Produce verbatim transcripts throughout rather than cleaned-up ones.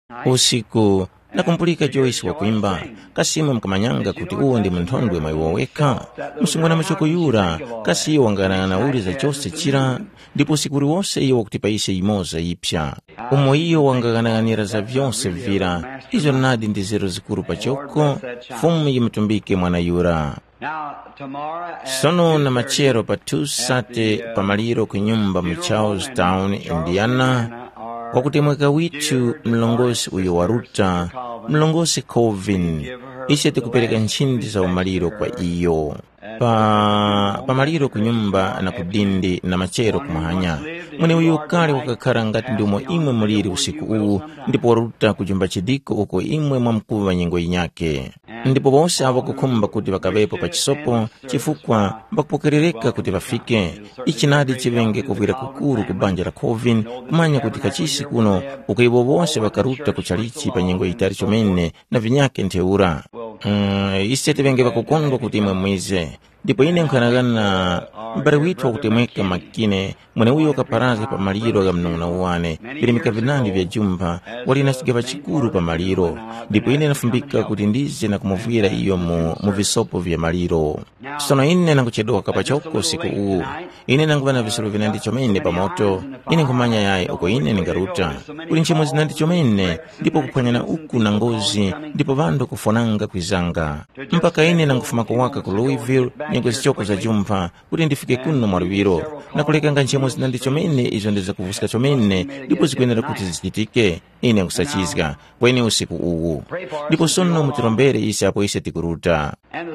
Usiku nakumbulika Joyce wa kuimba kasimo mkamanyanga kuti uwo ndi munthondwe mayi woweka musungwana muchokuyura kasi iyo wangana na uli za chose chira ndipo sikuri wose iyo wakuti paise imoza ipya umo iyo wangagananira za vyonse vira izo nadi ndi zero zikuru pachoko fumu yimutumbike mwana yura. Sono na machero patusate pamaliro kunyumba mu Charlestown, Indiana wakuti mweka witu mlongosi uyo waruta mlongosi Colvin isete kupeleka nchindi za umaliro kwa iyo pa pamaliro kunyumba na kudindi na machero kumahanya mwene uyo kale wakakara ngati ndimo imwe muliri usiku uu ndipo waruta kujumba chidiko uko imwe mwa mkuu wa nyengo inyake ndipo bose abo kukumba kuti bakabepo pa chisopo chifukwa bakupokerereka kuti bafike ichinadi chivenge kuvira kukuru kubanja la Colvin kumanya kuti kachisi kuno ukaibo bose bakaruta kuchalichi pa nyengo itari chomene na vinyake nteura mm, isete venge bakukondwa kuti imwe mwize ndipo ine nkhanagana mbare witu wa kutemweka makine mwene uyo kaparaze pa maliro ga mnong'ona uwane bilimika vinandi vya jumba wali nasigava chikuru pa maliro ndipo ine nafumbika kuti ndize na kumuvira iyo mu, mu visopo vya maliro. Sono ine nanguchedoka kapachoko siku uu ine nanguva na visolo vinandi chomene pa moto ine nkumanya yae uko ine ningaruta kuli nchimo zinandi chomene ndipo kuphwanyana uku na ngozi ndipo vandu kufonanga kwizanga mpaka ine nangufuma kuwaka ku Louisville nyengo zichoko za jumba kuti ndifike kuno mwaruviro na kulekanga nchimo zinandi chomene izo ndiza kuvusika chomene ndipo zikuyenera kuti zichitike ine nkusachizga kweni usiku uwu ndipo sono mutirombere isi apo ise tikuruta.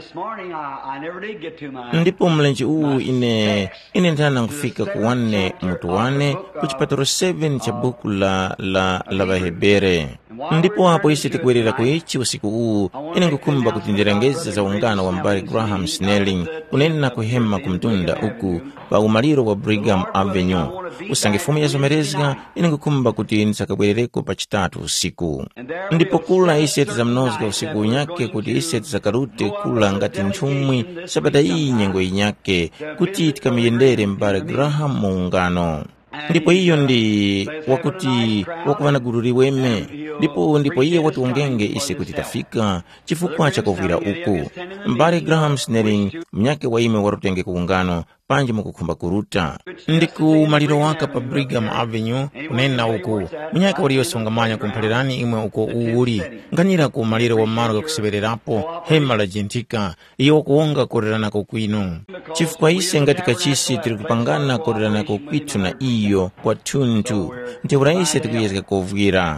Ndipo mlenji uu ine ine ndana nkufika kuwane mutu wane kuchipatoro seven cha buku la la la Bahebere ndipo hapo ise tikuwerera kuichi usiku uu ine ngukumba kuti ndirengeza za ungano wa mbari Graham Snelling kunena kuhema kumtunda uku pa umaliro wa Brigham Avenue usange fumu ya zomerezga ine ngukumba kuti nisakabwerereko pa chitatu usiku ndipo kula ise za mnozga usiku unyake kuti ise za karute kula ngati nchumwi sabata hii nyengo inyake kuti tikamiyendere mbari Graham muungano ndipo iyo ndi wakuti wakuvana gururi weme ndipo ndipo iye watu ungenge ise kuti tafika chifukwa cha kuvira uku mbari Graham Snelling mnyake wa ime warutenge kuungano panji mukukumba kuruta ndiku maliro waka pa Brigham Avenue kunena uku mnyake waliyo songamanya kumpalirani imwe uko uuli nganyira ku maliro wa maro kusibererapo hema la jintika iyo kuonga korerana kukwinu chifukwa ise ngati kachisi tiri kupangana korerana kukwitu na iyo kwa tuntu nteura ise tikuyezeka kuvira.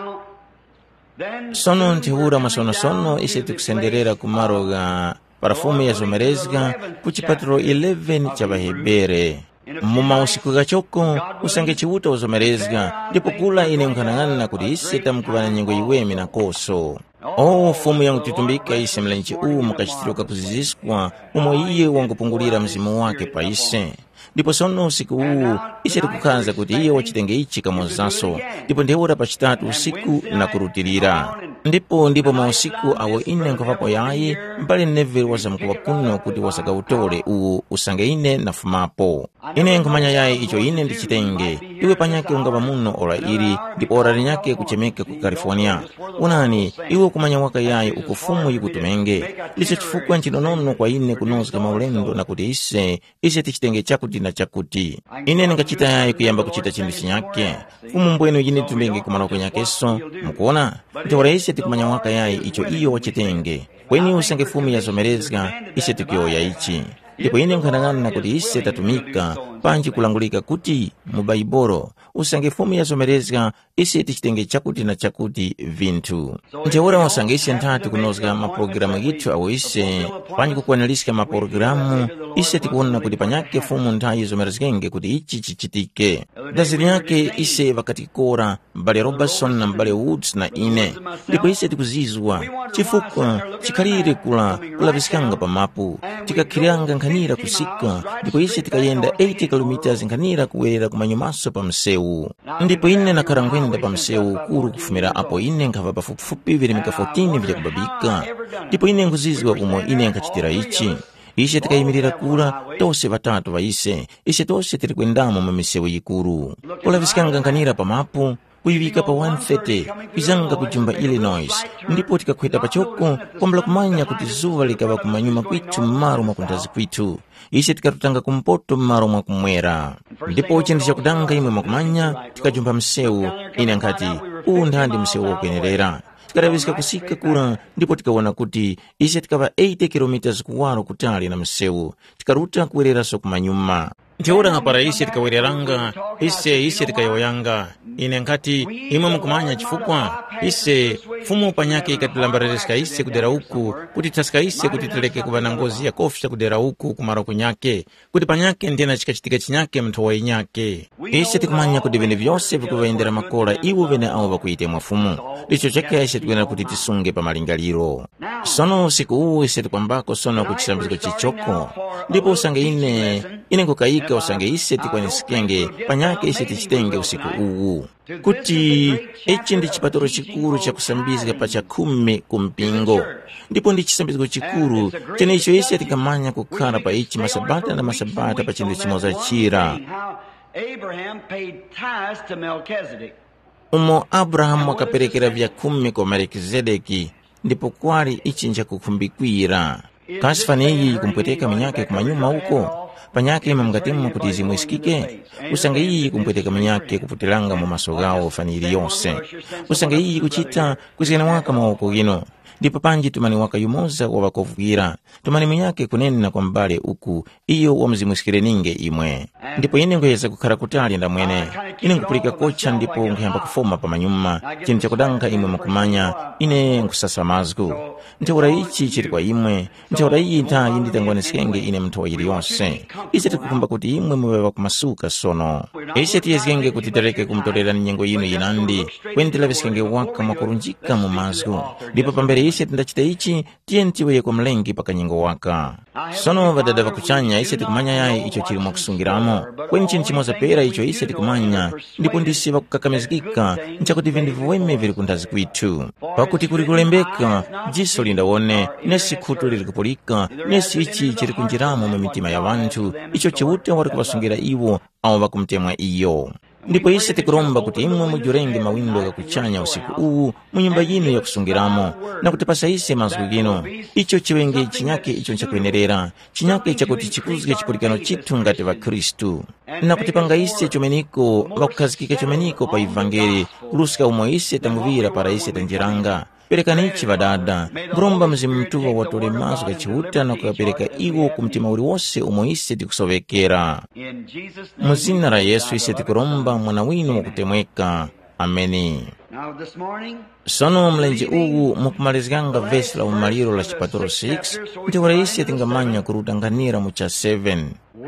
Sono nteura masono sono ise tikusenderera kumaro ga parafumu ya zomerezga kuchipatiro eleven cha Bahebere muma usiku gachoko usange chiwuta uzomerezga ndipo kula ine nkhanang'ana kuti ise tamukuvana nyengo iwemi na koso. Oh, fumu yangu titumbika ise mlenchi uu mukachitiroka kuziziswa umo iye wangupungulira mzimu wake pa ise ndipo sono usiku uu ise tikukanza kuti iye wachitenge ichi kamozaso ndipo ndeura pa chitatu usiku na kurutirira ndipo ndipo mausiku awo ine nkovapo yayi mbali neveri wazamkuwa kuno kuti wasakautole uu usange ine nafumapo ine nkumanya yayi icho ine ndichitenge iwe panyake ungava muno ora iri ndipo ora linyake kuchemeka ku California unani iwe kumanya waka yayi ukufumu yikutumenge licho chifukwa nchinonono kwa ine kunozika maulendo na kuti ise ise tichitenge chakuti na chakuti ine ningachita yayi kuyamba kuchita chindu chinyake fumu mbwenu yine tumenge kumana kunyakeso mukuona nteora ise tikumanya waka yayi icho iyo wachitenge kweni usange fumu ya zomerezga ise tikiyoya ichi ndipo ine nkhanang'ana kuti ise tatumika panji kulangulika kuti mu Baibolo usange fumu ya zomerezga ise tichitenge chakuti na chakuti vinthu nteora usange ise nthati kunozga maprogramu gitu awo ise panji kukwanalisika maprogramu ise tikuona kuti panyake fumu nthayi zomerezgenge kuti ichi chichitike daziri yake ise vakatikora mbale Robertson na mbale Woods na ine ndipo ise tikuzizwa chifukwa chikhalire kula kulavisikanga pa mapu tikakhiranga nkhanira kusika ndipo ise tikayenda eighty kilometers nkhanira kuwerera kumanyumaso pa msewu ndipo ine nakhala nkwenda pa msewu kuru kufumira apo ine nkhava pafupifupi vilimika fourteen vya kubabika ndipo ine nkuzizwa umo ine nkachitira ichi ise tikayimirira kula tose vatatu va ise ise tose tiri kwendamo mu misewu yikuru kulavisikanga nkhanira pa mapu kuyiwika pa one thirty kuizanga kujumba Illinois, ndipo tikakweta pachoko kwambala kumanya kuti zuwa likava kumanyuma kwitu mmaro mwa kundazi kwitu, ise tikatutanga kumpoto mmaro mwa kumwera. Ndipo chinthu chakudanga imwe mwakumanya tikajumba msewu, ine nkati uwu ndandi msewu wokwenerera. Tikadavisika kusika kura, ndipo tikawona kuti ise tikava eighty kilometers kuwaro kutali na msewu, tikaruta kuwerera so kumanyuma. Ndiora ngapara ise tikawereranga, ise ise tikayoyanga, ine nkati imwe mkumanya chifukwa ise fumu panyake ikatilambareresika ise kudera uku, kuti tasika ise kuti teleke kubana ngozi ya kofisha kudera uku kumaro kunyake, kuti panyake ndena chikachitika chinyake mtu wa inyake. Ise tikumanya kuti vene vyose vikuvaendera makola iwo vene awo vakuite mwafumu, licho chake ise tukwena kuti tisunge pa malingaliro. Sono usiku uwu ise tikwambako sono kuchisambiziko chichoko, ndipo usange ine ine kukaika usange ise tikwanisikenge panyake ise tichitenge usiku uwu, kuti ichi ndi chipatoro chikuru cha kusambizika pa cha kumi kumpingo, ndipo ndi chisambiziko chikuru chene icho ise tikamanya kukhala pa ichi masabata na masabata pa chindu chimoza chira. Umo Abrahamu akaperekera vya kumi kwa Melkizedeki, ndipo kwali ichi nja kukumbikwira. Kasifani iyi kumpweteka minyake kumanyuma uko, panyake ima mgatimu kuti izimwisikike. Usanga iyi kumpweteka minyake kuputilanga mu masogao faniri yonse. Usanga iyi kuchita kusikana waka mawoko gino. Ndipo panji tumani waka yumoza wabakovukira, tumani minyake kunena kwa mbale uku, iyo wamzimwisikire ninge imwe. Ndipo ine ngoyeza kukara kutali nda mwene, ine ngupulika kocha ndipo ngehamba kufoma pa manyuma, chini chakudanga imwe mkumanya, ine ngusasa mazgu. Nteura ichi chiri kwa imwe, nteura iyi nta yindi tangwanesikenge ine mtu wa yiri yonse. Ise tikukumba kuti imwe mwewa kumasuka sono. Ise tiyezgenge kuti tereke kumtolera nyengo yinu yinandi, kwentila visikenge waka makurunjika mu mazgu. Ndipo pambere ise tindachita ichi, tientiwe kwa mlengi paka nyengo waka. Sono vadada vakuchanya ise tikumanya yai icho chiri mwakusungiramo. Kwenchi nchimoza pera icho ise tikumanya, ndipo ndisi vakukakamizikika, nchakuti vindivu weme viri kundazi kwitu. Pakuti kuri kulembeka, jiso lindawone, nesi kutu liri kupulika, nesi ichi chiri kunjiramo me mitima ya wantu, icho chiwute wari kubasungira iwo, au vakumtemwa iyo. Ndipo ise tikuromba kuti imwe mujurenge mawindo ya kuchanya usiku uwu munyumba yinu ya kusungiramo, na kutipasa ise mazgu gino. Icho chiwenge chinyake icho nchakwenerera, chinyake chakuti chikuzike chipulikano chitu ngati va Kristu. Na kutipanga ise chomeniko, vakukazikika chomeniko pa ivangeli, kulusika umo ise tamuvira para ise tanjiranga. Perekanichi vadada, mromba mzimu mtuwa watole mazu kachihuta na kukapereka iwo kumtima uri wose umo ise tikusovekera. Muzina la Yesu ise tikuromba mwana winu wakutemweka. Ameni. Sono mlenje ugu mukumalizganga vesi la umaliro la chipatoro six, ntiwara ise tingamanya kurutanganira mucha seven.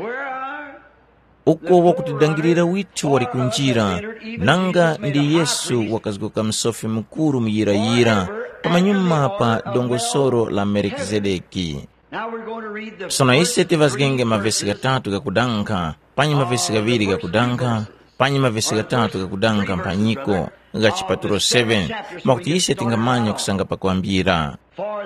Uko wakutidangirira witu wari kunjira, nanga ndi Yesu wakazguka msofi mkuru miyira-yira, pamanyuma pa dongosoro la Melkizedeki. Sono ise tivazgenge mavesi gatatu gakudanka, panyi mavesi gaviri gakudanka, panyi mavesi gatatu gakudanka mpanyiko, gachipaturo seven, makuti ise tingamanya kusanga pakuambira.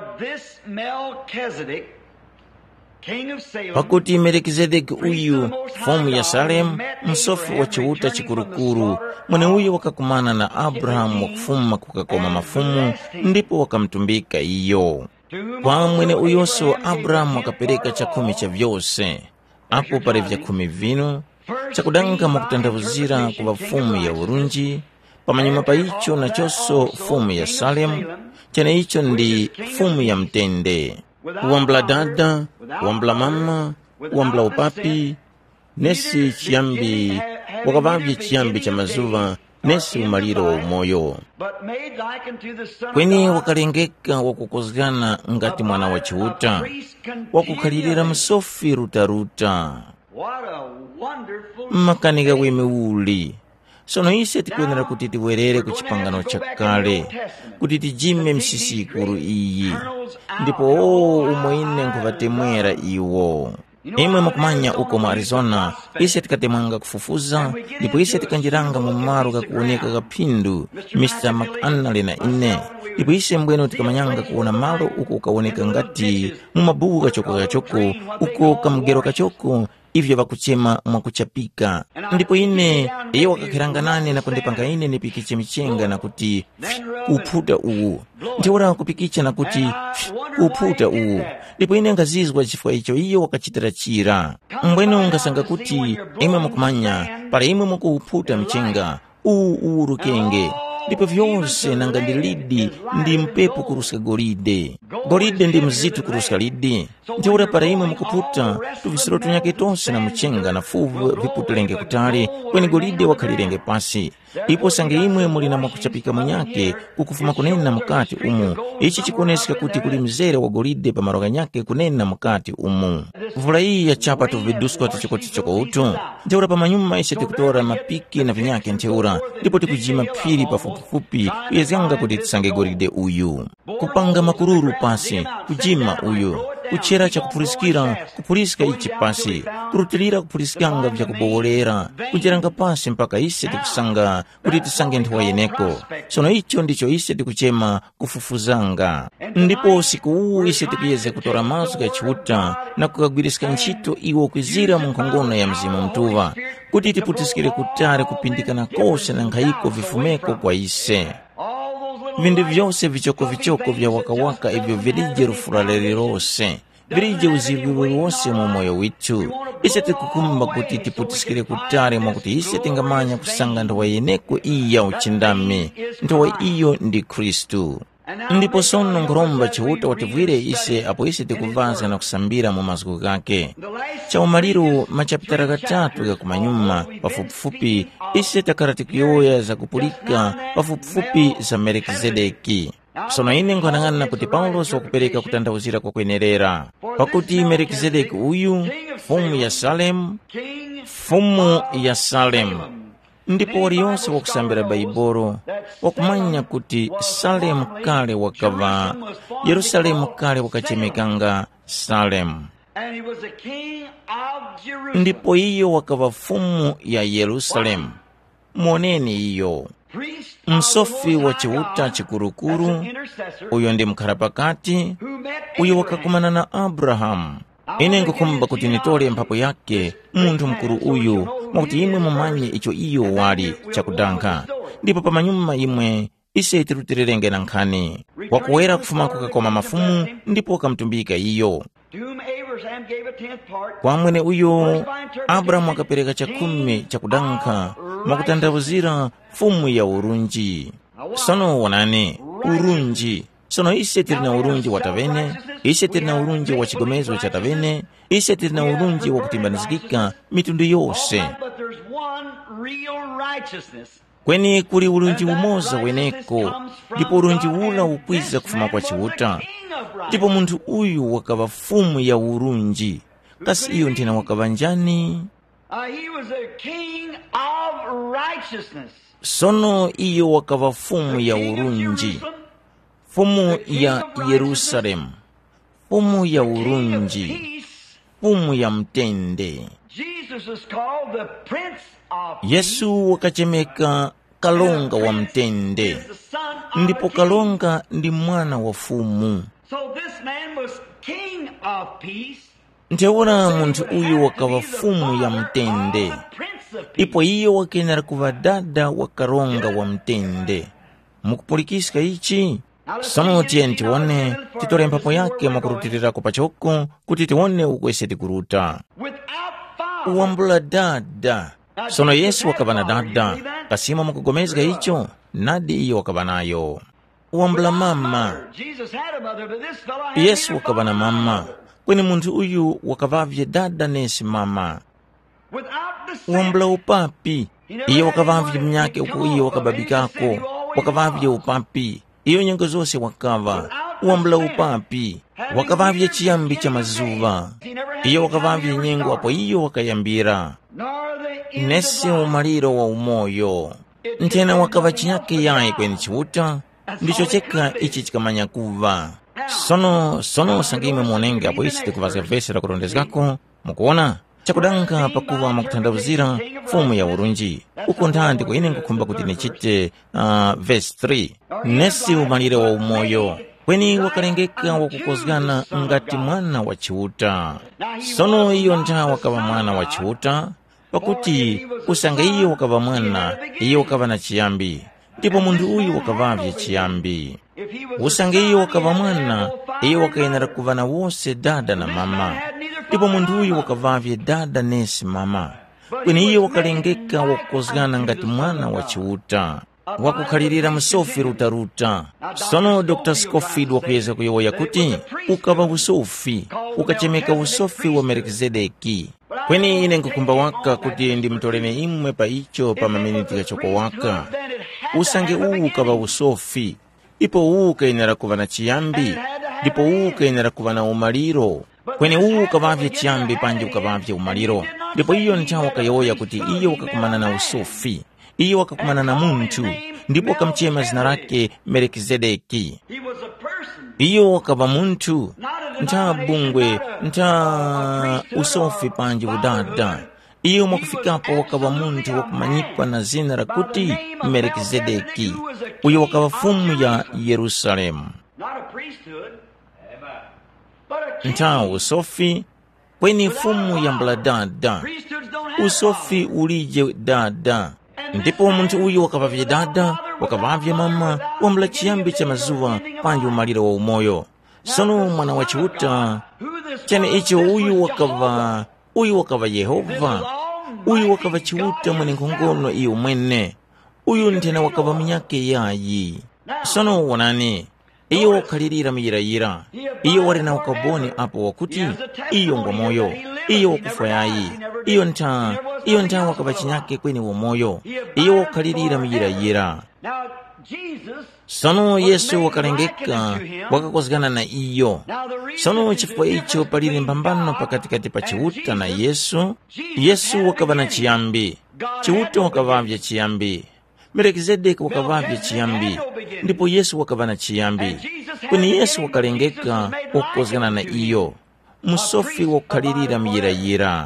Pakuti Melkizedeki uyu, fomu ya Salem, msofu wa chiwuta chikurukuru, mwene uyu wakakumana na Abrahamu wakufuma kukakoma mafumu, ndipo wakamtumbika iyo. Kwa mwene uyoso Abrahamu wakapereka chakumi cha vyose, apo pare vya kumi vino, chakudanga mwakutandavuzira kuwa fumu ya urunji, pamanyuma pa icho na choso fumu ya Salem, chane icho ndi fumu ya mtende. Uwambla dada, uwambla mama, uwambla upapi, nesi chiambi, wakavavye chiambi cha mazuva, nesi umaliro wa umoyo. Kweni wakalengeka wakukozgana ngati mwana wa chiwuta, wakukalirira msofi ruta-ruta. Makanika weme uli. Sono ise tikwenera kuti tiwerere kuchipangano chakale, kuti tijime msisikuru iyi, ndipo oo umoine nkuvatemwera iwo. Imwe mukumanya uko mu Arizona, ise tikatemanga kufufuza, ndipo ise tikanjiranga mu maru kakuoneka kapindu, mister McAnally na ine. Ndipo ise mbweno tikamanyanga kuona malo uko ukaoneka ngati, mu mabugu kachoko kachoko, uko kamgero kachoko, ivyo vakuchema mwakuchapika. Ndipo ine iye wakakheranga nane na kundipanga ine nipikiche michenga na kuti uphuta uwu, ndiwora kupikicha na kuti uphuta uwu. Ndipo ine ngazizwa chifukwa icho iyo wakachitira chira. Mbwene ngasanga kuti imwe mukumanya para imwe mukuuphuta michenga uwu uwurukenge. Ndipo vyonse nanga ndi lidi ndi mpepo kuruska golide. Golide ndi mzitu kuruska lidi. Ndiwora para imwe mukuphuta tuvisiro tunyake tonse na mchenga na fuvu viputulenge kutali kweni golide wakhalirenge pasi. Ipo sange imwe mulina mwakuchapika munyake kukufuma kunena mukati umu. Ichi chikuoneseka kuti kuli mzere wa golide pa maroga nyake kunena mukati umu. Vula iyi ya chapa tuvidusko tichoko tichoko utu. Ndiwora pa manyuma ise tikutora mapiki na vinyake nteura. Ndipo tikujima pili pa fupi uyezianga kuti tisange golide uyu. Kupanga makururu pasi, kujima uyu. Kuchera cha kupulisikira, kupulisika ichi pasi. Kurutilira kupulisikanga vya kubogolera. Kujeranga pasi mpaka ise tikusanga kuti tisange nthuwa yeneko. Sono icho ndicho ise tikuchema kufufuzanga. Ndipo siku uu ise tikuyeze kutora mazuka ya chiuta na kukagwirisika nchito iwo kwizira munkhongono ya mzimu mtuva. Kuti tiputisikire kutare kupindikana kose na nkhaiko vifumeko kwa ise. Vindu vyose vichoko vichoko vya wakawaka ivyo vilije rufuralere rose. Vilije uziviwi wose mu moyo witu. Ise tikukumba kuti tiputisikire kutare mwa kuti ise tingamanya kusanga ndowa yeneko iya uchindami. Ndowa iyo ndi Kristu. Ndipo sono ngoromba chiuta wativwire ise apo ise tikuvaza na kusambira mu mazuku gake. Cha umaliro machapitara gatatu ya kumanyuma pafupifupi ise takaratikiyoya za kupulika pafupifupi za Melkizedeki. Sono ine ngonangana kuti Paulos wakupereka kutandauzira kwa kwenerera. Pakuti Melkizedeki uyu, fumu ya Salem, fumu ya Salem. Ndipo waliyonse wakusambira baiboro, wakumanya kuti Salem kale wakava, Yerusalemu kale wakachemekanga Salem. Ndipo iyo wakava fumu ya Yerusalemu. Moneni iyo. Msofi wa chiuta chikurukuru, uyo ndi mkharapakati, uyo wakakumana na Abrahamu. Ine ngukumba kuti nitole mpapo yake muntu mkuru uyu, mwakuti imwe mumanye icho iyo wali chakudanka. Ndipo pamanyuma imwe ise itirutirerenge na nkhani. Wakuwera kufuma kukakoma mafumu, ndipo wakamtumbika iyo. Kwa mwene uyo, Abrahamu akapereka chakumi chakudanka, mwakutandavuzira fumu ya urunji. Sono wanane, urunji. Sono ise tirina urunji watavene, ise tirina urunji wa chigomezo chatavene, ise tirina urunji wa kutimbanizikika mitundu yose. Kweni kuli urunji umoza weneko, ndipo urunji ula ukwiza kufuma kwa chiuta. Ndipo muntu uyu wakava fumu ya urunji. Kasi iyo ntina wakava njani? Sono iyo wakava fumu ya urunji. Fumu ya Yerusalemu, fumu ya urunji, fumu ya mtende. Yesu wakachemeka kalonga wa mtende. Ndipo kalonga ndi mwana wa fumu. Nteona muntu uyu wakava fumu ya mtende. Ipo iyo wakenera kuva dada wa kalonga wa mtende. Mukupulikisika ichi? Sono tiye tiwone titore mpapo yake mwakurutirira kupachoko kuti tiwone ukwese tikuruta. Uwambula dada. Sono Yesu wakavana dada. Kasima mukugomezga icho, nadi iyo wakavanayo. Uwambula mama. Yesu wakavana mama. Kweni muntu uyu wakavavye dada nesi mama. Uwambula upapi. Iyo wakavavye mnyake uku iyo wakababikako. Wakavavye upapi. Iyo nyengo zose wakava. Uwambula upapi. Wakavavye chiyambi cha mazuva. Iyo wakavavye nyengo apo iyo wakayambira. Nesi umaliro wa umoyo. Ntena wakava chinyake yae kweni chiuta. Ndicho cheka ichi chikamanya kuva. Sono, sono sangime monenge apo isi tikuvaza vese la kurondezgako. Mukuona? Chakudanka pakuwa makutandavuzira fumu ya urunji. Uko ndandi kwa ine ngukumba kuti nichite uh, verse three. Nesi umalire wa umoyo. kweni wakalengeka wakukozgana ngati mwana wa chiuta. Sono iyo nthawi wakava mwana wa chiuta, pakuti usanga iye wakava mwana, iye wakava na chiyambi, ndipo munthu uyu wakavavye chiyambi. Usanga iye wakava mwana, iye wakayenera kuvana wose dada na mama, ndipo munthu uyu wakavavye dada nesi mama, kweni iye wakalengeka wakukozgana ngati mwana wa chiuta, wakukhalirira msofi rutaruta. Sono Doctor Scofield wakuyeza kuyowoya kuti ukava usofi, ukachemeka usofi wa Melkizedeki. Kweni ine nkukumba waka kuti ndimtolene imwe pa icho pa maminiti kachoko waka. Usange uu ukava usofi, ipo uu kayenera kuvana chiyambi, ndipo uu kayenera kuvana umaliro. Kweni uu ukavavye chiyambi panji ukavavye umaliro, ndipo iyo nthawi wakayowoya kuti iyo wakakumana na usofi, iyo wakakumana na munthu, ndipo wakamchema zina lake Melkizedeki. Iyo wakava munthu, nta bungwe, nta usofi panji udada. Iyo mwakufikapo wakava munthu wakumanyikwa na zina la kuti Melkizedeki. Uyo wakava fumu ya Yerusalemu. Nta usofi, kweni fumu ya mbaladada. Usofi ulije dada. Ndipo munthu uyu wakavavye dada, wakavavye mama, wambula chiyambi cha mazuwa panji umaliro wa umoyo. Sono mwana wa chiuta, chane icho uyu wakava, uyu wakava Yehova, uyu wakava chiuta mwene nkongono iyo mwene, uyu ntena wakava minyake yayi. Sono wanani, iyo wakhalirira miyirayira, iyo warena wakaboni apo wakuti, iyo ngomoyo, iyo wakufa yayi, iyo nta, iyo nta wakava chinyake kweni wamoyo, iyo wakhalirira miyirayira. Sono Yesu wakalengeka wakakozgana na iyo. Sono chifukwa icho palili mbambano pakatikati pa chiuta na Yesu. Yesu wakava na chiyambi, chiuta wakavavya chiyambi, Melkizedeki wakavavya chiyambi, ndipo Yesu wakava na chiyambi. Kweni Yesu wakalengeka wakukozgana na iyo, musofi wakhalirira miyirayira.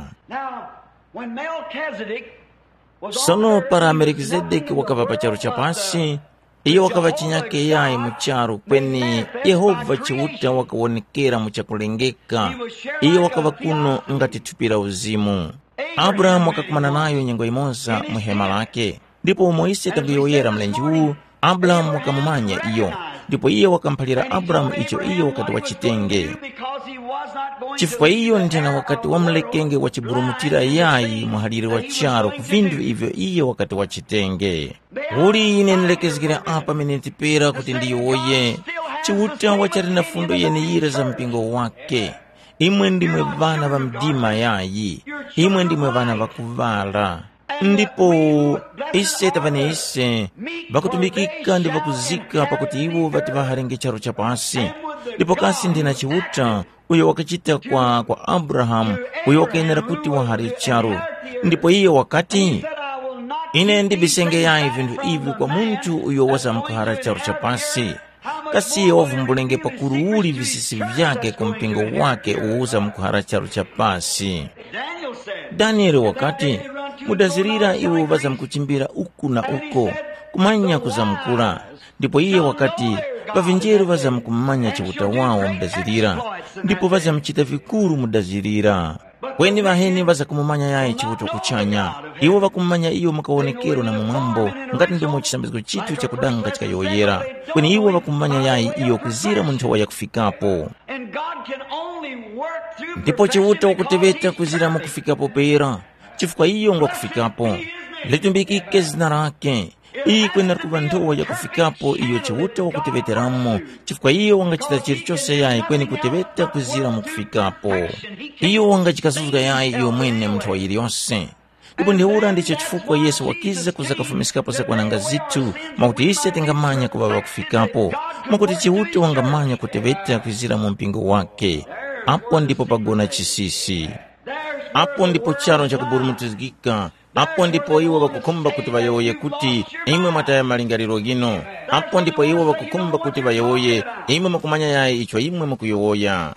Sono para Melkizedeki wakava pacharo chapasi, iyo wakava chinyake yayi mucharu, kweni Yehova chiuta wakawonekera muchakulengeka, iyo wakava kuno ngati thupira uzimu. Abrahamu wakakumana nayo nyengo imoza muhema lake, ndipo Moise kaviyoyera mlenji huu, Abrahamu wakamumanya iyo, ndipo iyo wakamphalira Abrahamu icho iyo wakati wachitenge. Chifukwa iyo ntena wakati wamlekenge wachiburumutira yayi muhaliri wa charo kuvindu ivyo iyo wakati wachitenge. Uli ine nilekezgira apa menetipera kuti ndiyoye, chiuta wachari na fundo yeneyira za mpingo wake. Imwe ndimwe vana va mdima yayi, imwe ndimwe vana va kuvala. Ndipo ise tavane ise vakutumikika ndi vakuzika pakuti iwo vati vaharenge charo chapasi. Ndipo kasi ndina chiuta uyo wakachita kwa kwa Abrahamu, uyo wakayenera kuti wahari charo. Ndipo iyo wakati ine ndibisenge yayi vindu ivi kwa munthu uyo wasamkahara charo chapasi, kasi wavumbulenge pakuru uli visisi vyake kumpingo wake uuza mkuhara charo chapasi. Danieli wakati mudazirira iwo vazamkuchimbira uku na uko kumanya kuzamkula, ndipo iye wakati vavinjeru vazamkumanya chiuta wawo mudazirira, ndipo vazamchita vikuru mudazirira. Kweni vaheni vazakumumanya yayi chiuta kuchanya, iwo vakumanya iyo makawonekero na mumambo ngati ndimo chisambiziko chitu cha kudanga chikayoyera. Kweni iwo vakumanya yayi iyo kuzira munthu ya kufikapo, ndipo chiuta wakuteveta kuzira mukufikapo pera. Chifukwa iyo ngwa kufikapo litumbikike zina lake, iyi kwena kuva ndowa ya kufikapo iyo chiuta wakuteveteramo. Chifukwa iyo wangachita chiri chose yayi kweni kuteveta kuzira mukufikapo, iyo wangachikazuzga yayi iyo mwene mtu wa ili yose. Ipo ndiura ndicho chifukwa Yesu wakiza kuzakafumisikapo zakwananga zitu makuti isi atengamanya kuva wakufikapo, makuti chiuta wangamanya kuteveta kuzira mumpingo wake. Apo ndipo pagona chisisi, apo ndipo charo cha kuburumutizikika, apo ndipo iwo wakukumba kuti vayoye kuti imwe mataya malingaliro gino, apo ndipo iwo wakukumba kuti vayoye imwe makumanya yayi icho imwe mukuyoya.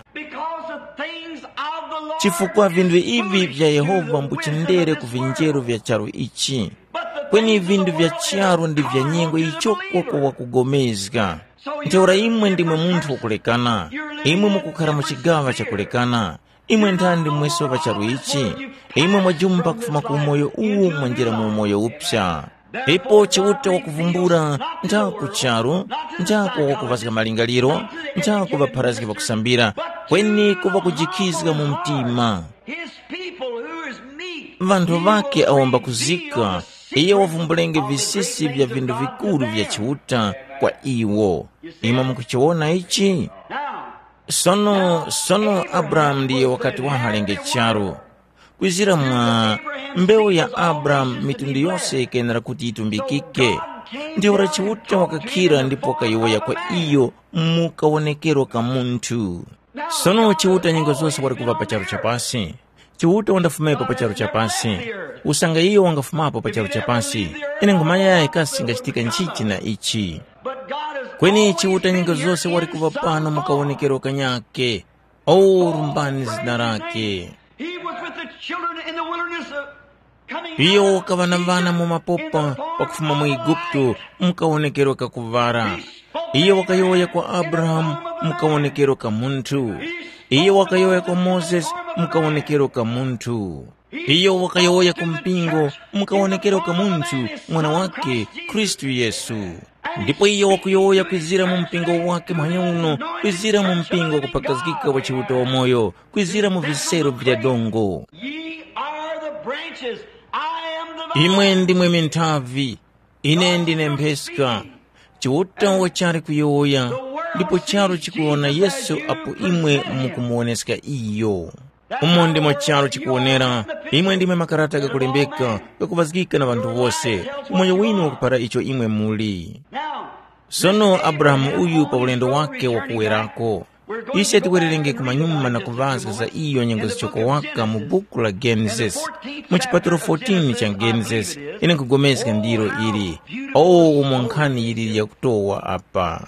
Chifukwa vindu ivi vya Yehova mbuchendere kuvinjeru vya charo ichi, kweni vindu vya charo ndi vya nyengo ichokwa kwa wakugomezga. Nteora imwe ndimwe munthu wakulekana, imwe mukukhala muchigawa chakulekana, imwe nthandi mweso pa charo ichi, imwe mwajumba kufuma ku umoyo uwu mwanjira mu umoyo upsa. Ipo chiuta wakuvumbura ntaku charo, ntaku wakuvazika malingaliro, ntaku vapharazika vakusambira, kweni kuva kujikizika mu mtima. Vanthu vake awomba kuzika, iye wavumbulenge visisi vya vindu vikulu vya chiuta kwa iwo. Ima mukuchiona ichi? Sono, sono Abraham ndiye wakati wahalenge charo. Kwizira mwa mbeu ya Abraham mitundu yose ikenera kuti itumbikike. Ndiora chiuta wakakira ndipo kayoya kwa iyo mukawonekero ka munthu. Sono chiuta nyengo zonse wari kuva pa charo chapasi. Chiuta wandafumepo pa charo chapasi. Usanga iyo wangafumapo pa charo chapasi. Ine ngoma yaye kasi ngachitika nchichi na ichi. Kweni chiuta nyengo zonse wari kuva pano mukawonekero kanyake. O rumbani zinarake. Iyo wakavanavana mu mapopa wakufuma mu Igupto mukawonekero kakuvara. Iyo wakayoya kwa Abraham mukawonekero ka munthu. Iyo wakayoya kwa Moses mukawonekero ka munthu. Iyo wakayoya ku mpingo mukawonekero ka munthu mwana wake Kristu Yesu. Ndipo iyo wakuyoya kwizira mu mpingo wake mwanya uno, kwizira mu mpingo kupakazikika wa chiuta wa moyo, kwizira mu visero vya dongo. Imwe ndimwe mintavi, ine ndine mpeska. Chiuta wachari kuyoya, ndipo charo chikuona Yesu apo imwe mukumuoneska iyo. Umo ndimo charo chikuonera, imwe ndime makarata kakulembeka, kakuvazikika na vantu vose, umoyo winu wakupara icho imwe muli. Sono Abraham uyu pa ulendo wake wakuwerako. Ise tiwererenge kumanyuma na kuvaza za iyo nyengo zichoko waka mu buku la Genesis. Muchipaturo fourteen cha Genesis, ine kugomezika ndiro ili. Oh, umwankani ili ya kutowa apa.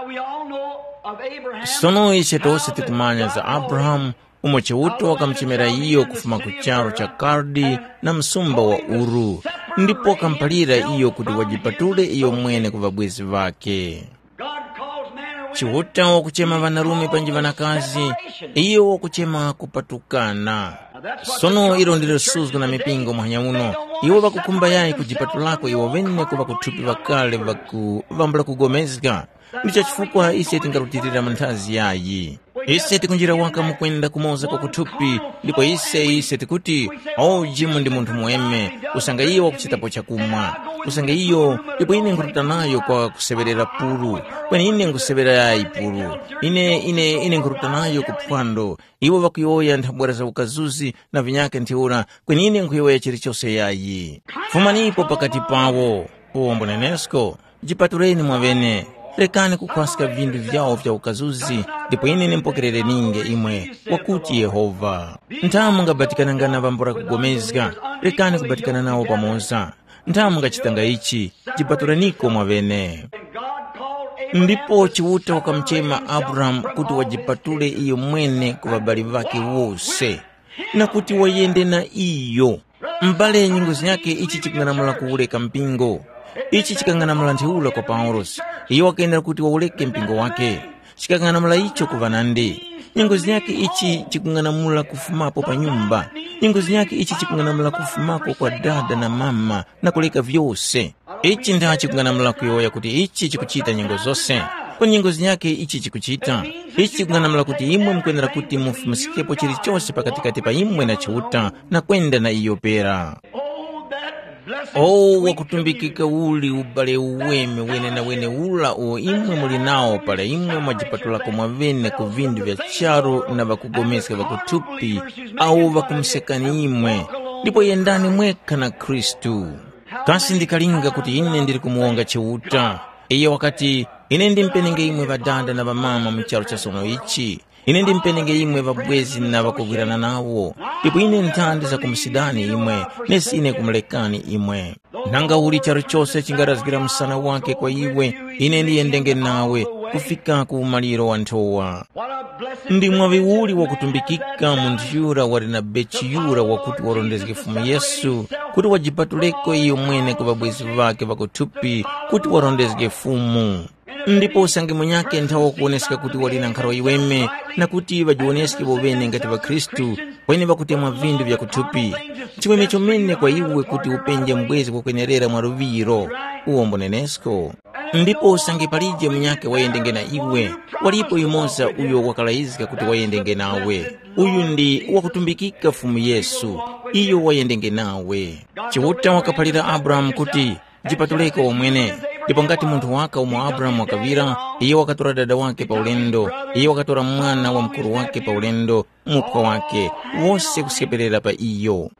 Sono ise tose tikumanya za Abraham, umo chiuto wakamchimera iyo kufuma kucharo cha Kardi na msumba wa Uru. Ndipo kampalira iyo kuti wajipatule iyo mwene kuvabwezi vake. Chiuta wakuchema vanarume panji vanakazi, iyo wakuchema kupatukana. Sono ilo ndilo suzgu na mipingo mwanya uno, iwo vakukumba yayi kujipatulako iwo venne kuva kutupi vakale vaku vambula kugomezga. Ndicho chifukwa ise tingarutirira manthazi yayi. Ise tikunjira waka mukwenda kumoza kwa kutupi, ndipo ise ise tikuti, oh jimu ndi munthu mweme, usanga iyo wakuchitapo chakumwa. Usanga iyo, ndipo ine nguruta nayo kwa kuseverera puru, kweni ine ngusevera yayi puru. Ine, ine, ine nguruta nayo kupwando, iwo vakuyoya nthabwara za ukazuzi na vinyake ntiura, kweni ine nguyoya chirichose yayi. Fumanipo pakati pawo, uombo nenesko, jipatureni mwavene. Rekane kukwasika vindu vyao vya ukazuzi, ndipo ine nimpokerere ninge imwe, wakuti Yehova. Ntamu ngabatikana ngana vambura kugomezga, rekane kubatikana nao pamoza. Ntamu ngachitanga ichi, jipaturaniko mwavene. Ndipo chiuta wakamchema Abraham kuti wajipatule iyo mwene kuvabali vake wose, na kuti wayende na iyo. Mbale nyingozi yake ichi chikunganamula kuuleka mpingo. Ichi chikanganamula ntiula kwa Paulos. Iyo wakaendera kuti wauleke mpingo wake. Chikanganamula icho kuvanandi. Nyingozi yake ichi chikunganamula kufumapo pa nyumba. Nyingozi yake ichi chikunganamula kufumako kwa dada na mama na kuleka vyose. Ichi nda chikunganamula kuyoya kuti ichi chikuchita nyingo zose. Kwa nyingozi yake ichi chikuchita. Ichi chikunganamula kuti imwe mkwendera kuti mufumisikepo chiri chose pakatikati pa imwe na chiuta na kwenda na iyo pera. Oh, wakutumbikika uli ubale uweme wene na wene ula o imwe mulinao pala imwe mwajipatula kumwavene kuvindu vya charo na vakugomesa vakutupi au vakumsekani imwe. Ndipo yendani mweka na Kristu. Kasi ndikalinga kuti ine ndiri kumuonga chiuta. Iyo wakati ine ndimpenenge imwe vadanda na vamama mcharo cha sono ichi. Ine ndimpenenge imwe vabwezi na vakugwirana nawo. Ndipo ine ntandi za kumsidani imwe, nesi ine kumlekani imwe. Nanga uli charo chose chingarazgira msana wake kwa iwe, ine ndiyendenge nawe, kufika ku maliro wa nthowa. Ndi mwavi uli wakutumbikika munthu yura wali na bechi yura wakuti warondezeke fumu Yesu kuti wajipatuleko iyo mwene kwa babwezi vake vakuthupi kuti warondezeke fumu. Ndipo usange munyake nthawa kuoneseka kuti wali na nkhalo iweme na kuti vajioneseke bovene ngati va Kristu wene vakutemwa vindu vya kuthupi. Chiweme chomene kwa iwe kuti upenje mbwezi kukwenerera mwa ruviro uombo nenesko. Ndipo usange palije munyake wayendenge na iwe walipo imoza uyo wakalaizika kuti wayendenge nawe. Uyu ndi wakutumbikika fumu Yesu iyo wayendenge nawe. Chiwuta wakapalira Abraham kuti jipatuleko omwene. Ndipo ngati munthu waka umo Abraham wakavira, iye wakatora dada wake pa ulendo, iye wakatora mwana wa mkuru wake pa ulendo, mukwa wake wose kuseperera pa iyo.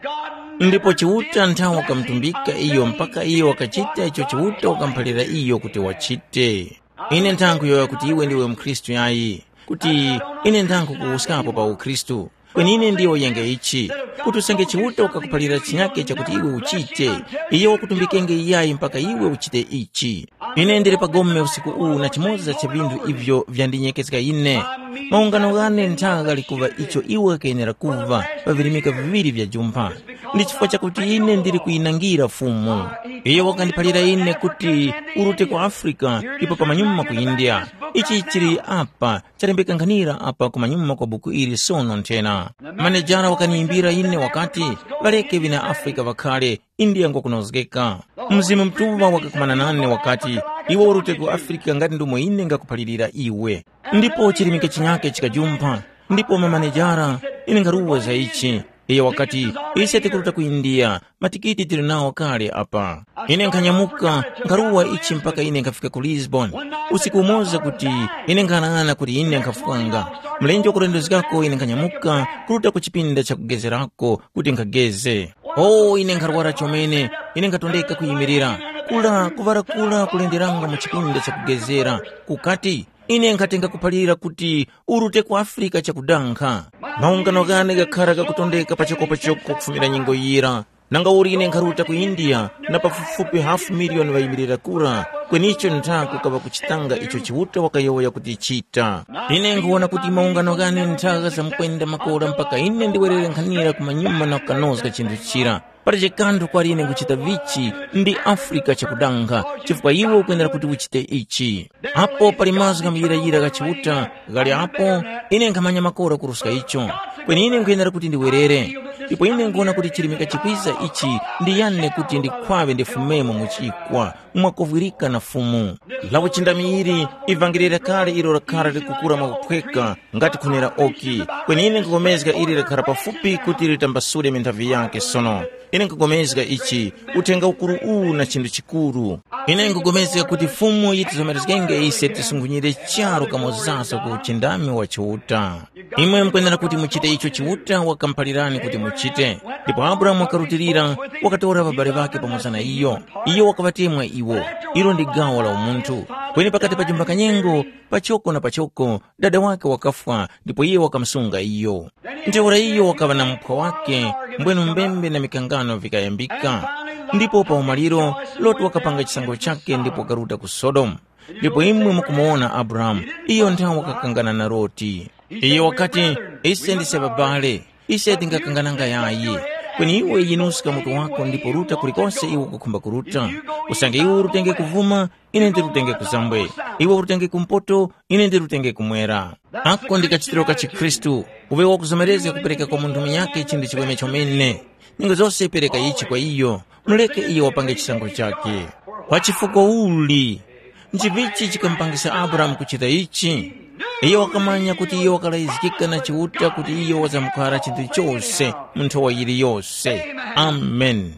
Ndipo chiwuta nthawi wakamtumbika iyo mpaka iyo wakachita icho chiwuta wakampalira iyo kuti wachite. Ine nthankho yoya kuti iwe ndiwe Mkristu yayi, kuti ine nthankho kuuskapo pa ukristu. Kweni ine ndiyo yenge ichi, kuti usange chiwuta wakakupalira chinyake cha kuti iwe uchite, iye wakutumbikenge iyayi mpaka iwe uchite ichi. Ine ndiri pagome usiku uu na chimoza cha vindu ivyo vyandinyekeseka ine. Maungano gane nthaga likuva icho iwe kainera kuva, pavirimika viviri vya jumpa. Ndi chifukwa chakuti ine ndiri kuinangira fumu. Iye wakandipalira ine kuti urute kwa Afrika, ipo pamanyuma ku India. Ichi chiri apa, charembeka nkhanira apa kumanyuma kwa buku iri sono ntena. Manejara wakaniimbira ine wakati, valeke vina Afrika vakale, India ngokunozgeka. Mzimu mtuva wakakumana nane wakati, iwe urute ku Afrika ngati ndumo ine ngakupalirira iwe. Ndipo chirimike chinyake chikajumpa, ndipo mamanejara, ine ngaruwa za ichi. Iye wakati, isi atikuruta ku India, matikiti tiri nao kale apa. Ine nkanyamuka, ngaruwa ichi mpaka ine nkafika ku Lisbon. Usiku umoza kuti, ine nkanaana kuti ine nkafukanga. Mlenjo kurendozikako ine nkanyamuka, kuruta ku chipinda cha kugezerako kuti nkageze. Oh, ine nkarwara chomene, ine nkatondeka kuyimirira. Kula, kuvara kula kulenderanga mu chipinda cha kugezera. Kukati, ine nkatenga kupalira kuti urute ku Afrika cha kudankha. Maungano gane gakhala kakutondeka pachoko pachoko kufumira nyingo yira. Nanga uri ine nkaruta ku India na pafufupi half million wayimirira kura. Kwenicho nthaku kava kuchitanga icho chiwuta wakayoya kuti chita. Ine nkuona kuti maungano gane nthaga za mkwenda makola mpaka ine ndiwerere nkhanira kumanyuma na kukanozga chindu chira. Paraje kandu kwa ine kuchita vichi ndi Afrika cha kudankha chifukwa iwe ukuendera kuti uchite ichi. Apo palimazi kamiyira yira kachiwuta gali apo ine nkamanya makora kuruska icho. Kweni ine nkuendera kuti ndiwerere. Ipo ine nkuona kuti chirimika chikwiza ichi ndi yane kuti ndikwave ndifumemo muchikwa mwakovwirika na fumu. Lawo chindamiri ivangirira kale ilo rakara likukura mwakuphweka ngati kunera oki. Kweni ine nkukomezga ili rakara pafupi kuti litambasule mintavi yake sono. Ine nkugomezga ichi utenga ukuru uu na chindu chikuru. Ine nkugomezga kuti fumu yitizomerezgenge ise tisungunyire charo kamozasa ku chindami wa chiwuta. Imwe mkwendera kuti muchite icho chiwuta wakampalirani kuti muchite. Ndipo Abraham wakarutirira wakatora babale vake pamoza na iyo. Iyo wakapatemwa iwo. Ilo ndi gawo la umuntu. Kweni pakati pa jumba kanyengo, pachoko na pachoko, dada wake wakafwa, ndipo iye wakamsunga iyo. Nteora iyo wakava na mpwa wake, mbwenu mbembe na mikangano vikayambika. Ndipo pa umaliro, Loti wakapanga chisango chake ndipo wakaruta ku Sodom. Ndipo imwe mukumuona Abraham, iyo nthawi wakakangana na Loti. Iyo wakati, ise ndise babale, ise tingakangananga yayi. Kweni iwe yinuska mutu wako ndipo ruta kulikose iwe kukumba kuruta. Usange iwe urutenge kuvuma, ine ndirutenge kuzambwe. Iwe urutenge kumpoto, ine ndirutenge kumwera. Ako ndikachitiro kachi Kristu. Uwe wakuzomereza kupereka kwa mundu miyake chindi chiweme chomene. Ningo zose pereka ichi kwa iyo. Muleke iyo wapange chisango chake. Wachifuko uli. Nchivichi chikampangisa Abraham kuchita ichi. Iyo wakamanya kuti iyo wakalaizikika na chiwuta kuti iyo wazamukara chintu chose muntu wa yiri yose. Amen.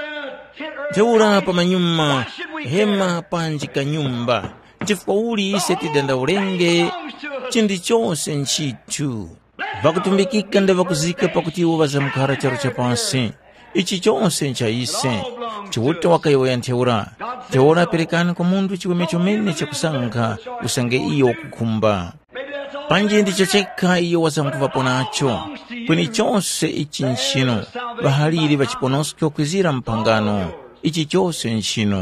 Teura pa manyuma, hema panjika nyumba. Chifukwa uli ise tidanda ulenge, chindi chose nchitu. Vakutumbikika nda vakuzika pakuti iwo wazamukara charo chapasi. Ichi chose ncha ise. Chiwuta wakayoya nteura. Teura perekani kwa mundu chiweme chomene cha kusanga, usange iyo kukumba. Panje ndicho cheka iyo wazamkuvapo nacho. Kweni chose ichi nchino. Vahaliri vachiponoski okwizira mpangano. Ichi chose nchino.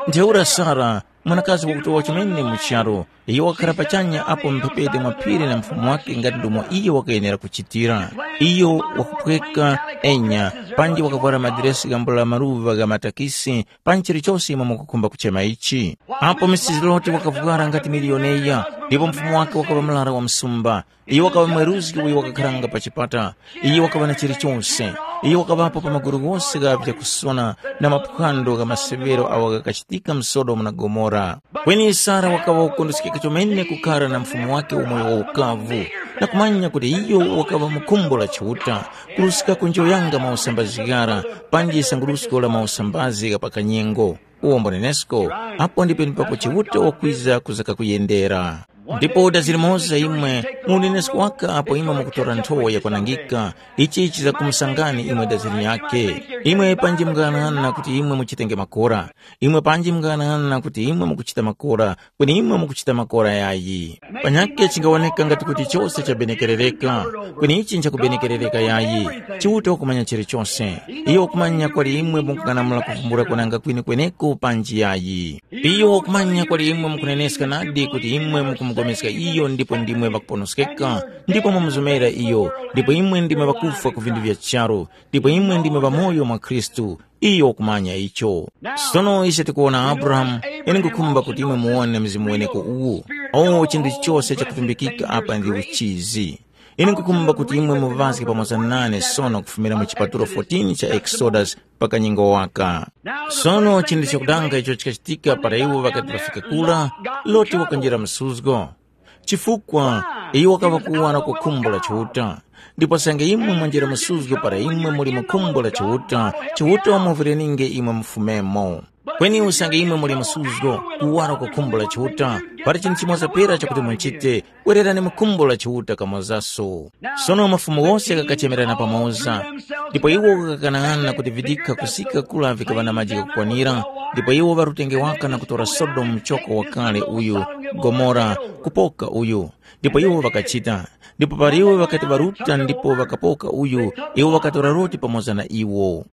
ntheura Sara mwanakazi wakutowa chimene mucharo iyo wakhala pachanya apo mphepete mwaphiri na mfumu wake ngati ndomwe iyo wakayenera kuchitira. Iyo wakupweka enya panji wakavala madiresi gambola maruva ga matakisi panchiri chonse imwe mukukhumba kuchema ichi. Apo Misisi Loti wakavukala ngati milioneya ndipo mfumu wake wakava mlara wa msumba. Iyo wakava mweruzi uyo wakakhalanga pachipata. Iyo wakava na chiri chonse. Iyo wakavapo pa maguru gonse gapya kusona na maphwando ga masevero awo gakachitika msodomu na Gomora. Kweni Sara wakava ukondosikika chomene kukhala na mfumu wake umoyo wa ukavu na kumanya kuti iyo wakava mukumbola chiuta kulusika kunjo yanga mausambazigara panji isangulusiko la mausambazi gapakanyengo uombo nenesko. Apo ndipo nipapo chiuta wakwiza kuzaka kuyendera. Ndipo dazilimoza imwe munenesko waka apo imwe mukutora nthowa yakwanangika ichi ichi za kumsangani imwe dazili yake. Imwe panji mganana kuti imwe muchitenge makora. Imwe panji mganana kuti imwe mukuchita makora. Kweni imwe mukuchita makora yayi. Panyake chingawoneka ngati kuti chose chabenekerereka. Kweni ichi ncha kubenekerereka yayi. Chiuta wakumanya chiri chose. Iyo wakumanya kwali imwe mukuganamula kufumbura kwananga kwini kweneko panji yayi. Iyo wakumanya kwali imwe mukuneneska nadi kuti imwe mukumugomeseka iyo ndipo ndimwe bakuponoskeka. Ndipo mumuzumera iyo. Ndipo imwe ndimwe bakufa kuvindu vya charo. Ndipo imwe ndimwe bamoyo mwa Kristu. Iyo kumanya icho. Sono ise tikuona Abraham eni kukumba kuti imwe muone mzimu weneko uwu. O chindi chose cha kutumbikika apa ndi uchizi. Eni kukumba kuti imwe muvazi pamoza nane sono kufumira mchipaturo fourteen cha Exodus paka nyingo waka. Sono chindi chakudanga icho chikachitika para iwo wakati wafika kula Loti wakanjira msuzgo. Chifukwa iyo wakava kuwa na kukumbula chiuta. Ndipo sange imwe mwanjira msuzgo para imwe muli mukumbula chiuta. Chiuta wamuvire ninge imwe mfumemo. Kweni usange imwe muli msuzgo kuwa na kukumbula chiuta. Para chini chimoza pera chakuti munchite werera ni mukumbula chiuta kamozaso. Sono mafumu wose kakachemerana pamoza. Ndipo iwo kakanaana kutividika kusika kula vikavana maji kukwanira. Ndipo iwo varutenge waka na kutora Sodom mchoko wakale uyu Gomora kupoka uyu. Ndipo iwo vakachita. Ndipo pari iwo wakati varuta ndipo vakapoka uyu. Iwo wakatora Loti pamoza na iwo.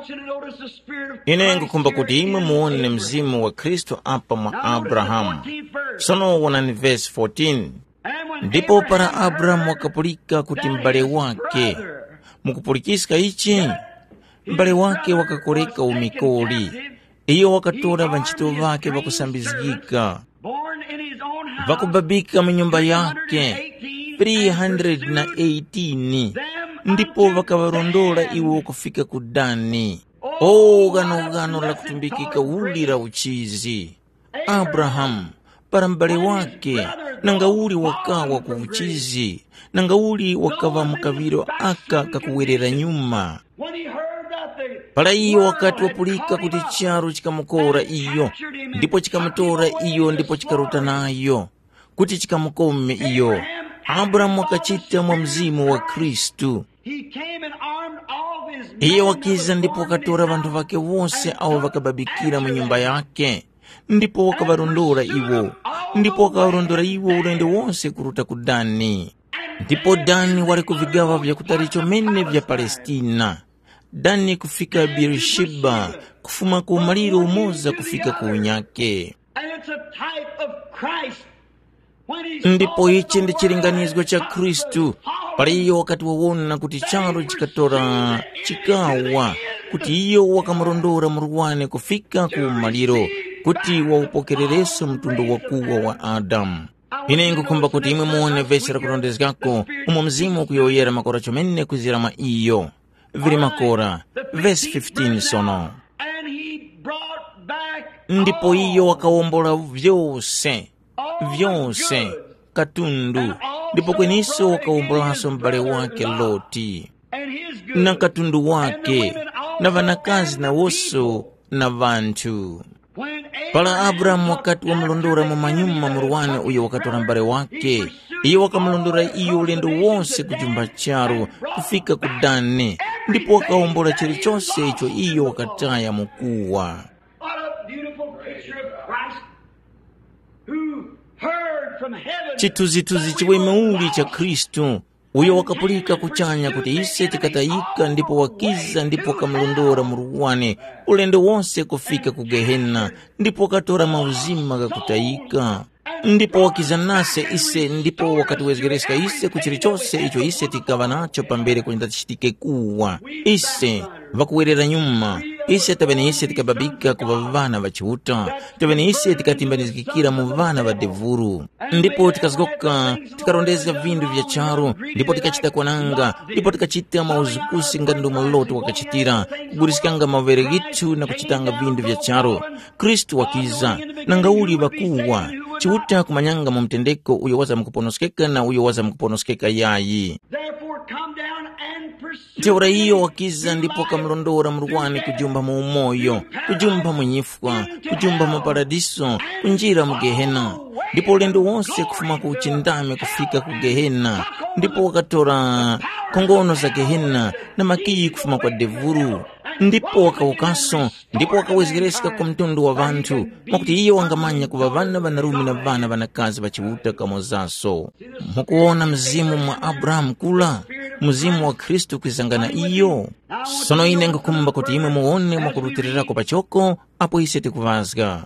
Ine ngukumba kuti imwe muone mzimu wa Kristo apa mwa Abraham. Sono wonani verse fourteen. Ndipo para Abraham wakapulika kuti mbale wake. Mukupulikisika ichi mbale wake wakakoreka umikoli. Iyo wakatora vanchito vake vakusambizgika. Vakubabika mnyumba yake three hundred eighteen. Ndipo vakavarondola iwo kufika kudani. O gano gano la kutumbikika ulira uchizi. Abraham para mbale wake nanga uli wakawa kuuchizi. Nanga uli wakava mukaviro aka kakuwerera nyuma. Para iyo wakati wapulika kuti charo chikamukora iyo. Ndipo chikamutora iyo ndipo chikaruta nayo. Kuti chikamukome iyo. Abraham wakachita mwa mzimu wa Kristu. Iyo wakiza ndipo wakatora vantu vake wose au vakababikira mnyumba yake. Ndipo wakavarondora iwo. Ndipo wakavarondora iwo ulende wose kuruta kudani. Ndipo Dani wali kuvigawa vya kutaricho mene vya Palestina. Dani kufika Beersheba, kufuma kuumaliro umoza kufika kuunyake. Ndipo ichi ndi chilinganizwa cha Kristu. Pali iyo wakati wawona kuti charo chikatora chikawa. Kuti iyo wakamurondora muruwane kufika kuumaliro. Kuti waupokerereso mtundu wakuwa wa Adamu. Ine ngukumba kuti imwe muone vesi la kurondezgako. Umo mzimu kuyoyera makora chomene kuzirama iyo. Vili makora. Verse fifteen sono. Ndipo iyo wakawombola vyose. Vyose. Katundu. Ndipo kweniso wakawombola mbale wake Loti. Na katundu wake. Na vanakazi na woso na vantu. Pala Abraham wakati wamulondora mumanyuma muruwane uyo wakatora mbale wake. Iyo wakamulondora iyo ulendo wonse kujumba charo kufika kudane. Ndipo wakawombola chiri chose icho iyo wakataya mukuwa. Chituzi-tuzi chiwe meuli cha Kristu. uyo wakapulika kuchanya kuti ise tikatayika, ndipo wakiza, ndipo wakamlondora muruwani ulendo wonse kufika ku Gehena, ndipo wakatora mauzima kakutayika, ndipo wakiza nase ise, ndipo wakatiwezegereska ise kuchili chose icho ise tikava nacho pambere kunyenda tichitike kuwa ise vakuwerera nyuma. Ise tabene ise tikababika kuva vana vachiuta, tabene ise tikatimbanizikikira mu vana va devuru, ndipo tikazigoka tikarondeza vindu vya charo, ndipo tikachita kwananga, ndipo tikachita mauzukusi ngati ndo maloto wakachitira kugurisikanga mavere gitu na kuchitanga vindu vya charo. Kristu wakiza nanga uli vakuwa chiuta kumanyanga mu mtendeko uyo waza mkuponoskeka na uyo waza mkuponoskeka yayi. Teura iyo wakiza, ndipo kamlondora mruwani kujumba mu umoyo, kujumba munyifwa, kujumba mu paradiso, kunjira mu Gehena, ndipo ulendo wonse kufuma ku uchindame kufika ku Gehena, ndipo wakatora kongono za Gehena na makiyi kufuma kwa devuru, ndipo wakaukaso, ndipo wakawezegereska kwa mtundu wa vantu, makuti iyo wangamanya kuva vana vanarumi na vana vanakazi vachiuta kamozaso. Mukuona mzimu mwa Abraham kula, mzimu wa Kristu kwisangana iyo. Sono ine ngakumba kuti imwe muone mwakurutirako pachoko, apo ise tikuvazga.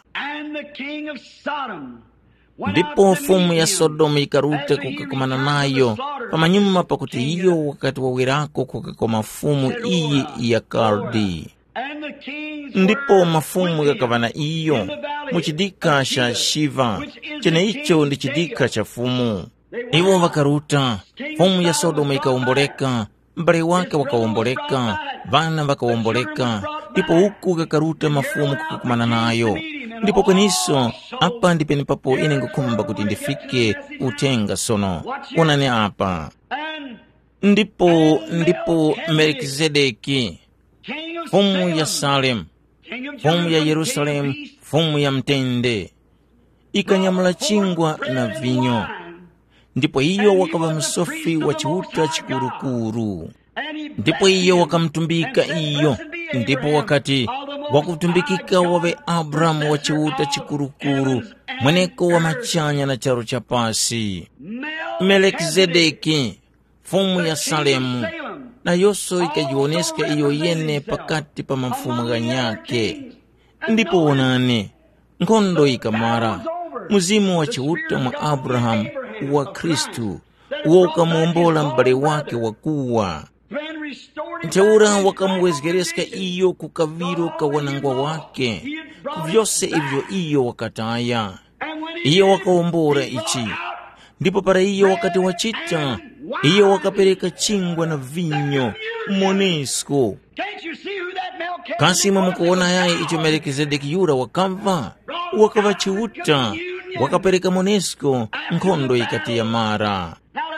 Ndipo fumu ya Sodomu ikaruta kukakumana nayo pamanyuma pakuti iyo wakati wawirako kukakoma fumu iyi ya Kaldi. Ndipo mafumu yakavana iyo muchidika cha Shiva, chene icho ndi chidika cha fumu. Iwo wakaruta, fumu ya Sodomu ikaomboleka, mbale wake wakaomboleka, vana wakaomboleka, ndipo huku kakaruta mafumu kukakumana nayo. Ndipo kweniso apa ndipeni papo ine ngukumba kuti ndifike utenga sono. Unane apa. Ndipo ndipo Melkizedeki, fumu ya Salem, fumu ya Yerusalem, fumu ya mtende, ikanyamula chingwa na vinyo. Ndipo iyo wakava msofi wa chiuta chikurukuru. Ndipo iyo wakamtumbika iyo. Ndipo wakati wakutumbikika wawe Abraham wa chiuta chikurukuru, mweneko wa machanya na charo cha pasi. Melkizedeki, fumu ya Salemu, na yoso ikajioneska iyo yene pakati pa mafumu ganyake. Ndipo onane, ngondo ikamara, muzimu wa chiuta mwa Abraham wa Kristu, woka muombola mbale wake wakuwa. Teura wakamuwezegereska iyo kukaviro kawanangwa wake, kuvyose ivyo iyo wakataya. Iyo wakaombora ichi. Ndipo para iyo wakati wachita, iyo wakapereka chingwa na vinyo, monesko. Kasi mwamukuona yae icho Melkizedeki yura wakava, wakava chiuta, wakapereka monesko, nkondo ikati ya mara.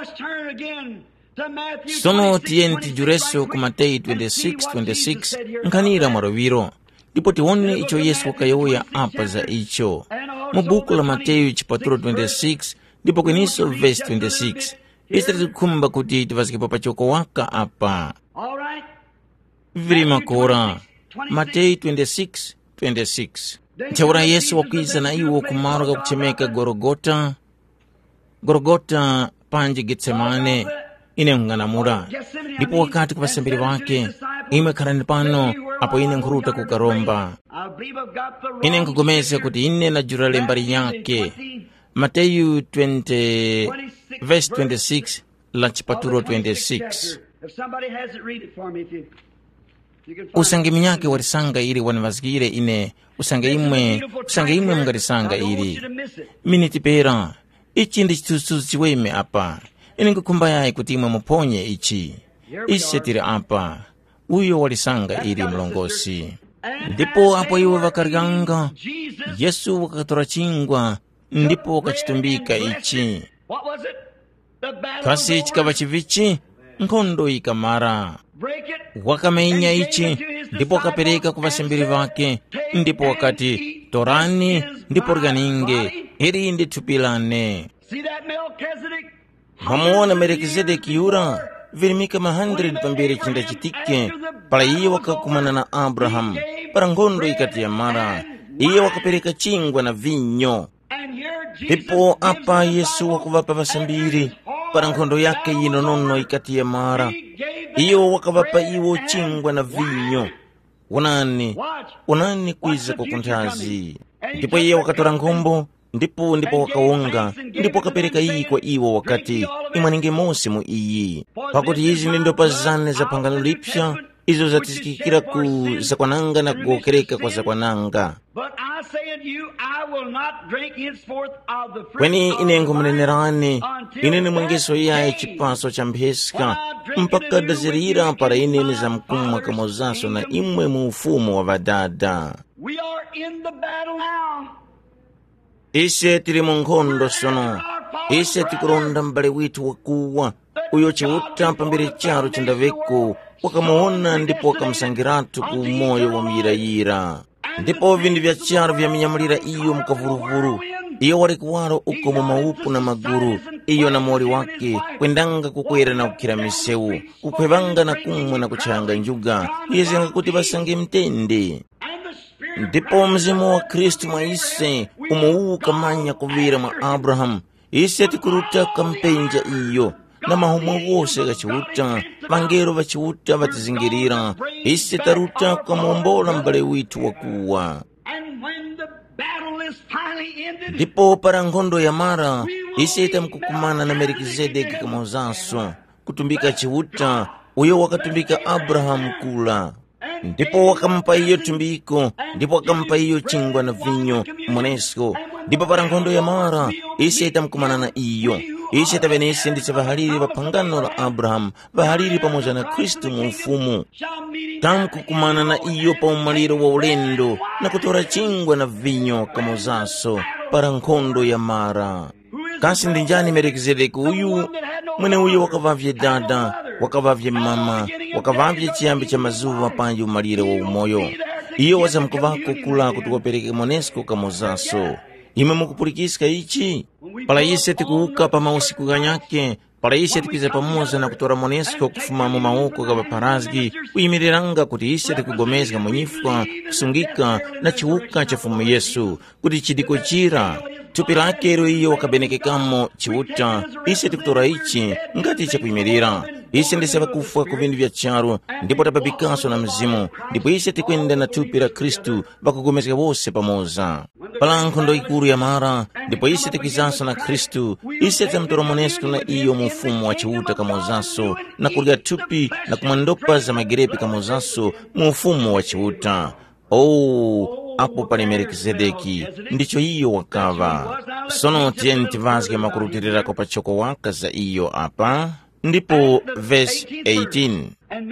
Sono tieni tijureso ku Matei twenty-six twenty-six nkanira maroviro. Ndipo tione icho Yesu wakayoya apa za icho. Mubuku la Matei chipaturo twenty-six, ndipo kweniso verse twenty-six. Istari kumba kuti tivazike papachoko waka apa. Viri makora. Matei twenty-six twenty-six. Teura Yesu wakiza na iwo kumaruga kuchemeka Gorogota. Gorogota panji Getsemane. Ine nganamura. Ndipo wakati kupasambiri wake, ime karani pano, apo ine nkuruta kukaromba. Ine nkugomeza kuti ine na jurale mbari yake. Mateyu twenty, verse twenty-six, la chipaturo twenty-six. Usange minyake warisanga iri wanivazgire ine, usange imwe, usange imwe mgarisanga iri. Minitipera, ichi ndi chitusuzi chiweme apa. Ine ngukumba yae kuti imwe muponye ichi. Isetire apa. Uyo walisanga iri mlongosi. Ndipo apo iwe vakariganga, Yesu wakatora chingwa, ndipo wakachitumbika ichi. Kasi chikava chivichi, nkondo ikamara. Wakamenya ichi, ndipo wakapereka kuvasembiri vake, ndipo wakati torani, ndipo riganinge, iri ndi tupilane. Hamuona Melkizedeki yura, virimika mahundred pambere chinda chitike, pala iyo wakakumana na Abraham, para ngondo ikati ya mara, iyo wakapereka chingwa na vinyo. Ndipo apa Yesu wakuvapa vasambiri, para nkhondo yake yino nono ikati ya mara iyo wakavapa iwo chingwa na vinyo. Onani onani kwiza kwa kunthazi. Ndipo iye wakatora nkhombo ndipo ndipo wakawonga ndipo wakapereka iyi kwa iwo wakati imwaninge Mose mu iyi, pakuti izi ndi ndopa zane za pangano lipya izo zatizikikira ku zakwananga na kugokereka kwa zakwananga. Kweni ine ngomunenerani ine ni mwengeso yaye chipaso cha mpheska mpaka dazirira para ine ni za mkumwa kamozaso na imwe mu ufumu wa vadada. Ise tiri mu nkhondo sono, ise tikuronda mbale witu wakuwa uyo chiuta pambere charo chindaveku wakamuona ndipo wakamusangiratu ku moyo wa miyirayira. Ndipo vindi vya charo vya minyamulira iyo mukavuruvuru iyo warikuwaro uko mu maupu na maguru iyo na mori wake kwendanga kukwera na kukira miseu kukwevanga na kumwe na kuchanga njuga iyezenga kuti basange mtende. Ndipo mzimu wa Kristu mwa ise umuuka manya kuvira mwa Abraham ise tikuruta kampenja iyo na mahumo wose gachiuta vangero vachiuta vatizingirira ise taruta kamombola mbale witu wakuwa. Ndipo para nkhondo ya mara ise itamkukumana na Melkizedeki kamozaso kutumbika chiuta uyo wakatumbika Abraham kula. Ndipo wakampa iyo tumbiko ndipo wakampa iyo chingwa na vinyo monesko. Ndipo para nkhondo ya mara ise itamkumana na iyo ise tavenese nditsa vahaliri vapangano la Abraham vahaliri pamoja na Kristu mu ufumu tamkukumana na iyo pa umaliro wa ulendo na kutora chingwa na vinyo kamozaso para nkhondo ya mara. Kasi ndinjani Melkizedeki uyu? Mwene uyu wakavavye dada wakavavye mama wakavavye chiyambi cha mazuva panji umalire wa umoyo iyo wazamkuvako kula kuti wapereke monesko kamozaso. Ime mukupulikisika ichi pala ise tikuuka pa mausiku ganyake pala ise tikize pamoza na kutora monesko kufuma mu maoko ga baparazgi uyimiriranga kuti ise tikugomezga munyifwa kusungika na chiuka cha fumu Yesu kuti chidiko chira tupi lake ero iyo wakabenekekamo chiuta ise tikutora ichi ngati cha kuyimirira ise ndise vakufa ku vindu vya charo ndipo tapapikaso na mzimu ndipo ise tikwenda na tupi la Kristu vakugomezga wose pamoza. Pala nkhondo ikuru ya mara ndipo ise tikizaso na Kristu ise tamtora monesko na iyo mufumu wa chiuta kamozaso na kulya tupi na kumandopa za magerepi kamozaso mufumu wa chiuta. Oh, apo pali Melkizedeki ndicho iyo wakava. Sono tieni tivazge makurutirira kwa pachoko waka za iyo apa. Ndipo verse eighteen.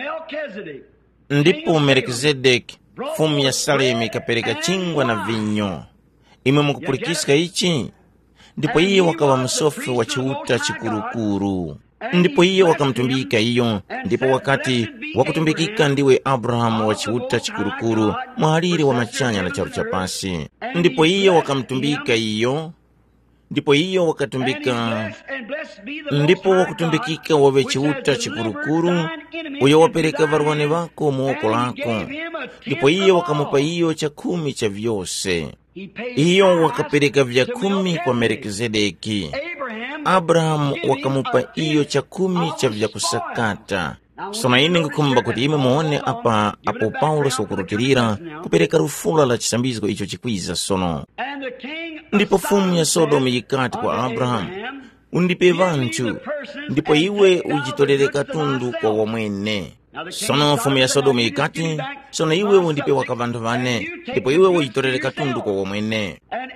Ndipo Melkizedeki fumu ya Salemi kapereka chingwa na vinyo. Ime mukupulikisika ichi? Ndipo iye wakava msofe wa chiuta chikurukuru. Ndipo iye wakamtumbika iyo. Ndipo wakati wakutumbikika ndiwe Abrahamu wa chiuta chikurukuru mwahaliri wa machanya na charu chapasi. Ndipo iye wakamtumbika iyo. Ndipo iyo wakatumbika. Ndipo wakutumbikika wawe chiuta chikurukuru uyo wapereka varwane vako muoko lako. Ndipo iyo wakamupa iyo cha kumi cha vyose. Iyo wakapereka vya kumi kwa Melkizedeki. Abraham wakamupa iyo cha kumi cha vya kusakata. Sona ine ngukumba kuti ime muone apa apo Paulo sokurutirira kupereka rufula la chisambizgo icho chikwiza sono. Ndipo fumu ya Sodomu yikati kwa Abraham, undipe vanchu ndipo iwe ujitolere katundu kwa wamwene. Sono fumu ya Sodomu yikati, sono iwe undipe wakavandu vane ndipo iwe ujitolere katundu kwa wamwene.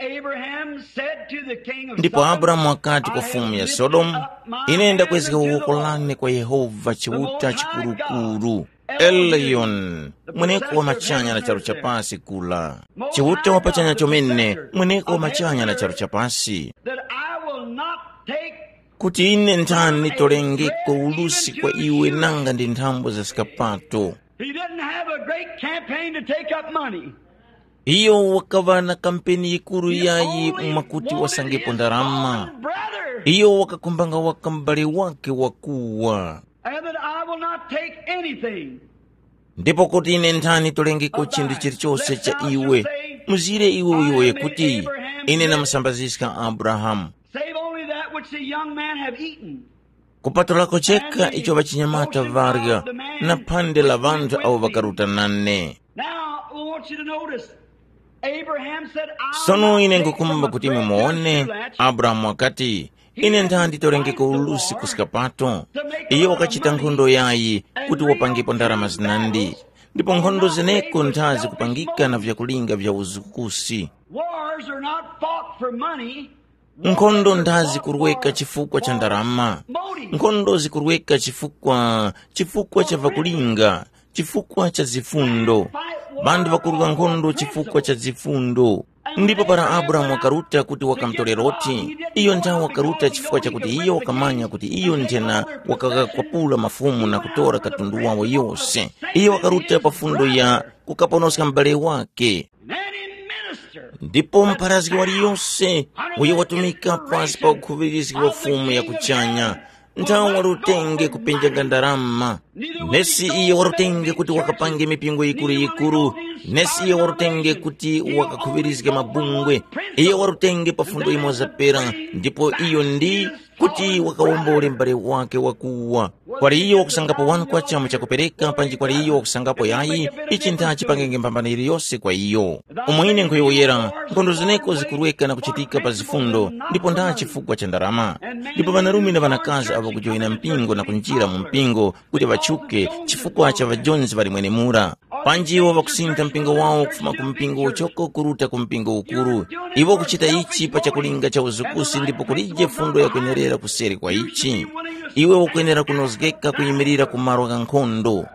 Ndipo Abraham wakati kwa fumu ya Sodomu, inenda kwezika uokolane kwa Yehova chiuta chikurukuru Elion mweneko wa machanya na charu chapasi kula chiuta wapachanya chomene mweneko wa machanya na charu chapasi kuti ine ntani tolengeko ulusi kwa iwe nanga ndi nthambo za sikapato. Iyo wakava na kampeni ikuru yayi makuti wasangepo ndarama. Iyo wakakumbanga wakambale wake wakuwa. Ndipo kuti ine ntani tolengeko chindu chilichose cha iwe muzire iwe uyoye kuti ine namusambazisika Abraham kupatula kocheka icho vachinyamata varya na pande la vantu au vakaruta nane. Sono ine ngukumba kuti muone Abrahamu wakati ine ndandi torengeko ulusi kusikapato. Iyo wakachita nkhondo yayi kuti wapangipo ndarama zinandi. Ndipo nkhondo zeneko ntazi kupangika na vyakulinga vya uzukusi. Nkhondo ndazi kuruweka chifukwa cha ndarama. Nkhondo zikuruweka chifukwa chifukwa cha vakulinga, chifukwa cha zifundo. Bandu vakuruka nkhondo chifukwa cha zifundo. Ndipo para Abrahamu wakaruta kuti wakamtole Loti. Iyo ntawo wakaruta chifukwa cha kuti iyo wakamanya kuti iyo ntena wakakakwapula mafumu na kutora katundu wawo yose. Iyo wakaruta pafundo ya kukaponoska mbale wake. Ndipo mparaziki wali yose uyo watumika pasi pa ukhuviriziki wa fumu ya kuchanya. Ntawo warutenge kupenja gandarama. Nesi iyo warutenge kuti wakapange mipingo ikuru ikuru. Nesi iyo warutenge kuti wakakhuvirizike mabungwe. Iyo warutenge pafundo imoza pera. Ndipo iyo ndi kuti wakawombole mbale wake wakuwa. Kwali iyo wakusangapo wanu kwa chama cha kupereka panji kwali iyo wakusangapo yayi ichi ntachi pangenge mpambaniri yose kwa iyo. Umuine nkhoyo yera nkhondo zeneko zikuruweka na kuchitika pa zifundo ndipo ndachi fugwa cha ndarama. Ndipo vanarumi na vanakazi ava kujoina mpingo na kunjira mu mpingo kuti vachuke chifukwa cha vajonzi vari mwene mura. Panji iwo vakusinta mpingo wawo kufuma kumpingo uchoko kuruta kumpingo ukuru. Iwo kuchita ichi pa chakulinga cha uzukusi ndipo kulije fundo ya kuenerera kuseri kwa ichi. Iwe wakuenera kunozgeka kuyimirira kumaro ga nkhondo.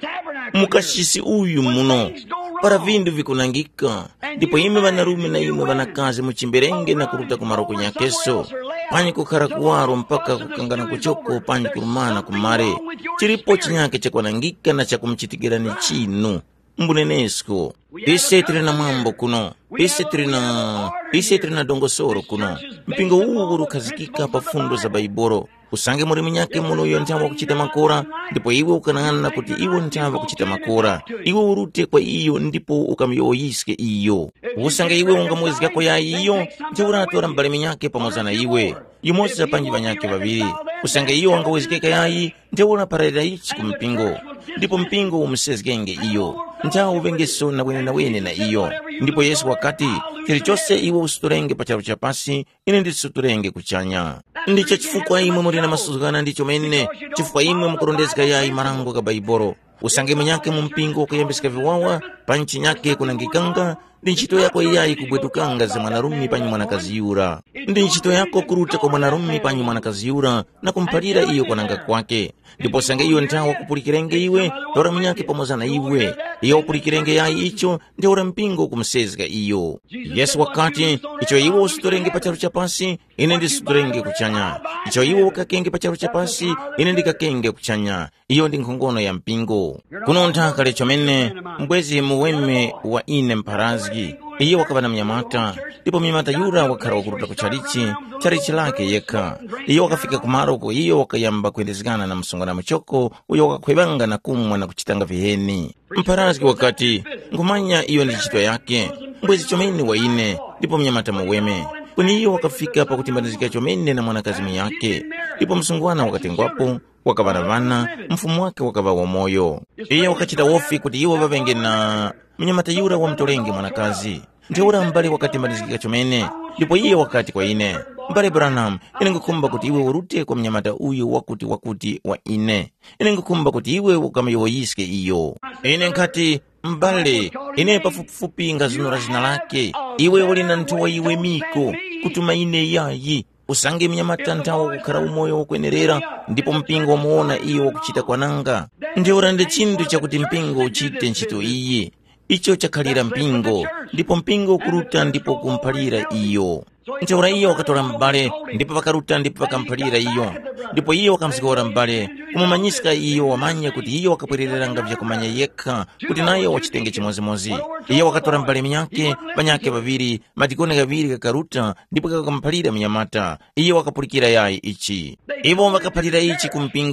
Mukashisi uyu muno para vindu vikunangika. Ndipo ime vanarume na ime vanakazi muchimberenge na kuruta kumaro kunyakeso. Panyi kukara kuwaro mpaka kukangana kuchoko panyi kurumana kumare. Chiripo chinyake cha kwanangika na cha kumchitikirani chinu. Mbunenesko. Ise trina mambo kuno. Ise trina... Ise trina dongosoro kuno. Mpingo huu urukazikika pa fundo za Baiboro. Usange muri minyake muno iyo ntawa kuchita makora. Ndipo iwe ukanangana kuti iwo ntawa kuchita makora. Iwe urute kwa iyo ndipo ukamiyoyiske iyo. Usange iwe ungamwezika kwa ya iyo. Ntiuratora mbale minyake pamoza na iwe. Yumosi za panji banyake babiri. Usange iyo wangawezikeka yayi. Ntiura parada ichi kumpingo. Ndipo mpingo umusezgenge iyo. Ntawa uvengeso na wene na wene na iyo. Ndipo Yesu wakati kilichose iwe usuturenge pa charo cha pasi ine ndisuturenge kuchanya. Ndicho chifukwa imwe muri na masuzugana ndicho mene chifukwa imwe mukurondezeka yayi marango ka Baiboro. Usange mnyake mumpingo kuyembesika viwawa panchi nyake kunangikanga. Ndi nchito yako yayi kubwetukanga za mwanarumi panyi mwanakazi yura. Ndi nchito yako kuruta kwa mwanarumi panyi mwanakazi yura na kumpalira iyo kwa nanga kwake. Ndipo sange iyo ntawa kupulikirenge iwe tora mnyake pamoza na iwe. Iyo kupulikirenge yayi icho ndi ora mpingo kumsezga iyo. Yesu wakati icho iwo usuturenge pacharu chapasi ine ndi suturenge kuchanya. Icho iwo kakenge pacharu chapasi ine ndi kakenge kuchanya. Iyo ndi nkhongono ya mpingo. Kuno ntaka lecho mene mbwezi muweme wa ine mparazi. Iyo wakabana mnyamata. Ndipo mnyamata yura wakara wakuruta kucharichi charichi lake yeka. Iyo wakafika kumaroko. Iyo wakayamba kuendezgana na msongana mchoko. Uyo wakakwebanga na kumwa na kuchitanga viheni. Mparazi wakati ngumanya iyo ndi chito yake. Mbwezi chomeni wa ine. Ndipo mnyamata muweme. Kuni iyo wakafika pa kutimbanizika chomeni na mwanakazimi yake. Ndipo msungwana wakatengwapo. Wakabanavana, mfumu wake wakaba wa moyo. Iyo wakachita wofi kuti iwo vavenge na mnyamata yura wa mtolenge mwanakazi. Nteura mbali wakati mbanizika chomene. Ndipo iyo wakati kwa ine. Mbali Branham, ine ngukumba kuti iwe urute kwa mnyamata uyu wakuti wakuti wa ine. Ine ngukumba kuti iwe ukamiyoyiske iyo. Ine nkati mbali, ine pafupi ngazunura zina lake. Iwe ulina ntuwa iwe miko, kutuma ine yayi. Usange mnyamata ntawa kukara umoyo wakwenerera. Ndipo mpingo wamuona iyo wakuchita kwa nanga. Ndeura nde chindu cha kuti mpingo uchite nchito iye. Icho chakalira mpingo. Ndipo mpingo kuruta ndipo kumpalira iyo. Nteura iyo wakatola mbale. Ndipo wakaruta ndipo wakampalira iyo. Ndipo iyo wakamsikora mbale. Kumumanyisika iyo wamanya kuti iyo wakapwireranga vya kumanya yeka. Kuti nayo wachitenge chimozi mozi. Iyo wakatola mbale minyake. Banyake babiri. Matikone gabiri kakaruta. Ndipo kakampalira mnyamata. Iyo wakapulikira yayi ichi. Iwo wakapalira ichi kumpingo.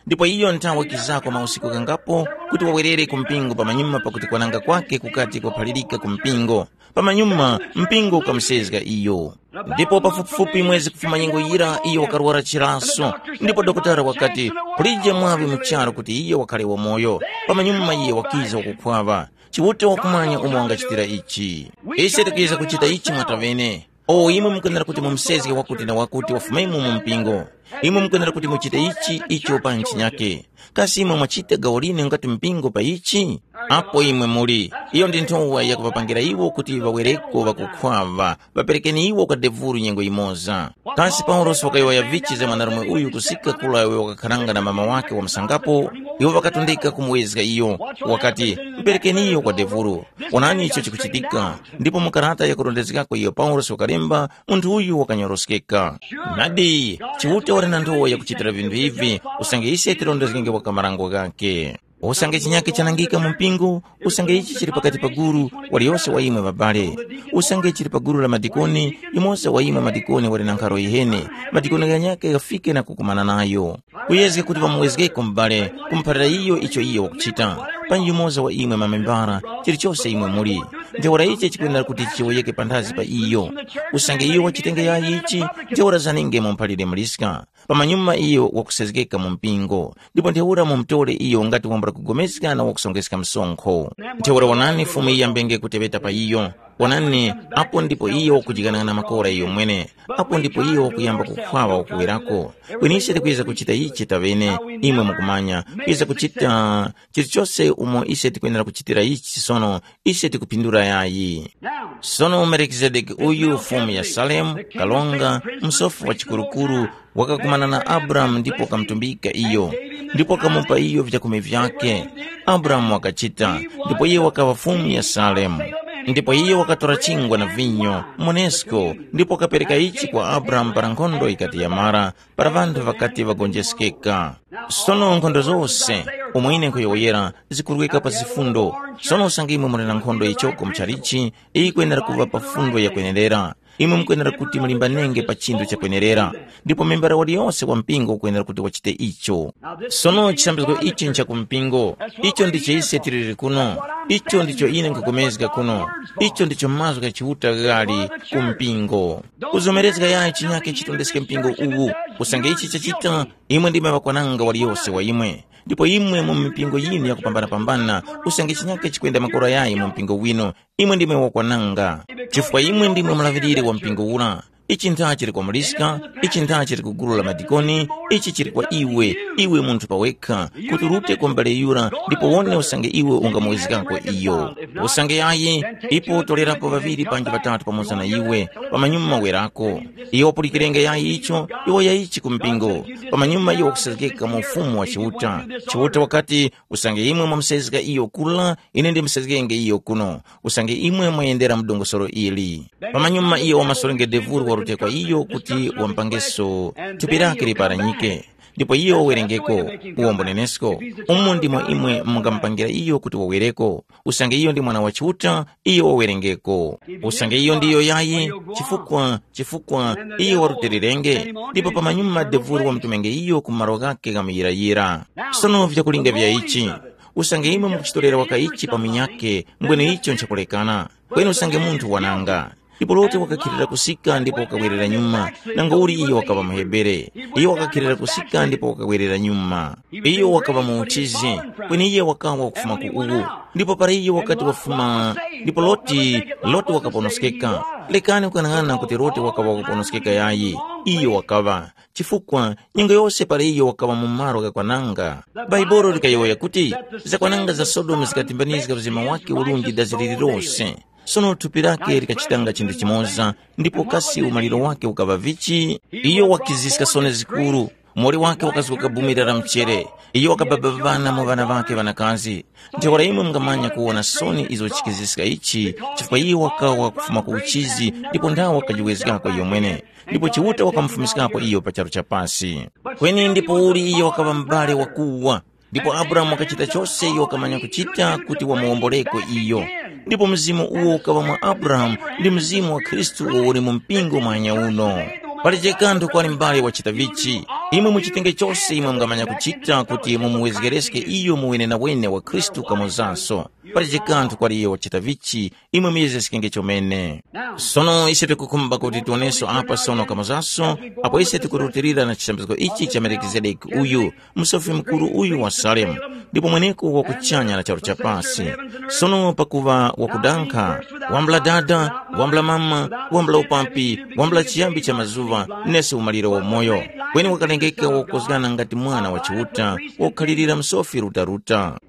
ndipo iyo nthawi kizako mausiku kangapo kuti wawerere kumpingo pamanyuma pakuti kwananga kwake kukati kophalirika kumpingo pamanyuma mpingo ukamsezga iyo. Ndipo pafupifupi mwezi kufuma nyengo ira iyo wakarwara chiraso, ndipo dokotara wakati kulije mwavi mcharo kuti iyo wakale wa moyo pamanyuma iye wakiza wakukwava chiwute wakumanya umo wangachitira ichi. Ise tukiza kuchita ichi mwatavene o imwe mukwenera kuti mumsezge wakuti na wakuti wafumaimu mumpingo, imwe mukwenera kuti muchite ichi ichi opa nchi nyake kasi imwe mwachite gaoline ngati mpingo pa ichi apo imwe muli. Iyo ndi nthowa yakupapangira iwo kuti wawereko wakukhwava waperekeni iwo kwa devuru nyengo imoza. Kasi Paulos wakaiwa ya vichi za mwanarume uyu kusika kula iwe wakakharanga na mama wake wa msangapo iwo wakatundika kumwezga iyo wakati mperekeni iyo kwa devuru. Wanani icho chikuchitika ndipo mukarata ya kurondezekako iyo Paulos wakalemba munthu uyu wakanyoroskeka. Nadi chiwute wari na nthowa ya kuchitira vindu hivi usange isi yatirondezekenge wakamarango gake. Usange chinyake chanangika mumpingo, usange ichi chiri pakati paguru wali yose wa imwe babale. Usange chiri paguru la madikoni, imose wa imwe madikoni wali nankaro ihene, madikoni ganyake gafike na kukumana nayo. Uyezge kuti wamuwezgeko mbale, kumparira iyo icho iyo wakuchita. Panji moza wa imwe mamembara, chiri chose imwe muli. Njewara ichi chikwenda kuti chiwoyeke pandazi pa iyo. Usange iyo wachitenge ya ichi, njewara zanenge mumpalire mliska. Pamanyuma iyo wakusezgeka mumpingo. Ndipo njewara mumtole iyo ngati wambra kugomezga na wakusongeska msonko. Njewara wanani fumu iya mbenge kutebeta pa iyo. Wanani apo ndipo iyo kujigana na makora iyo mwene. Apo ndipo iyo kuyamba kukhwawa wakuwerako. Kwenise tikuiza kuchita ichi tavene imwe mukumanya. Kuiza kuchita chirichose umo ise tikuendera kuchitira ichi sono ise tikupindura yayi. Sono Melkizedeki uyu fumu ya Salem kalonga msofu wa chikurukuru wakakumana na Abraham ndipo kamtumbika iyo. Ndipo kamupa iyo vitakume vyake. Abraham wakachita ndipo iyo wakawa fumu ya Salem. Ndipo iyo wakatora chingwa na vinyo monesko ndipo kapereka ichi kwa Abraham para nkondo ikati ya mara para vandu vakati vagonjeskeka. Sono nkondo zose umwine nkuyoyera zikuruweka pa zifundo. Sono usangimwe mwana nkondo ichoko mcharichi ikwendera kuva pa fundo ya kwenerera. Imwe mkwendera kuti mlimbanenge pa chindu cha kwenerera. Ndipo membara wali yose wa mpingo kwendera kuti wachite icho. Sono chisambizgo ichi ncha kumpingo. Icho ndicho ise tiriri kuno. Icho ndicho ine nkukumezga kuno. Icho ndicho mazo kachihuta gali kumpingo. Uzomerezga ya ichi nyake chitondeske mpingo uwu. Usange ichi chachita imwe ndime wakwananga wali yose wa imwe. Ndipo imwe mu mpingo yini ya kupambana pambana usange chinyake chikwenda makora yayi mu mpingo wino imwe ndime wakwananga. Chifukwa imwe ndime mlaviriri wa mpingo ula. Ichi nta chiri kwa mliska, ichi nta chiri kuguru la madikoni, ichi chiri kwa iwe, iwe muntu paweka, kuturute kwa mbale yura, ndipo wone usange iwe unga mwezika kwa iyo. Usange yayi, ipo tolera po vaviri panji batatu pamoza na iwe, pamanyuma werako. Iyo pulikirenge yayi icho, iwo ya ichi kumpingo, pamanyuma iyo wakusazikeka mfumu wa chiuta. Chiuta wakati usange imwe mwamsezika iyo kula, inende msezikenge iyo kuno, usange imwe mwayendera mdongo soro ili. Pamanyuma iyo wamasorenge devuru warute kwa iyo kuti wampangeso tupirake riparanyike. Ndipo iyo werengeko uombonenesko umu ndimo imwe mngampangira iyo kuti wawereko. Usange iyo ndi mwana wa chiuta iyo wawerengeko. Usange iyo ndiyo yayi chifukwa chifukwa iyo waruterirenge. Ndipo pamanyuma devuru wa mtumenge iyo kumaro gake gamiyirayira. Sono vya kulinga vya ichi usange imwe mkuchitorera waka ichi paminyake mbwene icho nchakulekana. Kwenu usange muntu wananga. Ndipo lote wakakirira kusika ndipo wakawerera nyuma. Nangauri iyo wakaba mahebere. Iyo wakakirira kusika ndipo wakawerera nyuma. Iyo wakaba muuchizi. Kweni iyo wakawa kufuma kuugu. Ndipo para iyo wakati wafuma. Ndipo loti, loti wakaponoskeka. Lekani ukanangana kuti loti wakaba wakaponoskeka yayi. Iyo wakaba. Chifukwa, nyingo yose para iyo wakaba mumaro kakwananga. Baiboro likayoya kuti, za kwananga za Sodoma zikatimbanizi kuzima wake urungi dazirirose. Sono tupirake likachitanga chindu chimoza, ndipo kasi umaliro wake ukaba vichi. Iyo wakizisika sone zikuru, mori wake wakazuka bumirara mchere. Iyo wakababavana mu vana vake vanakazi. Njewara imwe mngamanya kuona soni izo chikizisika ichi, chifukwa iyo wakawa kufuma kuuchizi, ndipo ndawa wakajiwezika kwa iyo mwene. Ndipo chiuta wakamfumisika kwa iyo pacharu chapasi. Kweni ndipo uri iyo wakaba mbale wakuwa. Ndipo Abraham wakachita chose iyo wakamanya kuchita kuti wamuomboleko iyo. Ndipo mzimu uo ukawa mwa Abraham ndi mzimu wa Kristu uo uri mumpingo mwanya uno. Palijekandu kwa mbali wachita vichi. imwe muchitenge chose imwe mungamanya kuchita kuti mumuwezekereske iyo muwenena wene wa Kristu kamuzanso pali kanthu kwaliye wachita vichi imwe miyezesikenge chomene. Sono ise tikukumba kuti tionenso apa sono kamuzanso apo ise tikurutirira na chisambizo ichi cha Melkizedeki uyu msofi mkuru uyu wa Salemu ndipo mweneko wakuchanya na charo chapasi. Sono pakuva wakudanka wambla dada wambla mama wambla upampi wambla chiyambi cha mazuva nese umaliro wa moyo kweni wakalengeka wakozgana ngati mwana wa chiuta wakhalirira msofi rutaruta.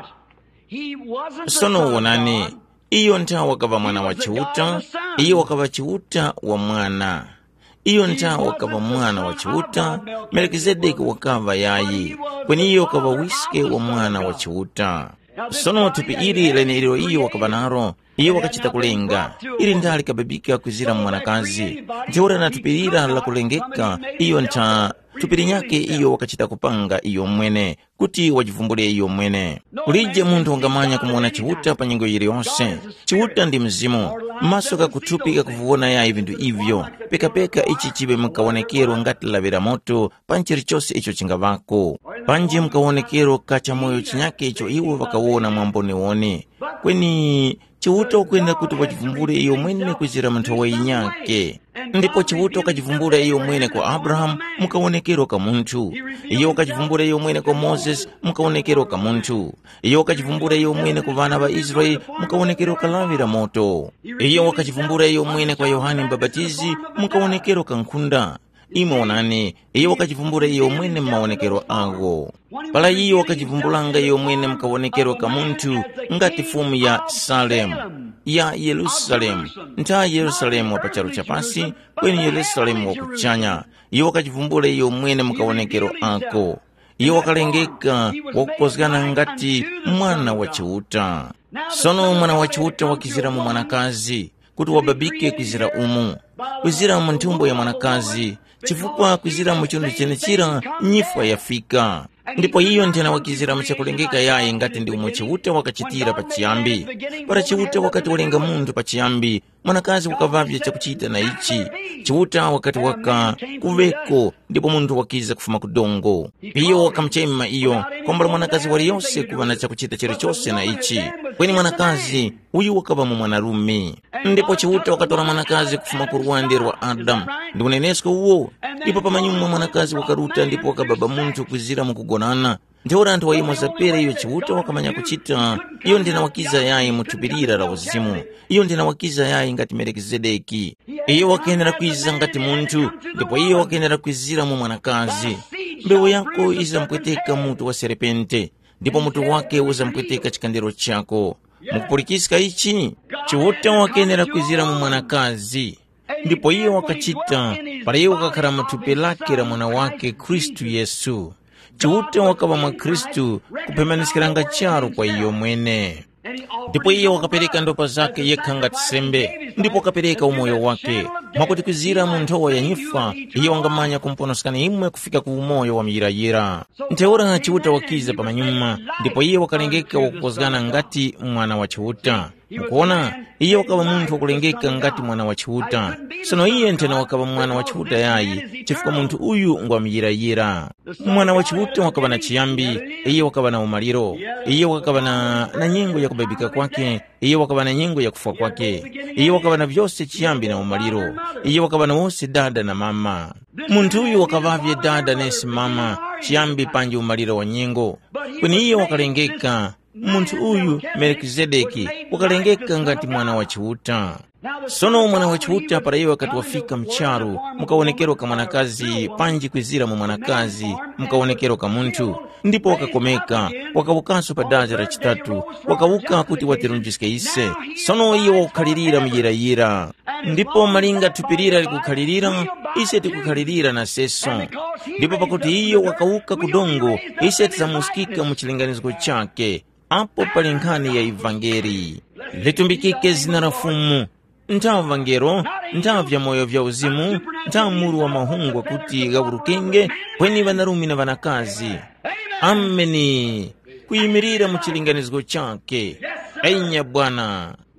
Sono uonani iyo nta wakava mwana wa chiuta iyo wakava chiuta wa mwana iyo nta wakava mwana wa chiuta Melkizedeki wakava yayi kweni iyo wakava wiske wa mwana wa chiuta. Sono tupi iri lene ilo iyo wakava naro iyo wakachita kulenga ili ndali kabebika kuzira mwanakazi nteura na tupirira la kulengeka iyo nta tupiri nyake iyo wakachita kupanga iyo mwene kuti wajivumbule iyo mwene. Ulije muntu wangamanya kumuona chiuta pa nyingo yiri yonse. Chiuta ndi mzimu maso kakutupika kuvuona ya ivindu ivyo peka peka ichi chibe mkaonekero ngati lavera moto panchiri chose icho chingavako panje mkaonekero kacha moyo chinyake icho iwo wakawona mwambone wone kweni chiuta ukwenda kuti wajivumbule iyo mwene kuzira mnthu wa inyake. Ndipo chiuta wakajivumbula iyo mwene kwa Abraham mkaonekero ka muntu iyo wakajivumbula iyo mwene kwa Moses mkaonekero ka muntu iyo wakajivumbula iyo mwene kwa vana wa Israeli mkaonekero ka lavira moto iyo wakajivumbula iyo mwene kwa Yohane Mbabatizi mkaonekero ka nkunda imonani iyo wakajivumbula iyo mwene maonekero ago pala iyo wakajivumbulanga iyo mwene mkaonekero ka muntu ngati fumu ya Salem ya Yerusalemu nta Yerusalemu wapacharo chapasi kweni Yerusalemu wakuchanya iyo wakajivumbula iyo mwene mkaonekero ako iyo wakalengeka wakukozgana ngati mwana wa chiuta. Sono mwana wa chiuta wakizira mu mwanakazi kuti wababike kuzira umu kuzira mu ntumbo ya mwanakazi chifukwa kuzira mu chundu chene chira nyifwa yafika ndipo iyo ntena wakizira mchakulengeka yaye ngati ndi umwe chiuta wakachitira pa chiyambi para chiuta wakati walenga mundu pa chiyambi mwanakazi wakavavya chakuchita na ichi chiuta wakati waka kuveko ndipo mundu wakiza kufuma kudongo iyo wakamchema iyo kwamba mwanakazi wali yose kuva na chakuchita chiri chose na ichi kweni mwanakazi uyu wakava mu mwanarume ndipo chiuta wakatola mwanakazi kufuma kuruwande rwa Adam ndi unenesko uwo ndipo pamanyumwa mwanakazi wakaruta ndipo wakababa muntu kuzira mukugonana nteura anthu waimo zapera iyo chiuta wakamanya kuchita iyo ndina wakiza yayi mutupirira la uzimu iyo ndina wakiza yayi ngati Melkizedeki iyo wakenera kuiza ngati muntu ndipo iyo wakenera kuizira mu mwanakazi mbewu yako iza mpweteka mutu wa serepente ndipo mutu wake uza mpweteka chikandiro chako mukupulikisika ichi chiuta wakenera kuizira mu mwanakazi ndipo iyo wakachita para iyo wakakhala matupe lake la mwana wake Kristu Yesu chiuta wakava mwa Kristu kupemanisikiranga charo kwa iyo mwene ndipo iyo wakapereka ndopa zake yekha ngati sembe ndipo wakapereka umoyo wake mwakuti kuzira mu nthowa ya nyifa iyo wangamanya kumponosikana imwe kufika ku umoyo wa miyirayira nteura chiuta wakiza pamanyuma ndipo iyo wakalengeka wakukozgana ngati mwana wa chiuta mukuona iyo wakava munthu wakulengeka ngati mwana wa chiuta sono iye ntena wakava mwana wa chiuta yayi chifukwa munthu uyu ngwa miyirayira mwana wa chiuta wakava na chiyambi iyo wakava na umaliro iyo wakava na, na nyengo ya kubabika kwake iyo wakava na nyengo ya kufa kwake iyo wakava na vyose chiyambi na umaliro iyo wakava na wose dada na mama munthu uyu wakavavye dada nesi mama chiyambi panje umaliro wa nyengo kweni iyo wakalengeka munthu uyu Melkizedeki wakalengeka ngati mwana wa chiuta. Sono mwana wa chiuta para iyo wakati wafika mcharu mkaonekero ka mwanakazi panji kwizira mu mwanakazi mkaonekero ka muntu ndipo wakakomeka wakawukanso pa daja la chitatu wakawuka kuti watirunjiske ise sono iyo wakukhalirira miyirayira ndipo malinga tupirira likukhalirira ise tikukhalirira na seso ndipo pakuti iyo wakawuka kudongo ise tizamusikika mu chilinganizo chake apo pali nkhani ya ivangeli litumbikike zina la fumu nta vangero nta vya moyo vya uzimu nta muru wa mahungwa kuti gawurukenge kweni vanarumi na vanakazi ameni kuyimirira mu chilinganizo chake ainya Bwana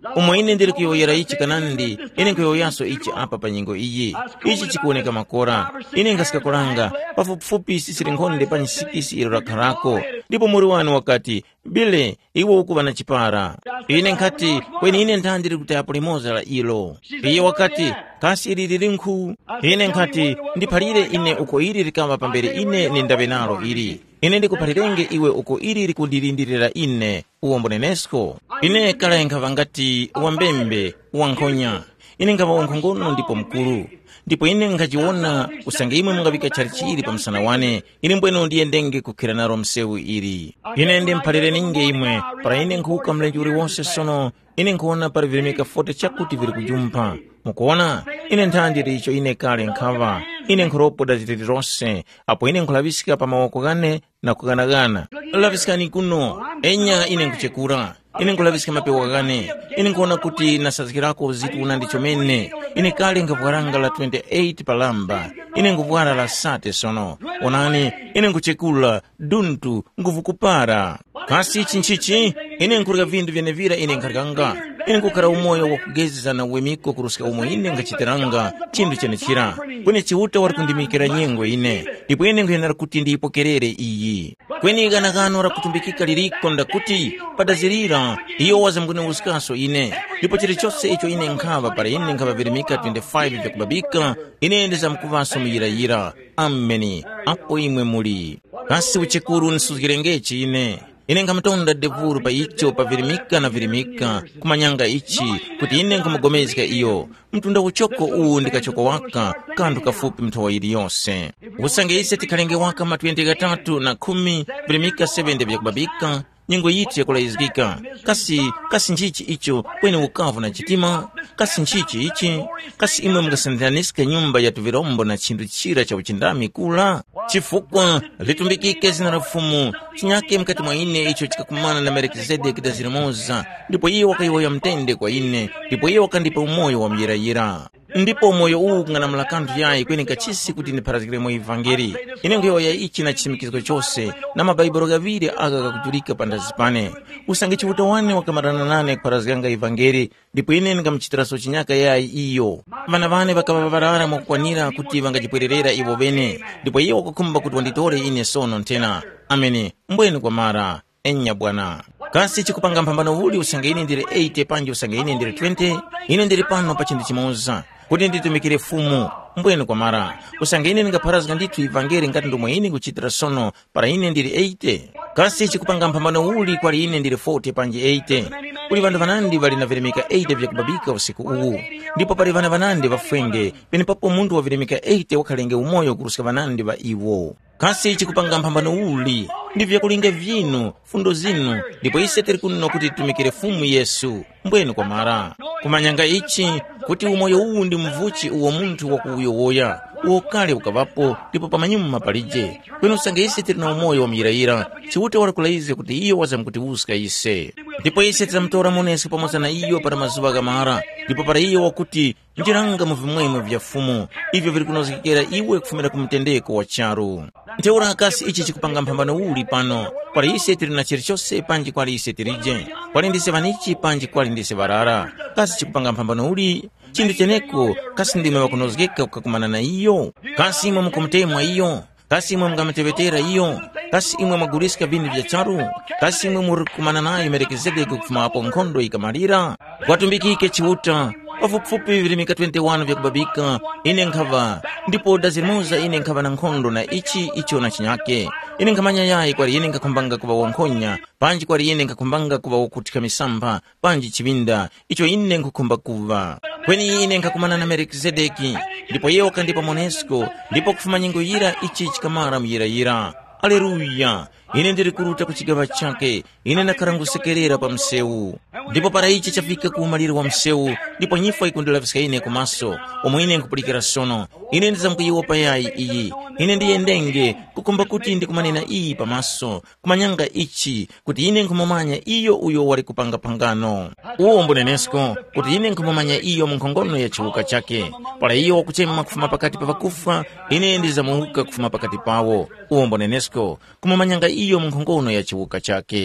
umwe ine ndiri kuyoyera ichi kanandi ine nkuyoyaso ichi apa pa nyingo iyi ichi chikuoneka makora ine ngasikakolanga pafupifupi sisiri nkhonde pa nsikisi ilo rakharako ndipo muri wanu wakati bile iwo ukuva na chipara ine nkati kweni ine nthandiri kuti apo limoza la ilo iye wakati kasi ili lili nkhu ine nkati ndiphalire ine uko ili likamba pambere ine nindabe nalo ili ine ndikuphalirenge iwe uko ili likundilindirira ine uwombonenesko ine kala nkhava ngati wambembe wankhonya ine nkava wankhongono ndipo mkulu ndipo ine nkachiona usange imwe mungapika chali chili pa msana wane ine mbweno ndiye ndenge kukhira nalo msewu ili ine ndi mphalire ninge imwe para ine nkhuka mlenji uli wonse sono ine nkuona para vilimika fote chakuti vili kujumpha mukuona ine nthandiri icho ine kale nkhava ine nkhuropo dachitiri ronse apo ine nkhulavisika pa mawoko gane na kuganagana lavisikani kuno enya ine nkuchekura ine nkulavisika mapewa gane ine nkuona kuti nasazikirako zitu una ndichomene ine kale nkavwaranga la twenty-eight palamba ine nkuvwara la sate sono onani ine nkuchekula duntu nkuvukupara kasi chinchichi ine nkurika vindu vyenevira ine nkharikanga ine nkukhala umoyo wakugezeza uwemiko kurusika umwe ine nkachitiranga chindu chenechira kweni chiuta wari kundimikira nyengo ine ndipo ine nkuyenera kuti ndiyipokerere iyi kweni iganagano wara kutumbikika liriko ndakuti padazirira iyo waza mkune usikaso ine ndipo chiri chose icho ine nkhava para ine nkhava virimika twenty-five vyakubabika ine ndiza mkuvaso muyirayira ameni apo imwe muli kasi uchekuru nsuzikirengechi ine ine nkamatonda devuru pa icho pa virimika na virimika kumanyanga ichi kuti ine nkamagomezika iyo mtunda uchoko uwu ndikachoko waka kandu kafupi mthawa ili yonse usange ise tikhalenge waka ma twenty gatatu na khumi virimika seventy vyakubabika nyingo yitu yakulaizikika kasi kasi nchichi icho kweni ukavu na chitima kasi nchichi ichi kasi imwe mkasandanisika nyumba ya tuvirombo na chindu chira cha uchindami kula chifukwa litumbikike zina la fumu chinyake mkati mwa ine icho chikakumana na Melkizedeki dazirimoza ndipo iye wakaiwoya mtende kwa ine ndipo iye wakandipa umoyo wa mjirayira ndipo umoyo uwu kung'anamula kanthu yayi kweni kachisi kuti ndipharazikiremo ivangeli ine nkuyoya ichi na chimikiziko chose na mabaibolo gaviri aka kakutulika pandazi pane usange chivuta wane wakamarana nane kupharazikanga ivangeli ndipo ine nkamchitiraso chinyaka yayi iyo vana vane vakavavarara mwakukwanira kuti vangachipwererera ivo bene ndipo iye wakakhumba kuti wanditole ine sono ntena amene mbweni kwa mara enya bwana kasi chikupanga mpambano uli usange ine ndiri eighty panji usange ine ndiri twenty ine ndiri pano pa chindu chimoza kuti nditumikire fumu mbweni kwa mara usange ine ningapharazika ndithu ivangeli ngati ndomwe ine kuchitira sono para ine ndiri eighty kasi chikupanga mpambano uli kwali ine ndiri forty panji eighty kuli vandu vanandi vali na virimika eighty vyakubabika usiku uwu ndipo pali vana vanandi vafwenge pene papo mundu wa virimika eighty wakhalenge umoyo kurusika vanandi va iwo kasi chikupanga mpambano uli ndi vyakulinga vinu fundo zinu ndipo ise tiri kuno kuti tumikire fumu Yesu mbweni kwa mara kumanyanga ichi kuti umoyo uwu ndi mvuchi uwo munthu wakuuyowoya uwo kale ukavapo ndipo pamanyuma palije kwenu usange ise tiri na umoyo wa mjirayira chiwute wala kulaize kuti iyo wazamkuti uska ise ndipo ise tiramtora monesi pamoza na iyo para mazuva gamara ndipo para iyo wakuti njiranga muvimwemwe vya fumu ivyo vili kunozikikera iwe kufumira kumtendeko wa charu nteura akasi ichi chikupanga mpambano uli pano para ise tiri na chiri chose panji kwali ise tirije kwali ndise vanichi panji kwali ndise varara kasi chikupanga mpambano uli chindu cheneko kasi ndime wakunozikika kukakumana na iyo kasi imwe mkumtemwa iyo kasi imwe mngametevetera iyo kasi imwe magurisika vindu vya charu kasi imwe murikumana nayo Melkizedeki kufuma hapo nkhondo ikamalira kwatumbikike chiuta pafupifupi virimika twenty-one vyakubabika ine nkhava ndipo dazirimoza ine nkhava na nkhondo na ichi icho na chinyake ine nkhamanya yayi kwali ine nkakhumbanga kuva wankhonya panji kwali ine nkakhumbanga kuva wakutika misamba panji chivinda icho ine nkhukhumba kuva kweni ine nkakumana na Melkizedeki ndipo iye wakandipa monesko ndipo kufuma nyingo yira ichi chikamara muyirayira aleluya ine ndiri kuruta kuchigava chake ine nakarangusekerera pa msewu ndipo para ichi chafika kuumalire wa msewu ndipo nyifa ikundilavisika ine kumaso omwe ine nkupulikira sono ine ndizamkuyiwa pa yayi iyi ine ndiye ndenge kukumba kuti ndikumanena iyi pamaso kumanyanga ichi kuti ine nkumamanya iyo uyo wali kupanga pangano uwo mbunenesko kuti ine nkumamanya iyo munkhongono ya chiwuka chake para iyo wakuchema kufuma pakati pa vakufa ine ndizamuhuka kufuma pakati pawo uwo mbunenesko kumamanyanga iyo munkhongono ya chiwuka chake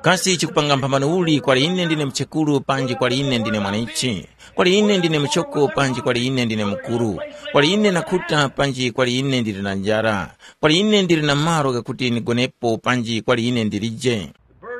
kasi chikupanga mpambano uli kwali ine ndine mchekulu panji kwali ine ndine mwanaichi, kwali ine ndine mchoko panji kwali ine ndine mkuru, kwali ine nakuta panji kwali ine ndine na njara, kwali ine ndine na maro kakuti nigonepo panji kwali ine ndirije.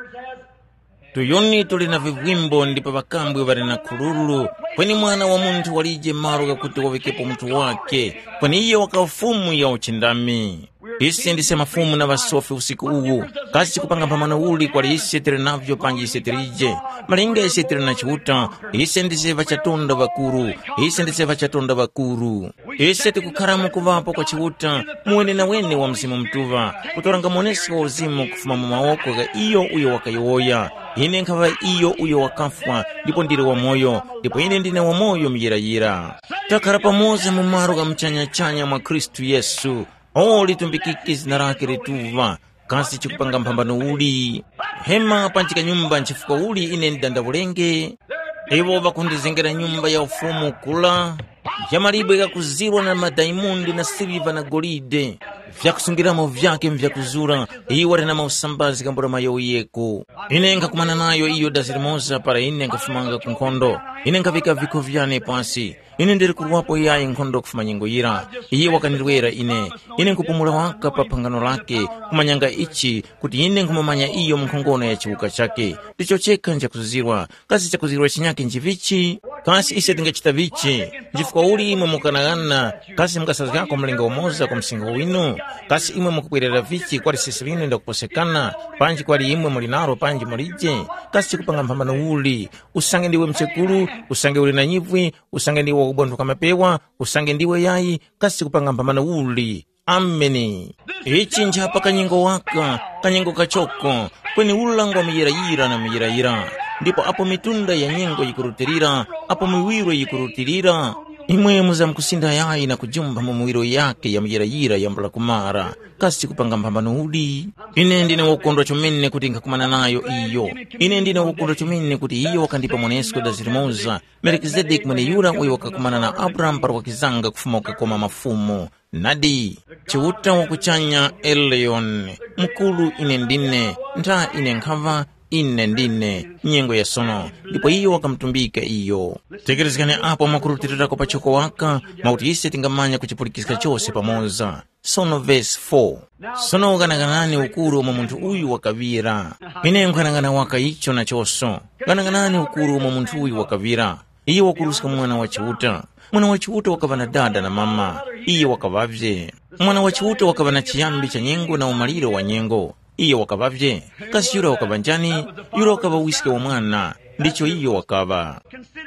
Tuyoni tuli na vivwimbo ndipo bakambwe bali na kululu, kweni mwana wa muntu walije maro kakuti wawikepo mtu wake, kweni iyo wakafumu ya uchindami. Isi ndise mafumu na basofi usiku ugu, kasi chikupanga mpambano uli kwali isi tere navyo panji isi terije, malinga isi tere na chuta, isi ndise vachatonda bakuru, isi ndise vachatonda bakuru. Isi tikukaramu kuvapo kwa chuta, muwene na wene wa msimu mtuva, kutoranga monesi wa uzimu kufuma mamaoko ga iyo uyo wakayoya. Ine nkava iyo uyo wakafwa, ndipo ndiri wa moyo, ndipo ine ndine wa moyo mjirajira. Takara pamoja mumaro ga mchanya chanya mwa Kristu Yesu. Oli tumbikiki zinarake rituva, kasi chikupanga mpambano uli. Hema panchika nyumba nchifuka uli ine ndanda vulenge. Evo vakundizengera nyumba ya ufumu kula. Jamaribwe ya kuzirwa na madaimundi na silva na golide. Vya kusungiramo vyake mvya kuzura, iware na mausambazi kambura mayo yeko. Ine nka kumana nayo iyo dasirimoza para ine nka fumanga kunkondo. Ine nka vika viko vyane pasi. Ine ndiri kuwapo ya nkondo kufuma nyengo yira. Iye wakanirwera ine. Ine nkupumula waka pa pangano lake. Kumanyanga ichi, kuti ine nkumamanya iyo mkongono ya chibuka chake. Ticho cheka nja kuzirwa. Kasi cha kuzirwa chinyake njivichi. Kasi ise tinga chitavichi. Njifuka uli imwe mukanagana. Kasi mkasazi yako mlinga umoza kwa msinga winu. Kasi imwe mukupirera vichi kwa risisirinu nda kuposekana. Panji kwa li imwe mulinaro panji mulije. Kasi chikupanga mpambano uli. Usange ndiwe mchekulu, usange uli na nyivwi, usange ndiwe ubondu kama pewa, usange ndiwe yai, kasi kupanga mpambano uli. Ameni. Ichi njapa kanyengo waka, kanyengo kachoko, kweni ulango miyirayira na miyirayira. Ndipo apo mitunda ya nyengo yikurutirira, apo miwiro yikurutirira. Imwe muza mkusinda yai na kujumba mumuwiro yake ya miyirayira ya mbula kumara. Kasi kupanga mpambano uli. Ine ndine wakondwa chumene kuti nkakumana nayo iyo. Ine ndine wakondwa chumene kuti iyo wakandipa mwanesko da zirimoza. Melkizedek mwene yura uyo wakakumana na Abraham para wakizanga kufuma wakakoma mafumu. Nadi, chiuta wakuchanya Eleon. Mkulu ine ndine, nta ine nkava, ine ndine, nyengo ya sono. Ndipo iyo wakamtumbika iyo. Tekerezikane apo makurutirira kwa pachoko waka, mauti isi tingamanya kuchipulikisika chose pamoza. Sono verse four. Sono wakanaganani ukuru umo muntu uyu wakavira. Ine mkanagana waka icho na choso. Kanaganani ukuru umo muntu uyu wakavira. Iyo wakurusika mwana wa chiuta. Mwana wa chiuta wakavana dada na mama. Iyo wakavavye. Mwana wa chiuta wakavana chiyambi cha nyengo na umaliro wa nyengo. Iyo wakavavye. Kasi yura wakavanjani, yura wakava wiske wa mwana. Ndicho iyo wakava.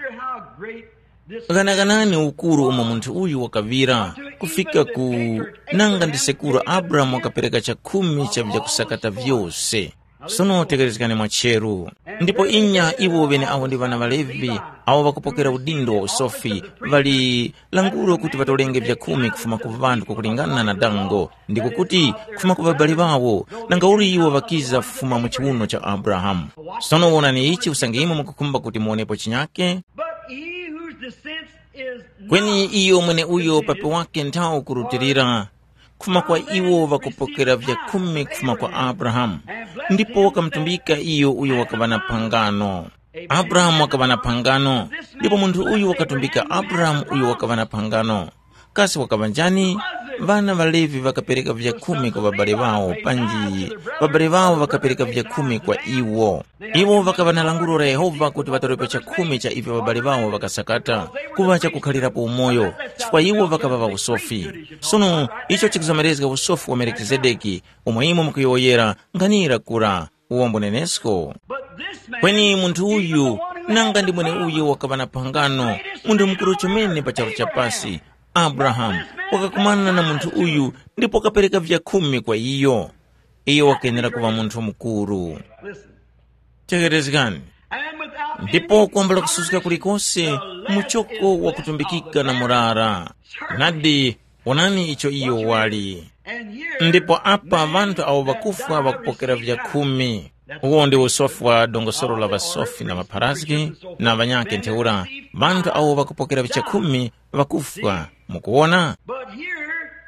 Ganaganani ukuru umo muntu uyu wakavira. Kufika ku nanga ndisekura Abraham wakapereka cha kumi cha vya kusakata vyose. Sono tegerezikane mwacheru. Ndipo inya iwo bene awo ndi bana balevi, awo bakupokera udindo wa usofi, bali languro kuti batolenge vya kumi kufuma kuvandu kukulingana na dango. Ndiko kuti kufuma kubabali bawo, nanga uri iwo bakiza fuma mchiuno cha Abraham. Sono wona ni ichi usangimu mkukumba kuti muonepo chinyake. Kweni iyo mwene uyo pape wake ntao kurutirira. Kufuma kwa iwo wakupokera vya kumi kufuma kwa Abraham. Ndipo wakamtumbika iyo uyo wakavana pangano. Abraham wakavana pangano. Ndipo muntu uyu wakatumbika Abraham uyu wakavana pangano. Kasi wakavanjani, vana walevi wakapereka vya kumi kwa babale wao panji. Babale wao wakapereka vya kumi kwa iwo. Iwo wakavana languro la Yehova kuti watorepe cha kumi cha iwe babale wao wakasakata. Kuwacha kukalira po umoyo. Chikwa iwo wakavava usofi. Sono, icho chikizomerezga usofi wa Melkizedeki. Umuhimu mkuyoyera, nganira kura. Uwambo nenesko. Kweni muntu uyu, nanga ndi mwene uyu wakavana pangano. Mundu mkuru chumene pacharo chapasi. Abraham wakakumana na muntu uyu, ndipo kapereka vya kumi kwa iyo. Iyo wakenera kuwa muntu mkuru. Tegerezikani. Ndipo kuambala kususika kulikose, muchoko wakutumbikika na murara. Nadi, wanani icho iyo wali. Ndipo apa vantu awo wakufa wakupokera vya kumi. Uwo ndi usofu wa dongosoro la basofi na maparazgi na vanyake nteura. Vantu awo wakupokera vya kumi wakufa. Mukuona?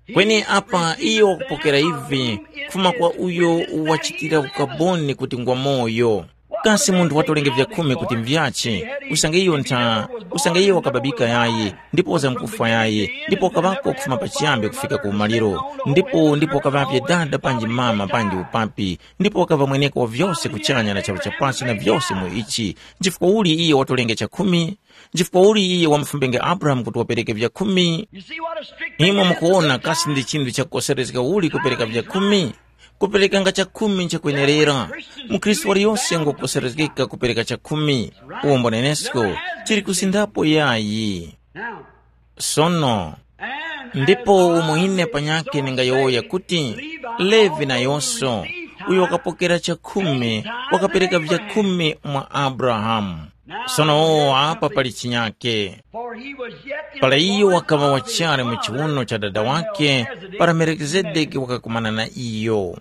kweni apa iyo wakupokera hivi kufuma kwa uyo wachitira ukaboni kuti ngwa moyo. Kasi mundu watolenge vya kumi kuti mvyachi usange iyo nta usange iyo wakababika yayi ndipo za mkufa yayi ndipo wakabako kufuma pachiyambe kufika kumaliro ndipo ndipo wakavapye dada panji mama panji upapi ndipo wakava mweneko wa vyose kuchanya na chalo chapasi na vyose muichi. Jifukwa uli iyo watolenge cha kumi, jifukwa uli iyo wamfumbenge Abraham kuti wapereke vya kumi. Imo mkuona kasi ndi chindu cha kukoserezeka uli kupereka vya kumi. Kupereka nga cha kumi ncha kwenerera. Mukristo wali yose ngo kukoserezeka kupereka cha kumi. Uombo nenesko chiri kusindapo yayi. Sono ndipo umuhine panyake ninga yoya kuti Levi na yoso uyo wakapokera cha kumi wakapereka vya kumi mwa Abraham. Sono hapa pali chinyake pala iyo wakama wachare mchiuno cha dada wake para Melkizedeki wakakumana na iyo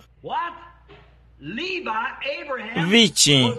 vichi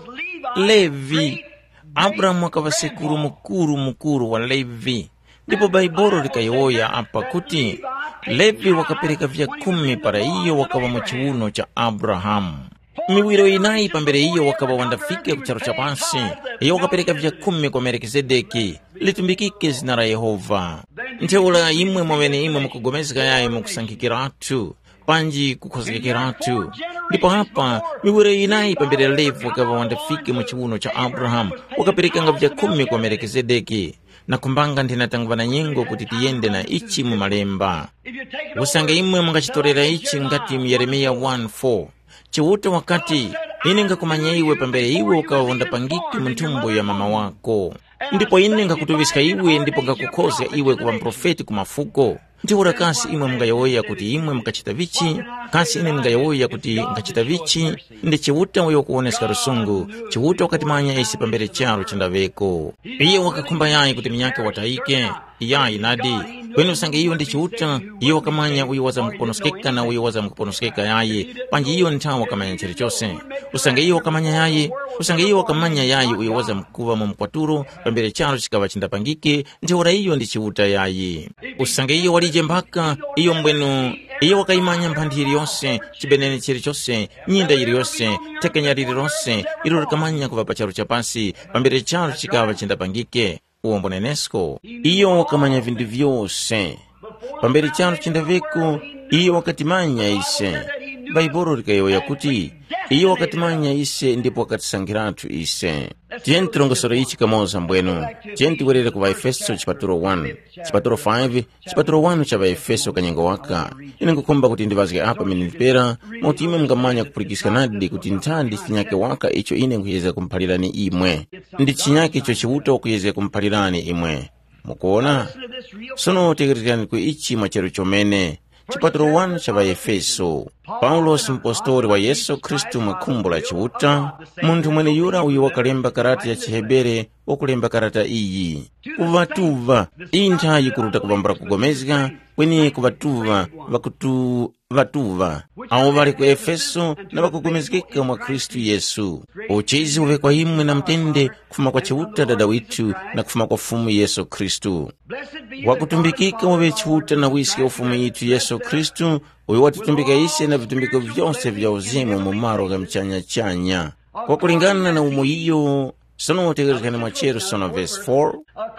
Levi. Abraham wakava sekuru mukuru mukuru wa Levi. Ndipo Baibolo likayoya apa kuti Levi wakapereka vya kumi para iyo wakava mchiuno cha Abraham. Miwiro inayi pambere iyo wakava wandafike kucharo cha pansi iyo wakapereka vya kumi kwa Melkizedeki litumbikike zina la Yehova. Nteula imwe mwene imwe mkugomezika yae mkusankikiratu panji kukozekiratu. Ndipo hapa miwiro inayi pambere Levi wakava wandafike mchiuno cha Abraham wakapereka nga vya kumi kwa Melkizedeki. Na kumbanga ndinatangwana nyengo kuti tiyende na ichi mu malemba. Usange imwe mungachitorera ichi ngati mu Yeremia one four. Chiwuta wakati ine ngakumanya iwe pambere iwe ukawonda pangiki mntumbo ya mama wako. Ndipo ine ngakutuvisika iwe ndipo ngakukoza iwe kuwa mprofeti kumafuko. Ndiwura kasi imwe mungayoya kuti imwe mkachita vichi. Kasi ine mungayoya kuti mkachita vichi. Ndi chiwuta uyo kuoneska rusungu. Chiwuta wakati manya isi pambere charo chandaveko. Iye wakakumba yayi kuti minyake wataike. Yayi nadi kweni usange iyo ndi chiwuta iyo wakamanya uyo waza mkuponoskeka na uyo waza mkuponoskeka yayi panji iyo nta wakamanya chiri chose. Usange iyo wakamanya yayi usange iyo wakamanya yayi uyo waza mkuva mu mkwaturo pambere charo chikava chindapangike. Ndiwura iyo ndi chiwuta yayi. Usange iyo walije mpaka iyo mbwenu iyo wakaimanya mpandi iri yose chibenene chiri chose nyinda iri yose tekenya riri rose iro rikamanya kuva pacharo chapasi pambere charo chikava chindapangike. Uombo nenesko iyo wakamanya vindu vyose pambere charo chindaveko iyo wakatimanya ise. Baibolo likayoya kuti iyo wakatimanya ise ndipo wakatisangiratu ise. Tieni tilongosora ichi kamoza mbwenu. Tieni tiwerere kuva Efeso chipaturo one chipaturo five chipaturo one cha Efeso kanyengo waka. Ine ngukomba kuti ndivazike apa minipera mauti ime mngamanya kupurikisika nadi kuti ntandi chinyake waka icho ine nkuyeze kumpalirani imwe. Ndi chinyake icho chiwuta kuyeze kumpalirani imwe. Mukuona? Sono tegerekani ku ichi machero chomene. Chipaturo one cha Efeso. Paulo simpostori wa Yesu Kristu mwakumbula chiwuta. Muntu mwene yura uyu wakalemba karata ya Chihebere wakulemba karata iyi. Kuvatuva intayi kuruta kubambara kugomezga kweni kuvatuva vakutu vatuva awo vali ku Efeso na vakugomezgeka mwa Kristu Yesu. Uchezi uve kwa imwe na mtende kufuma kwa chiwuta dada witu na kufuma kwa fumu Yesu Kristu. Wakutumbikika uve chiwuta na wisike ufumu yitu Yesu Kristu uyu watutumbika ise na vitumbiko vyonse vya uzimu mumaro ga mchanya chanya. Kwa kulingana na umu iyo sono wotegerekani mwachero sono verse four.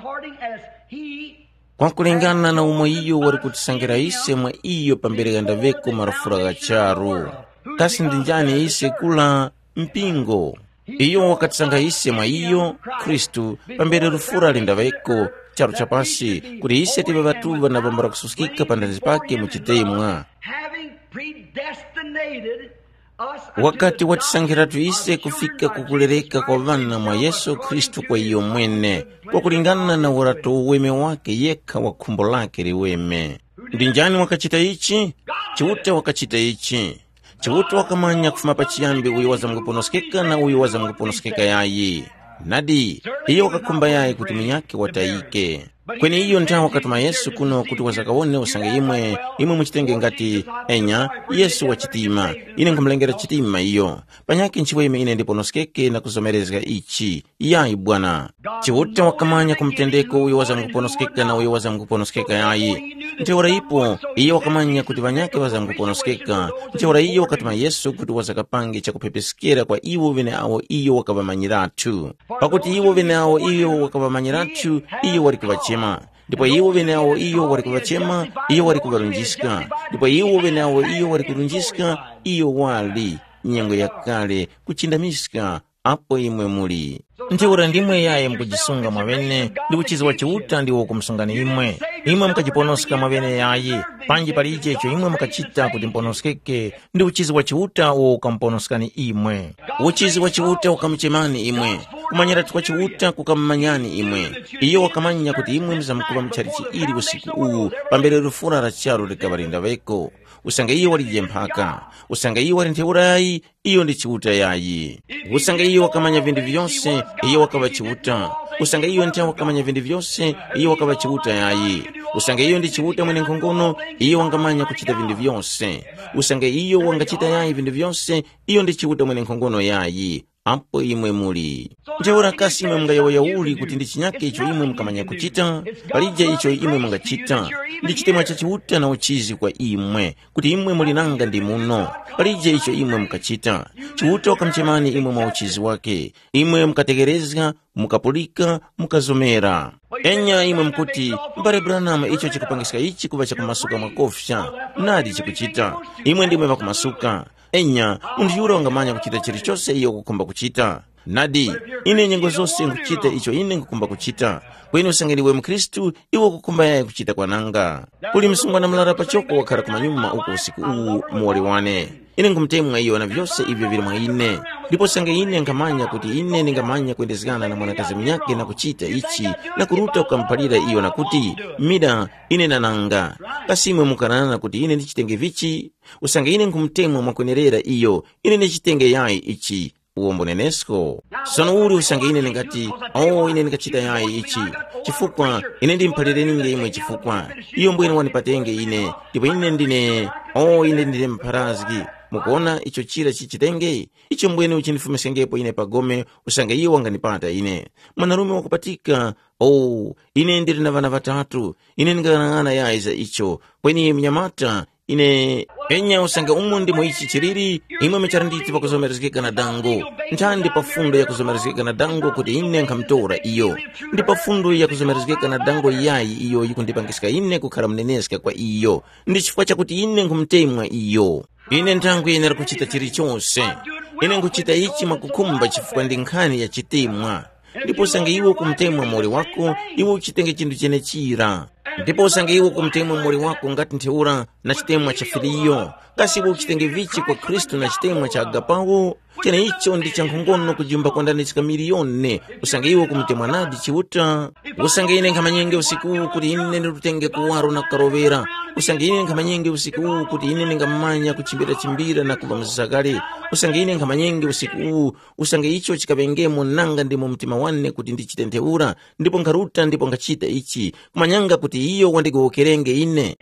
Kwa kulingana na umu iyo wari kutisangira ise mwa iyo pambere gandaveko marufura gacharu. Kasi ndinjani ise kula mpingo. Iyo wakatisanga ise mwa iyo Kristu pambere rufura lindaveko charo chapasi kuri ise tibe batuva na bambara kususkika pandazi pake muchitemwa. Wakati watisangira tuise kufika kukulereka kwa vana mwa Yesu Kristu kwa iyo mwene kwa kulingana na urato uweme wake yeka wa kumbo lake liweme. Ndinjani wakachita ichi? Chiwuta wakachita ichi. Chiwuta wakamanya kufuma pachiyambi uyu waza mkuponoskeka na uyu waza mkuponoskeka yayi. Nadi iyo wakakumba yayi kutumi yake wataike. kweni iyo ntawo katuma Yesu kuno kuti wazakawone usange imwe imwe muchitenge ngati enya Yesu wa chitima ine nkumlengera chitima iyo panyake nchiwe ime ine ndipo noskeke na kuzomerezga ichi yayi Bwana chiwuta wakamanya kumtendeko uyo waza mkuponoskeka na uyo waza mkuponoskeka yayi nteora ipo iyo wakamanya kuti panyake waza mkuponoskeka nteora iyo wakatuma Yesu kuti wazakapange chakupepesikira kwa iwo vene awo iyo wakavamanyiratu pakuti iwo vene awo iyo wakavamanyiratu iyo warikuvachema ndipo iwo vene awo iyo warikuvachema iyo warikuvarunjiska ndipo iwo vene awo iyo warikurunjiska iyo wali nyengo ya kale kuchindamiska apo imwe muli nteura ndimwe yaye mkujisunga mwavene ndi uchizi wa chiuta ndiwo kumsungani imwe imwe mkajiponoska mwavene yaye panji pali ichecho imwe mkachita kuti mponoskeke ndi uchizi wa chiuta uwo ukamponoskani imwe uchizi wa chiuta ukamchemani imwe kumanyiratu kwa chiuta kukammanyani imwe iyo wakamanya kuti imwe mzamkuva mcharichi ili usiku uwu pambele rufura racharo likavarinda veko usange iyo walije mpaka usange iyo wali nteura yayi iyo ndi chiuta yayi usange iyo wakamanya vindu vyonse iyo wakava chiuta usange iyo ntia wakamanya vindu vyonse iyo wakava chiuta yayi usange iyo ndi chiuta mwene nkhongono iyo wangamanya kuchita vindu vyonse usange iyo wangachita yayi vindu vyonse iyo ndi chiuta mwene nkhongono yayi apo imwe muli nteura kasi imwe mga yawo yauli kuti ndi chinyake icho imwe mkamanya kuchita palija icho imwe mungachita ndi chitemwa cha chiuta na uchizi kwa imwe kuti imwe muli nanga ndi muno palija icho imwe mkachita chiuta wakamchemani imwe mwa uchizi wake imwe mkategerezga mukapulika mukazomera enya imwe mkuti mbare Branham icho chikupangisika ichi kuva chakumasuka mwakofsha nadi chikuchita imwe ndimwe vakumasuka enya undiyura wangamanya kuchita chiri chose iyo kukumba kuchita nadi ine nyengo zose nkuchita icho ine nkukumba kuchita kweni usangeniwe mkristu iwo kukumba yaye kuchita kwa nanga kuli msungwa na mlara pachoko wakara kumanyuma uko usiku uu muwaliwane ine nkumtemwa iyo na vyose ivyo vili mwa ine ndipo sange ine nkamanya kuti ine ningamanya kuendezgana na mwanakazi mnyake na kuchita ichi na kuruta ukampalira iyo na kuti mida ine nananga kasimwe mukanana kuti ine nichitenge vichi usange ine nkumtemwa mwakunerera iyo ine nichitenge yayi ichi uombo nenesko sono uli usange ine ningati oh ine nikachita yayi ichi chifukwa ine ndimpalire ninge imwe chifukwa iyo mbwene wanipatenge ine ndipo ine ndine oh ine ndine mparazgi mukuona icho chira chichitenge icho mbwene uchinifumisengepo ine pagome usange iyo wanganipata ine mwanarume wakupatika oh ine ndiri na vana vatatu ine ninganang'ana yaiza icho kweni mnyamata ine enya usange umu ndimo ichi chiriri imwe mecharanditi pakuzomerezekeka na dango ntandi pafundo ya kuzomerezekeka na dango kuti ine nkamtora iyo ndi pafundo ya kuzomerezekeka na dango yayi iyo yikundipangisika ine kukhala mneneska kwa iyo ndi chifukwa chakuti ine nkumtemwa iyo ine ntangu ine rakuchita chiri chonse ine nkuchita ichi makukumba chifukwa ndi nkhani ya chitemwa ndipo usange iwo kumtemwa moli wako iwo uchitenge chindu chene chira ndipo usange iwo kumtemwa moli wako ngati ntheura na chitemwa cha filiyo kasi iwo uchitenge vichi kwa Kristu na chitemwa cha agapawo chene icho ndi chankhongono kujimba kwa ndani chika miliyone usange iwo kumtemwa nadi chiuta usange ine nkamanyenge usiku kuti ine nirutenge kuwaro na karovera usange ine nkamanyenge usiku kuti ine ningamanya kuchimbira chimbira na kuva mzakale usange ine nkamanyenge usiku usange icho chikapengemo nanga ndimo mtima wane kuti ndichite ntheura ndipo nkaruta ndipo ngachita ichi kumanyanga kuti iyo wandigokerenge ine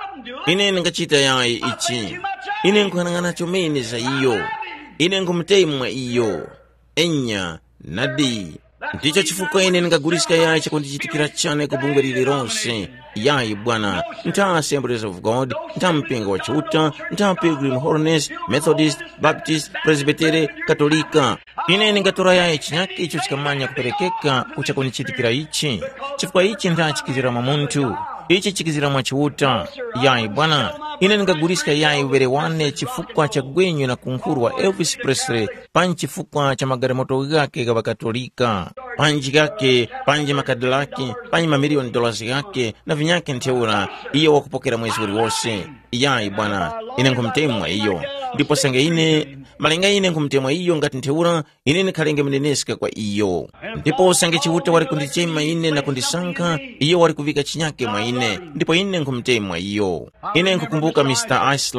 ine ngachita yayi ichi ine nkuhanang'ana chomene za iyo ine nkumtemwa iyo enya nadi ndicho chifukwa ine ningagurisika yayi chakundichitikira chane kubungwe lililonse yayi Bwana nta Assemblies of God nta mpingo wa chiuta nta Pilgrim Holiness Methodist Baptist Presbytery Katolika ine ningatora yayi chinyake icho chikamanya kuperekeka kuchakunichitikira ichi chifukwa ichi nta chikizira mwa muntu ichi chikizira mwa chiuta yayi Bwana ine ningagurisika yayi uvere wane chifukwa cha gwenyo na kunkuru wa Elvis Presley panji chifukwa cha magaremoto gake gava Katolika panji gake panji makadilaki panji mamilioni dollars gake na vinyake nteura iyo wakupokera mwezi uli wose yayi Bwana ine nkumtemwa iyo ndipo sange ine malenga ine nkumtemwa iyo ngati nteura ine nikhalenge mneneska kwa iyo ndipo sange chiuta wali kundichema ine na kundisanka iyo wali kuvika chinyake mwa ine ndipo ine nkumtemwa iyo ine nkukumbuka mister Isla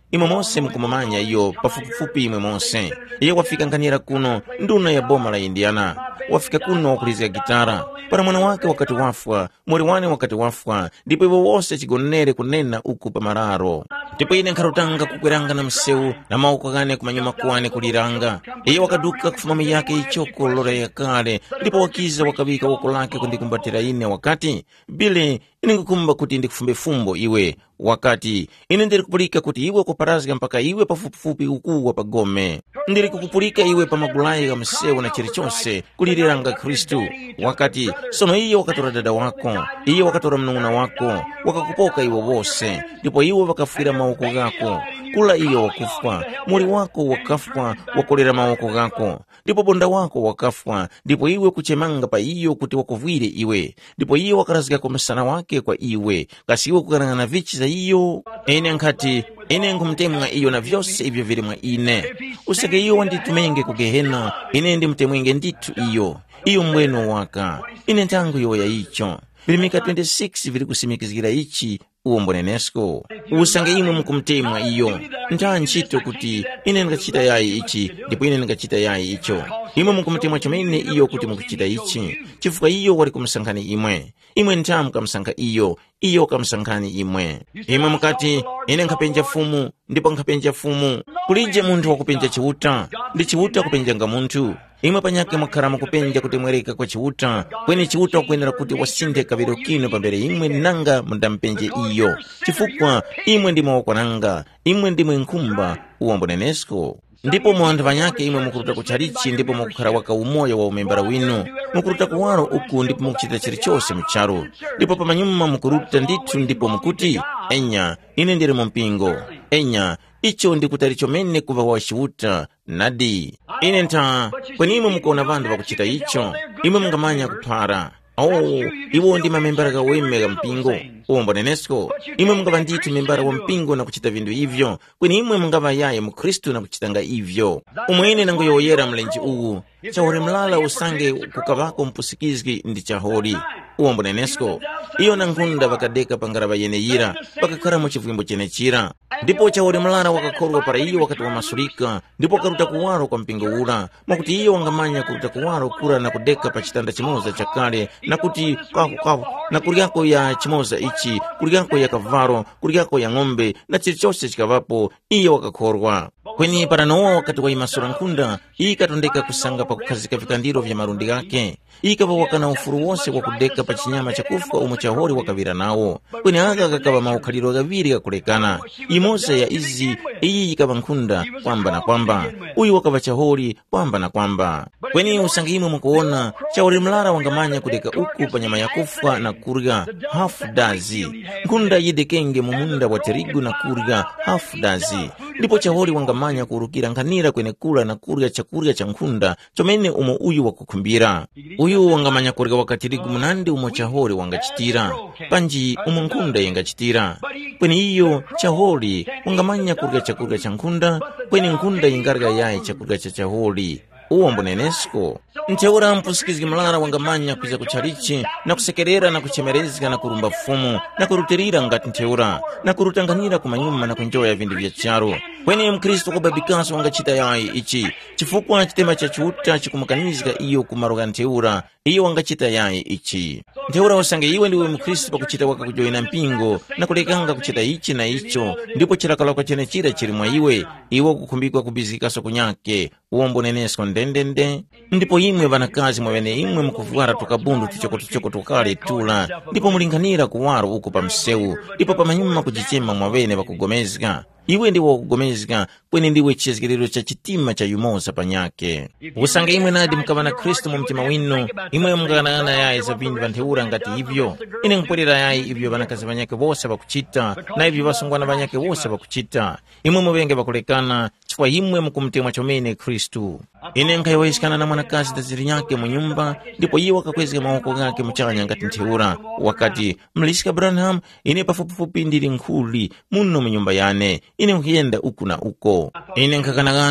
imwe monse mukumamanya iyo pafupifupi imwe monse. Iye wafika nkanira kuno nduna ya boma la Indiana, wafika kuno wakulizika gitara para mwana wake wakati wafwa, mweri wane wakati wafwa, ndipo iwo wose chigonere kunena uku pa mararo. Ndipo ine nkharutanga kukweranga na mseu na mauko gane kumanyuma kuwane kuliranga. Iye wakaduka kufumami yake ichoko lora ya kale, ndipo wakiza wakabika wako lake kundikumbatira ine wakati bile ine ngukumba kuti ndikufumbe fumbo iwe wakati ine ndiri kupulika kuti iwe kuparazika mpaka iwe pafupifupi ukuwa pagome. Ndiri kukupulika iwe pa magulayi ga mseu na chirichonse kuliranga Kristu wakati sono iye wakatora dada wako, iye wakatora mnung'una wako, wakakupoka iwe wose, ndipo iwe wakafira mauko gako, kula iye wakufwa, muri wako wakafwa wakolera mauko gako, ndipo bonda wako wakafwa, ndipo iwe kuchemanga pa iyo kuti wakuvwire iwe, ndipo iye wakarazika kwa msana wake kwa iwe, kasi iwe kukarangana vichi za iyo. Ene nkati ine nkumtemwa iyo na vyose ivyo vile mwa ine. Usake iyo wanditumenge kugehena, ine ndi mtemwenge nditu iyo. Iyo mweno waka. Ine ntangu yo ya icho. Bilimika twenty-six vili kusimikizgira ichi uombonenesko. Usange imwe mkumtemwa iyo. Ntaa nchito kuti ine ngachita yai ichi, ndipo ine ngachita yai icho. Imwe mkumtemwa chomene iyo kuti mkuchita ichi. Chifuka iyo wali kumsankani imwe. Imwe ntaa mkamsanka iyo. Iyo kamsankani imwe. Imwe mkati ine nkapenja fumu, ndipo nkapenja fumu. Kulije muntu wakupenja chiuta, ndi chiuta kupenja nga muntu. Imwe panyake mwakarama kupenja kutemwereka kwa chiuta, kweni chiuta wakwenera kuti wasinde kaviro kino pambere imwe nanga mundampenje iyo. Chifukwa imwe ndimwe wakwananga, imwe ndimwe nkumba uombonenesko. Ndipo mwandu vanyake imwe mukuruta kucharichi, ndipo mukukara waka umoya wa umembara winu. Mukuruta kuwaro uku ndipo mukuchita chirichose mcharo. Ndipo pamanyuma mukuruta nditu ndipo mukuti, enya, ine ndiri mpingo. Enya, icho ndikutaricho mene kuva wa shiuta, nadi. Ine nta, kweni imwe mukona vandu wakuchita icho, imwe mungamanya kupara. Oh, iwo ndi mamembara ga weme ga mpingo uombonenesko. Imwe mungava nditi membara wa mpingo na kuchita vindu hivyo, kweni imwe mungava yaye mukristu na kuchitanga hivyo. Umwene nango yoyera mlenji uwu, chahori mlala usange kukavako mpusikizgi ndi chahori uombonenesko. Iyo nangunda vakadeka pangarava yeneyira, vakakara muchivimbo chenechira. Ndipo chahori mlala wakakorwa para iyo wakati wa masurika, ndipo karuta kuwaro kwa mpingo ura, makuti iyo wangamanya kuruta kuwaro kura na kudeka pa chitanda chimoza chakale, na kuti kahu kahu, na kuriako ya chimoza ichi, kuriako ya kavaro, kuriako ya ngombe, na chirichose chikavapo, iyo wakakorwa. Kweni paranoa wakati wa imasura nkunda, ii katondeka kusanga pa kukazika vikandiro vya marundi gake. Ii kava wakana ufuru wose wakudeka pa chinyama chakufuka umu chahori wakavira nao. Kweni aga kakava maukaliro gaviri kakulekana. Imoza ya izi, ii kava nkunda, kwamba na kwamba. Uyu wakava chahori, kwamba na kwamba. Kweni usangimu mkuona, chahori mlara wangamanya kudeka uku pa nyama ya kufuka na kuriga hafu dazi. Nkunda yidekenge mumunda wa terigu na kuriga hafu dazi. Ndipo chahori wangamanya kurukira nkanira kwene kula na kuriga chakuria cha nkunda, chomene umo uyu wakukumbira. Uyu wangamanya kuriga wakatirigu munandi umo chahori wangachitira, panji umo nkunda yengachitira. Kweni iyo chahori wangamanya kuriga chakuria cha nkunda, kweni nkunda yingarga yae chakuria cha chahori uombonenesko. Nteura mpusikizgi mlara wangamanya kuja kucharichi, na kusekerera na kuchemerezga na kurumba fumu, na kurutirira ngati nteura, na kurutanganira kumanyuma na kunjoya vindu vya charo. Kweni mkristo kubabikaso wangachita yai ichi, chifukwa chitema cha chuta chikumakanizga iyo kumaroga nteura, iyo wangachita yai ichi. Nteura wasange iwe ndiwe mkristo pa kuchita waka kujoina mpingo, na kulekanga kuchita ichi na icho, ndipo chirakala kwa chene chira chirimwa iwe, iwe kukumbikwa kubizikaso kunyake, uombonenesko ndendende. Ndipo imwe vanakazi mwene imwe mkufuara tukabundu tuchoko tuchoko tukale tula, ndipo mulinganira kuwaro uko pa mseu, ndipo pamanyuma kujichema mwene wakugomezga. Iwe ndiwe wakugomezga, kweni ndiwe chizgiriro cha chitima cha yumoza panyake. Usange imwe nadi mkava na Kristo mumtima wino, imwe mkana yae za vindu vanteura ngati hivyo. Ine mpurira yae hivyo vanakazi vanyake wose wakuchita, na hivyo vasungwana vanyake wose wakuchita. Imwe mwenge wakulekana, chikwa imwe mkumtemwa chomene Kristu. Ine nkaiwaishikana na mwanakazi taziri nyake munyumba, ndipo iye wakakwezga mawoko gake mchanya ngati nteura. Wakati mlishika Branham, ine pafupifupi ndiri nkuli muno munyumba yane, ine mkienda uku na uko. Ine nkakanagana,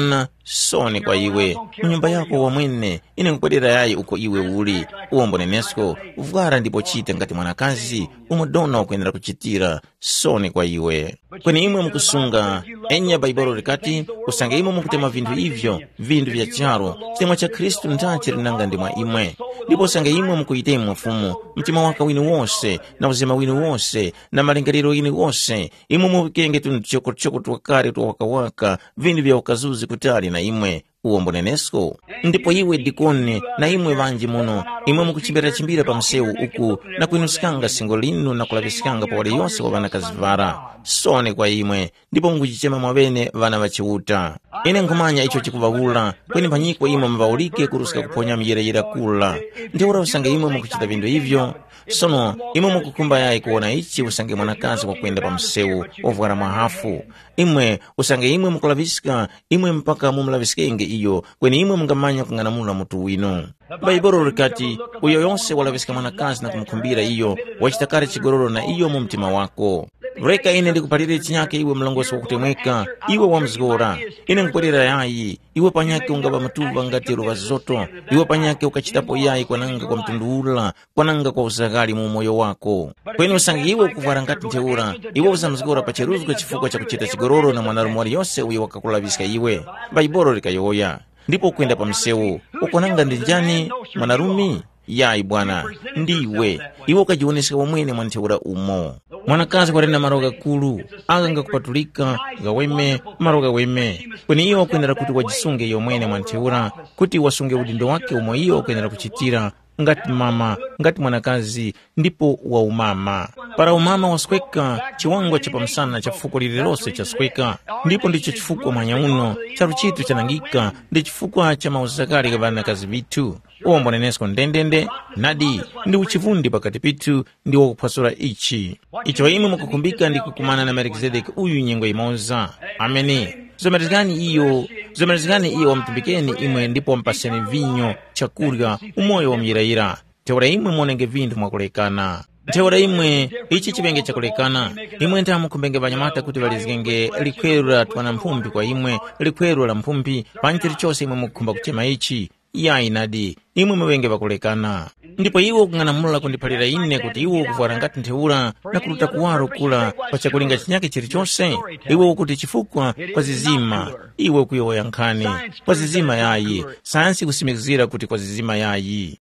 soni kwa iwe mnyumba yako wamwene ine nkupwetera yayi uko iwe uli uwombonenesko uvwara ndipo chita ngati mwanakazi umudona ukuyenera kuchitira soni kwa iwe kweni imwe mukusunga enya baibolo likati usange imwe mukutema vinthu ivyo vinthu vya charo chitemwa cha Khristu nthachi linanga ndi mwa imwe ndipo usange imwe mukuitema mfumu mtima waka wini wonse na uzima wini wonse na malingaliro yini wonse imwe mukenge tunchoko twakale twawakawaka vinthu vya ukazuzi kutali na imwe uwombonenesko ndipo iwe dikoni na imwe vanji muno imwe mukuchimbira-chimbira pa msewu uku na kuinusikanga singo linu na kulavisikanga pa wale yonse kwa vana kazivara soni kwa imwe ndipo mukuchichema mwavene vana vachiuta ine nkumanya icho chikuvavula kweni panyiko imwe mvaulike kurusika kuponya miyereyera kula ndiura usange imwe mukuchita vindu ivyo sono imwe mukukumba yayi kuona ichi usange mwanakazi kwa kwenda pa msewu ovwara mwahafu imwe usange imwe mukulavisika imwe mpaka mumulavisikenge iyo kweni imwe mungamanya kung'anamula mutu wino baibolo likati uyo yonse walavisika mwanakazi na kumkumbira iyo wachitakare chigororo na iyo mu mtima wako vreka ine ndikupalire chinyake iwe mlongosi wakutemweka iwe wamzigora ine nkupwetera yayi iwe panyake ungaba matuva ngati ruva zoto iwe panyake ukachitapo yayi kwananga kwa mtunduula kwananga kwa usagali mu moyo wako kweni usange iwe ukuvara ngati nteura iwe uzamzigora pa cheruzgo chifukwa cha kuchita chigororo na mwanarumu wali yonse uyo wakakulavisika iwe baibolo likayoya ndipo kwenda pa msewu ukonanga ndi njani mwanarumi yayi bwana ndiwe iwe ukajioneseka wamwene mwanteura umo mwanakazi kwarenda maroga kulu aganga kupatulika gaweme maroga weme kweni iyo kuendera kuti wajisunge iyo mwene mwanteura kuti wasunge udindo wake umo iyo kuendera kuchitira ngati mama ngati mwanakazi ndipo wa umama para umama wasweka chiwangwa cha pamsana cha fuko lililose cha sweka ndipo ndicho chifukwa mwanya uno cha ruchitu chanangika ndi chifukwa cha mauzakali gavana kazi vitu uwombonenesko ndendende nadi ndi uchivundi pakati pitu ndi wakupasula ichi icho imwe mukukumbika ndi kukumana na Melkizedeki uyu nyengo imoza ameni zomerezgani iyo zomerezgani iyo wamtumbikeni imwe ndipo mpaseni vinyo chakurya umoyo wamyirayira teura imwe monenge vindu mwakulekana teura imwe ichi chipenge chakulekana imwe ntamu kumbenge vanyamata kuti valizgenge likwelula twana mpumbi kwa imwe likwelula mpumbi pantiri chose imwe mukukumba kuchema ichi yayi nadi imwe mwenge vakulekana ndipo iwo kung'anamula kundipalira ine kuti iwo kuvwara ngati ntheura na kuluta kuwaro kula pa chakulinga chinyake chilichonse iwo kuti chifukwa kwa zizima iwe kuyoya nkhani kwa zizima yayi sayansi kusimikizira kuti kwa zizima yayi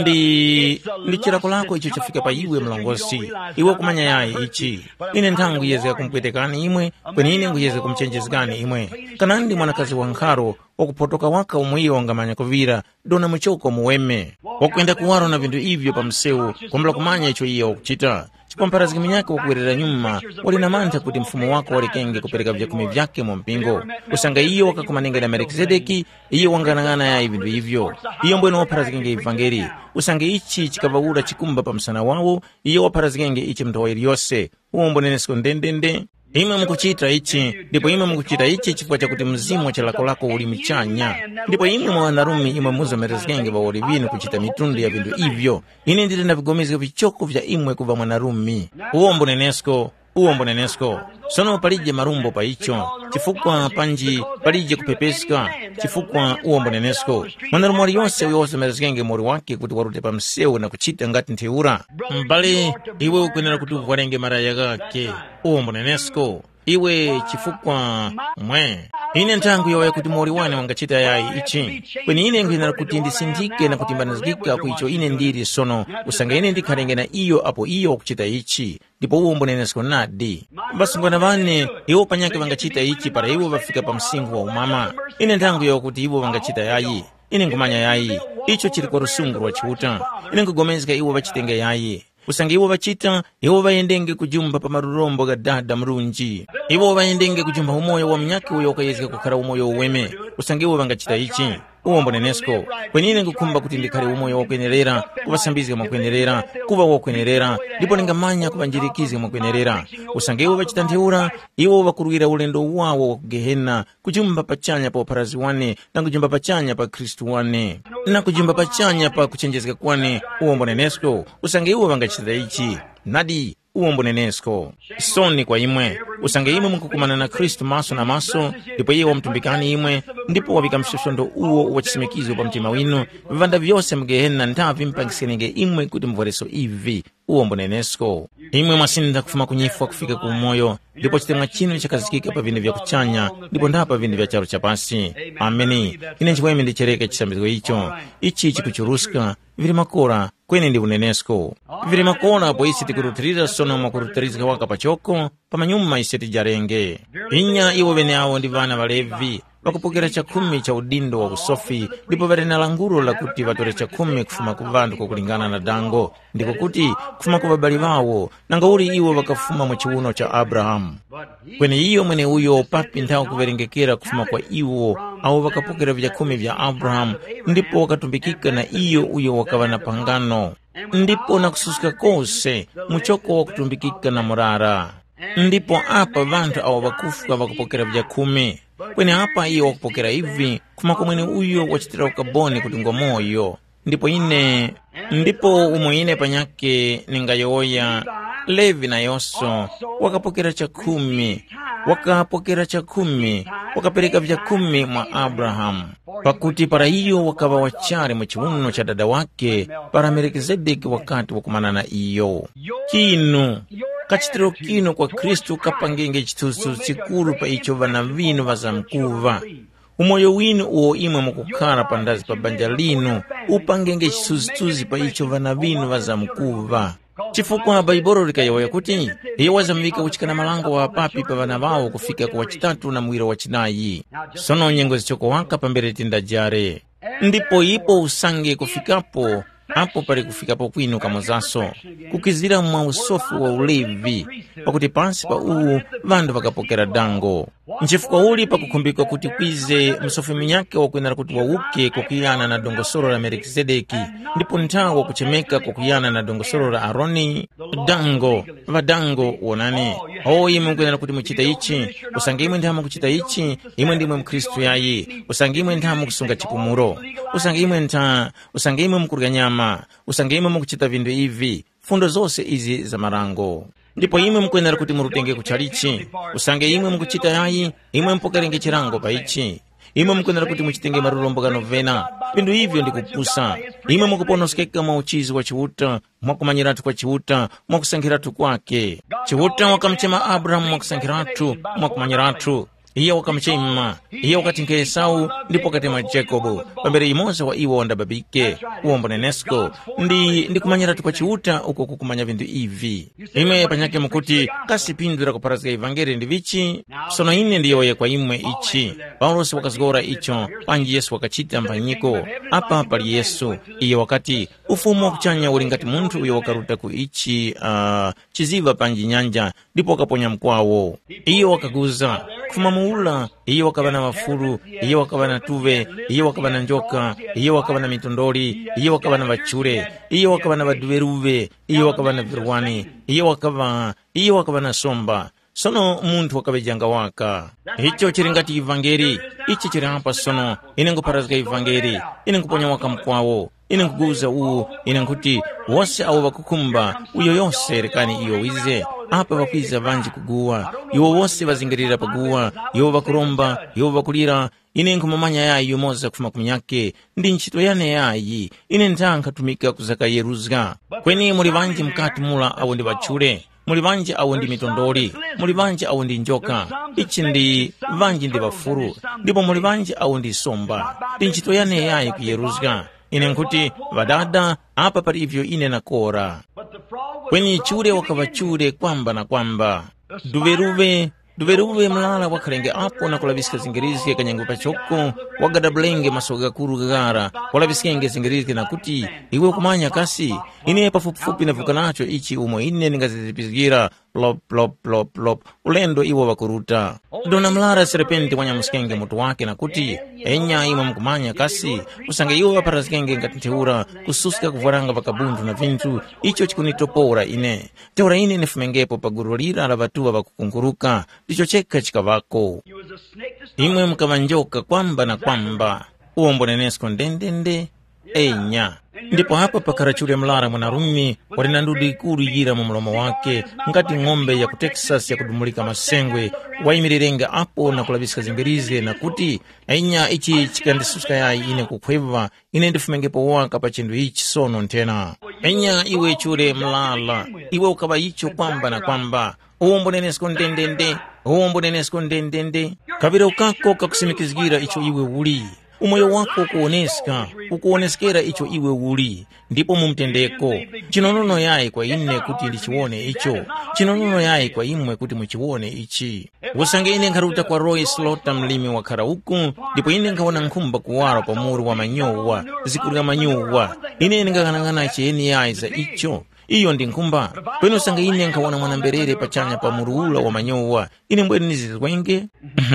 ndi ndi chilako lako icho chafika pa iwe mlongosi iwe kumanya yayi ichi ine nthangu yezeka kumpwetekani imwe kweni ine nguyezeka kumchenjezekani imwe kana ndi mwanakazi wa nkharo wakupotoka waka umwiyo wangamanya kuvira dona muchoko muweme wakuenda kuwaro na vindu ivyo pa msewu kumbula kumanya icho iya wakuchita chikompara zikiminyake wakuwerera nyuma walina mantha kuti mfumo wako walikenge kupereka vyakumi vyake mu mpingo usanga iyo wakakumanenga na Melkizedeki iyo wanganang'ana ya vindu ivyo iyo mbwene wapara zikenge ivangeli usange ichi chikavawula chikumba pa msana wawo iyo wapara zikenge ichi mtowa iliyose uwombonenesko ndendende imwe mukuchita ichi ndipo imwe mukuchita ichi chifukwa chakuti mzimu cha lako lako uli michanya ndipo imwe mwanarumi imwe muzomerezgenge vawoli vinu kuchita mitundu ya vindu ivyo ine ndili na vigomezgo vichoko vya imwe kuva mwanarumi uwombonenesko uwombonenesko sono palije marumbo pa icho chifukwa panji palije kupepeska chifukwa uwombonenesko mwanarumu wali yonse uyozomerezgenge mori wake kuti warute pa msewu na kuchita ngati ntheura mbali iwe ukuyenera kuti ukwarenge maraya gake uwombonenesko iwe chifukwa mwe ine nthangu yoya kuti mori wane wangachita yayi ichi kweni ine nguyenera kuti ndisindike na kutimbanizikika kuicho ine ndiri sono usanga ine ndikhalenge na iyo apo iyo wakuchita ichi ndipo uwombonenesko nadi basungwana vane iwo panyake vangachita ichi para iwo vafika pa msingu wa umama ine nthangu yoya kuti iwo vangachita yayi ine ngumanya yayi icho chili kwa rusungu rwa chiuta ine ngugomezeka iwo vachitenge yayi usanga iwo vachita iwo vayendenge kujumba pa marurombo ga dada mrunji iwo vayendenge kujumba umoyo wa mnyake uyo ukayezeka kukhala umoyo uweme usanga iwo vangachita ichi uwombonenesko kwenine ngukumba kuti ndikhale umoyo wakwenerera kuvasambizika mwakwenerera kuva wakwenerera ndipo ningamanya kuvanjirikize mwakwenerera usanga iwo vachita ntheura iwo vakuruwira ulendo wawo wakugehena kujumba pachanya pa uparazi wane na kujumba pachanya pa Khristu wane na kujumba pachanya pa kuchenjezeka kwane uwombonenesko usanga iwo vangachita ichi nadi uwombonenesko soni kwa imwe usange imwe mukukumana na Khristu maso na maso ndipo iye wamtumbikani imwe ndipo wapika mshoshondondo uwo wachisimikizo pa mtima winu vivanda vyose mgehena nthavi mpangisenenge imwe kuti mvoleso ivi uwombo nenesko imwe mwasinda kufuma kunyifwa kufika ku moyo ndipo chitemwa chinu chakazikika pa vinthu vyakuchanya ndipo ndapa vinthu vya charo chapasi. Ameni. Ine nchimweme ndichereke chisambiziko icho ichi chikuchuruska vili makora kwene ndi unenesko vili makora po isi tikurutirira sono mwakurutirizika waka pachoko pa manyuma isi tijarenge inya iwo vene awo ndi vana valevi wakupokera chakumi cha udindo wa kusofi ndipo varena languro la kuti vatore chakumi kufuma ku vandu kukulingana na dango ndiko kuti kufuma ku babali vawo nanga uli iwo wakafuma mu chiuno cha Abrahamu kwene iyo mwene uyo papi nthawi kuverengekera kufuma kwa iwo awo wakapokera vyakumi vya Abrahamu ndipo wakatumbikika na iyo uyo wakava na pangano ndipo na kususika kose muchoko wa kutumbikika na murara ndipo apa vantu awo wakufuka wakupokera vyakumi kwene apa iyo wakupokera ivi kufuma kwa mwene uyo wachitira ukaboni kuti ngomoyo ndipo ine ndipo umwe ine panyake ningayoya Levi na Yoso wakapokera chakumi wakapokera chakumi wakapereka vyakumi mwa Abrahamu pakuti para iyo wakava wachari mu chiuno cha dada wake para Melkizedeki wakati wakumana na iyo kinu kachitiro kino kwa Kristu kapangenge chitusu chikuru pa icho vana vinu vazamkuva umoyo winu uwo imwe mukukhala pandazi pa banja linu upangenge chituzi pa icho vana vinu vazamkuva chifukwa Baibolo likayoya kuti iye wazamvika kuchikana malango wa papi pa vana vawo kufika kwa wachitatu na mwiro wachinayi sono nyengo zichoko waka pambere tindajare ndipo ipo usange kufikapo apo pali kufikapo kwinu kamozaso kukizira mwa usofi wa ulevi pakuti pansi pa uwu vandu vakapokera dango nchifukwa uli pakukumbikwa kuti kwize msofi minyake wakuyenera kuti wauke kukuyana na dongosolo la Melkizedeki ndipo nthawi wakuchemeka kukuyana na dongosolo la Aroni dango vadango uonani o imwe mkuyenera kuti muchita ichi usange imwe ndihama kuchita ichi imwe ndimwe mkristu yayi usange imwe ndihama kusunga chipumuro usange imwe nta usange imwe mkurya nyama usange imwe mukuchita vindu ivi fundo zose izi za marango ndipo imwe mkuyenera kuti murutenge kuchalichi usange imwe mukuchita yayi imwe mpokerenge chirango pa ichi imwe mkuyenera kuti muchitenge marulombo ka novena vindu hivyo ndikupusa imwe mukuponoskeka mwa uchizi wa chiuta mwakumanyiratu kwa chiuta mwakusankhiratu kwake chiuta wakamchema Abrahamu mwakusankhiratu mwakumanyiratu iye wakamchema iye wakatinke Esau ndipo katema Jacobo pambere imoza wa iwo ndababike uombo nenesko ndi ndikumanyiratu kwa chiuta uko kukumanya vindu ivi imwe panyake mukuti kasipindura kuparazika ivangeli ndi vichi sono ine ndiyoye kwa imwe ichi Paulosi wakazigora icho panji Yesu wakachita mpanyiko apa pali Yesu iye wakati ufumu wakuchanya uli ngati munthu uyo wakaruta ku ichi uh, chiziva panji nyanja ndipo wakaponya mkwawo iye wakaguza kufuma muula iye wakavana wafulu iye wakavana tuve iye wakavana njoka iye wakavana mitondoli iye wakavana vachure iye wakavana vaduveruve iye wakavana virwani iye wakava iye wakavana somba sono munthu wakavejanga waka icho chiri ngati ivangeli ichi chiri apa sono ine nguparazika ivangeli ine nguponya waka mkwawo ine nkuguza uwu ine nkuti wose awo vakukumba uyo yonse rekani iyo wize apa vakwiza vanji kuguwa iwo wose vazingirira paguwa iwo vakuromba iwo vakulira ine nkumamanya yayi yumoza kufuma kumyake ndi ntchito yane yayi ine nthankhatumika kuzaka yeruzga kweni muli vanji mkati mula awo ndi vatchule muli vanji awo ndi mitondoli muli vanji awo ndi njoka ichi ndi vanji ndi vafuru ndipo muli vanji awo ndi somba ndi ntchito yane yayi kuyeruzga ine nkuti vadada apa pali ivyo ine nakora kwenye chure wakavachure kwamba na kwamba duveruve duveruve mlala wakhalenge apo na kulavisika zingirizike kanyango pachoko wagadabulenge masoga kuru gagara walavisikenge zingirizike na kuti iwe kumanya kasi ine pafupifupi navuka nacho ichi umo ine ningazitipizigira plop plop plop plop ulendo iwo wakuruta dona mlara serepenti wanyamusikenge mutu wake na kuti enya imwe mkumanya kasi usange iwo waparazikenge ngatinteura kususika kuvaranga vakabundu na vintu icho chikunitopora ine teura ine nifumengepo pagurulira la vatuwa vakukunguruka ndicho cheka chikavako imwe mkavanjoka kwamba na kwamba uombo nenesko ndendende enya. Ndipo hapa pakarachule mlara mwanarume walina ndudu ikulu yira mu mlomo wake ngati ng'ombe ya ku Texas ya kudumulika masengwe waimirirenga apo na kulabisika zimbirize na kuti enya ichi chikandisuska yayi ine kukhweva ine ndifumengepo waka pa chindu ichi sono ntena. Enya iwe chure mlala iwe ukaba icho kwamba na kwamba uombo nenesko ndendende uombo nenesko ndendende kabira ukako kakusimikizgira icho iwe uli umoyo wako kuoneska ukuoneskera icho iwe uli ndipo mumtendeko chinonono yayi kwa ine kuti ndichione icho chinonono yayi kwa imwe kuti muchione ichi. Usange ine nkharuta kwa Roy Slaughter mlimi wa Karauku ndipo ine nkaona nkhumba kuwara pa muru wa manyowa zikulu ya manyowa ine ningakhanang'ana chiyeni yayi za icho iyo ndi nkhumba peno sanga ine nkaona mwanamberere pachanya pa muruula wa manyowa ine mbweni nizizwenge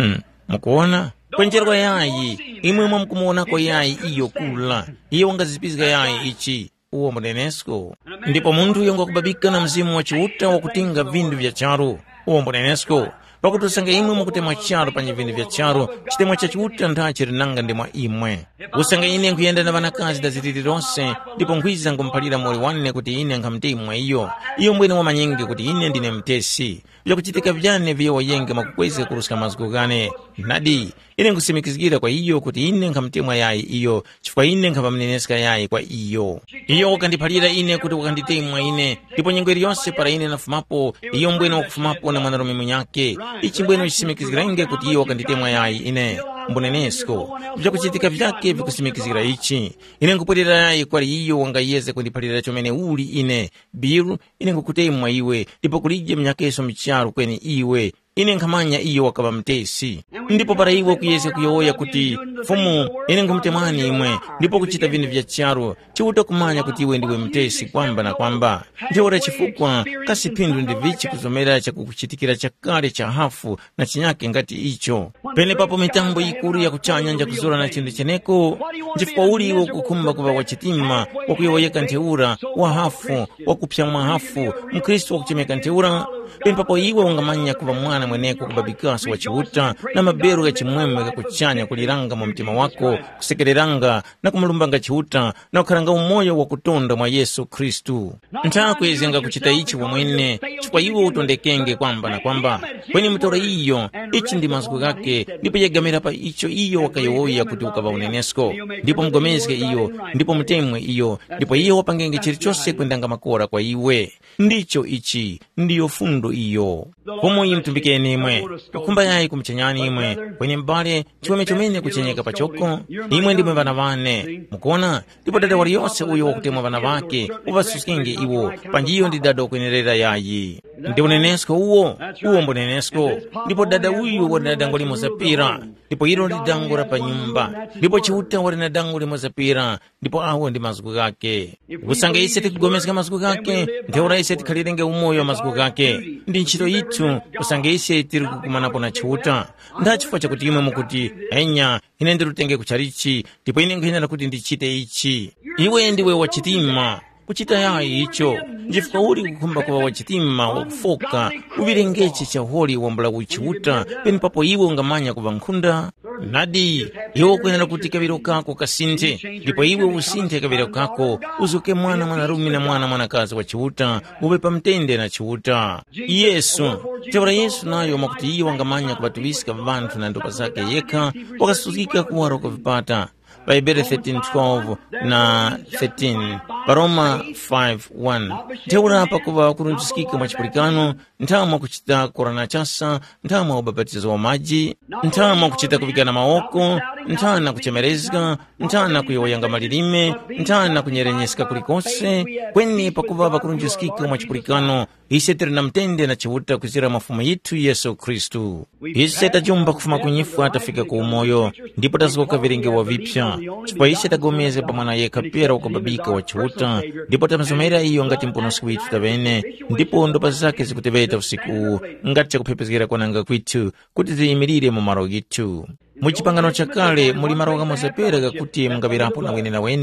mukuona kwenjerwa yayi imwe mwa mkumuonako yayi iyo kula iyo wangazipizika yayi ichi uwo mbunenesko. Ndipo muntu yonga kubabika na mzimu wa chiuta wa kutinga vindu vya charu uwo mbunenesko pakuti usange imwe mwakutemwa charo panye vindu vya charo chitemwa cha chiuta ndachirinanga ndi mwa imwe. Usange ine nkuyenda na vanakazi da zitiri ronse ndipo nkwiza ngumpalira mori wanne kuti ine nkamtimwa iyo iyo mbwene wa manyenge kuti ine ndine mtesi vya kuchitika vyane vya wayenge makukweze kurusika maziko gane nadi ine nkusimikizgira kwa iyo kuti ine nkamtimwa yayi iyo chifukwa ine nkapamneneska yayi kwa iyo iyo wakandipalira ine kuti wakanditemwa ine ndipo nyengweri yonse para ine nafumapo iyo mbwene wakufumapo na mwanarume munyake ichi mbwene uchisimikizirenge kuti iyo wakanditemwa yayi ine mbunenesko vya kuchitika vyake vikusimikizira ichi ine nkupulira yayi kwa iyo wangayeze kundipalira chomene uli ine biru ine nkukutemwa iwe ndipo kulije mnyakeso micharu kweni iwe ine nkamanya iyo wakaba mtesi ndipo para iwe kuyeze kuyoya kuti fumu ine nkumtemani imwe ndipo kuchita vindu vya charu chiuta kumanya kuti iwe ndiwe mtesi kwamba na kwamba ndiora chifukwa kasi pindu ndi vichi kuzomera cha kukuchitikira chakale cha hafu na chinyake ngati icho pene papo mitambo ikuru ya kuchanya nja kuzura na chindu cheneko chifukwa uli iwe kukumba kuva wachitima wakuyoyeka nteura wa hafu wakupsha mwa hafu mkristo wakuchemeka nteura pene papo iwe ungamanya kuva mwana mweneko kubabikasi wa chiuta na maberu ya chimwemwe ya kuchanya kuliranga mu mtima wako kusekereranga na kumulumbanga chiuta na ukaranga umoyo wa kutonda mwa Yesu Kristu. Ntako yezenga kuchita ichi wa mwene chukwa iwe utondekenge kwamba na kwamba kwenye mtora iyo ichi ndi maziko gake ndipo yegamira pa icho iyo wakayoya kuti ukava unenesko ndipo mgomezke iyo ndipo mtemwe iyo ndipo iyo wapangenge chirichose kwendanga makora kwa iwe ndicho ichi ndiyo fundo iyo homo imtumbike nimwe kumba yayi kumchenyani imwe kwenye mbale chiweme chomene kuchenyeka pachoko imwe ndimwe vana vane mukona ndipo dada wali yonse uyo wakutemwa vana vake uvasusikenge iwo panjiyo ndi dada ukwenerera yayi ndi unenesko uwo uwo mbunenesko ndipo dada uyu wali na dango limo zapira ndipo ilo ndi dango la pa nyumba ndipo chiuta wali na dango limo zapira ndipo awo ndi maziko gake usange ise tikugomezeka maziko gake ntheura ise tikhalirenge umoyo wa maziko gake ndi ntchito yithu usange ise tiri kukumanapo na chiuta ndachifukwa chakuti imwe mukuti enya ine ndirutenge kuchalichi ndipo ine nkhenera kuti ndichite ichi iwe ndiwe wachitima kuchita yayi icho njifukwa uli kukumba kwa wachitima wakufoka uvirengeche cha holi wambula uchiuta peni papo iwe ungamanya kuva nkhunda nadi iwe kwenera kuti kabiro kako kasinte ndipo iwe usinte kabiro kako uzuke mwana mwanarume na mwana mwanakazi wa chiuta ube pamtende na chiuta Yesu tebra Yesu nayo makuti iwe wangamanya kubatubisika vantu na ndopa zake yeka wakasuzika kuwaro kuvipata Vaibere thirteen twelve na thirteen Baroma five one Teura hapa kuwa kurunjisikika mwachipulikano ntama kuchita korana chasa ntama ubabatizo wa maji ntama kuchita kuvikana maoko ntana kuchemerezga ntana kuyoyanga malilime ntana kunyerenyesika kulikose kweni pakuva kurunjisikika mwachipulikano ise tiri na mtende na chiuta kuzira mafumu yitu Yesu Kristu ise tajumba kufuma kunyifu atafika ku umoyo ndipo tazuka viringe wa vipya chipwa ise tagomeze pa mwana yeka pera ukababika wa chiuta ndipo tamazomera iyo ngati mpono siku itu tabene ndipo ndopa zake zikuteveta usiku ngati chakupepezgira kwa nanga kwitu kuti ziyimirire mu maro gitu muchipangano chakale muli maroga mozapera kuti mungabirapo na wene na wene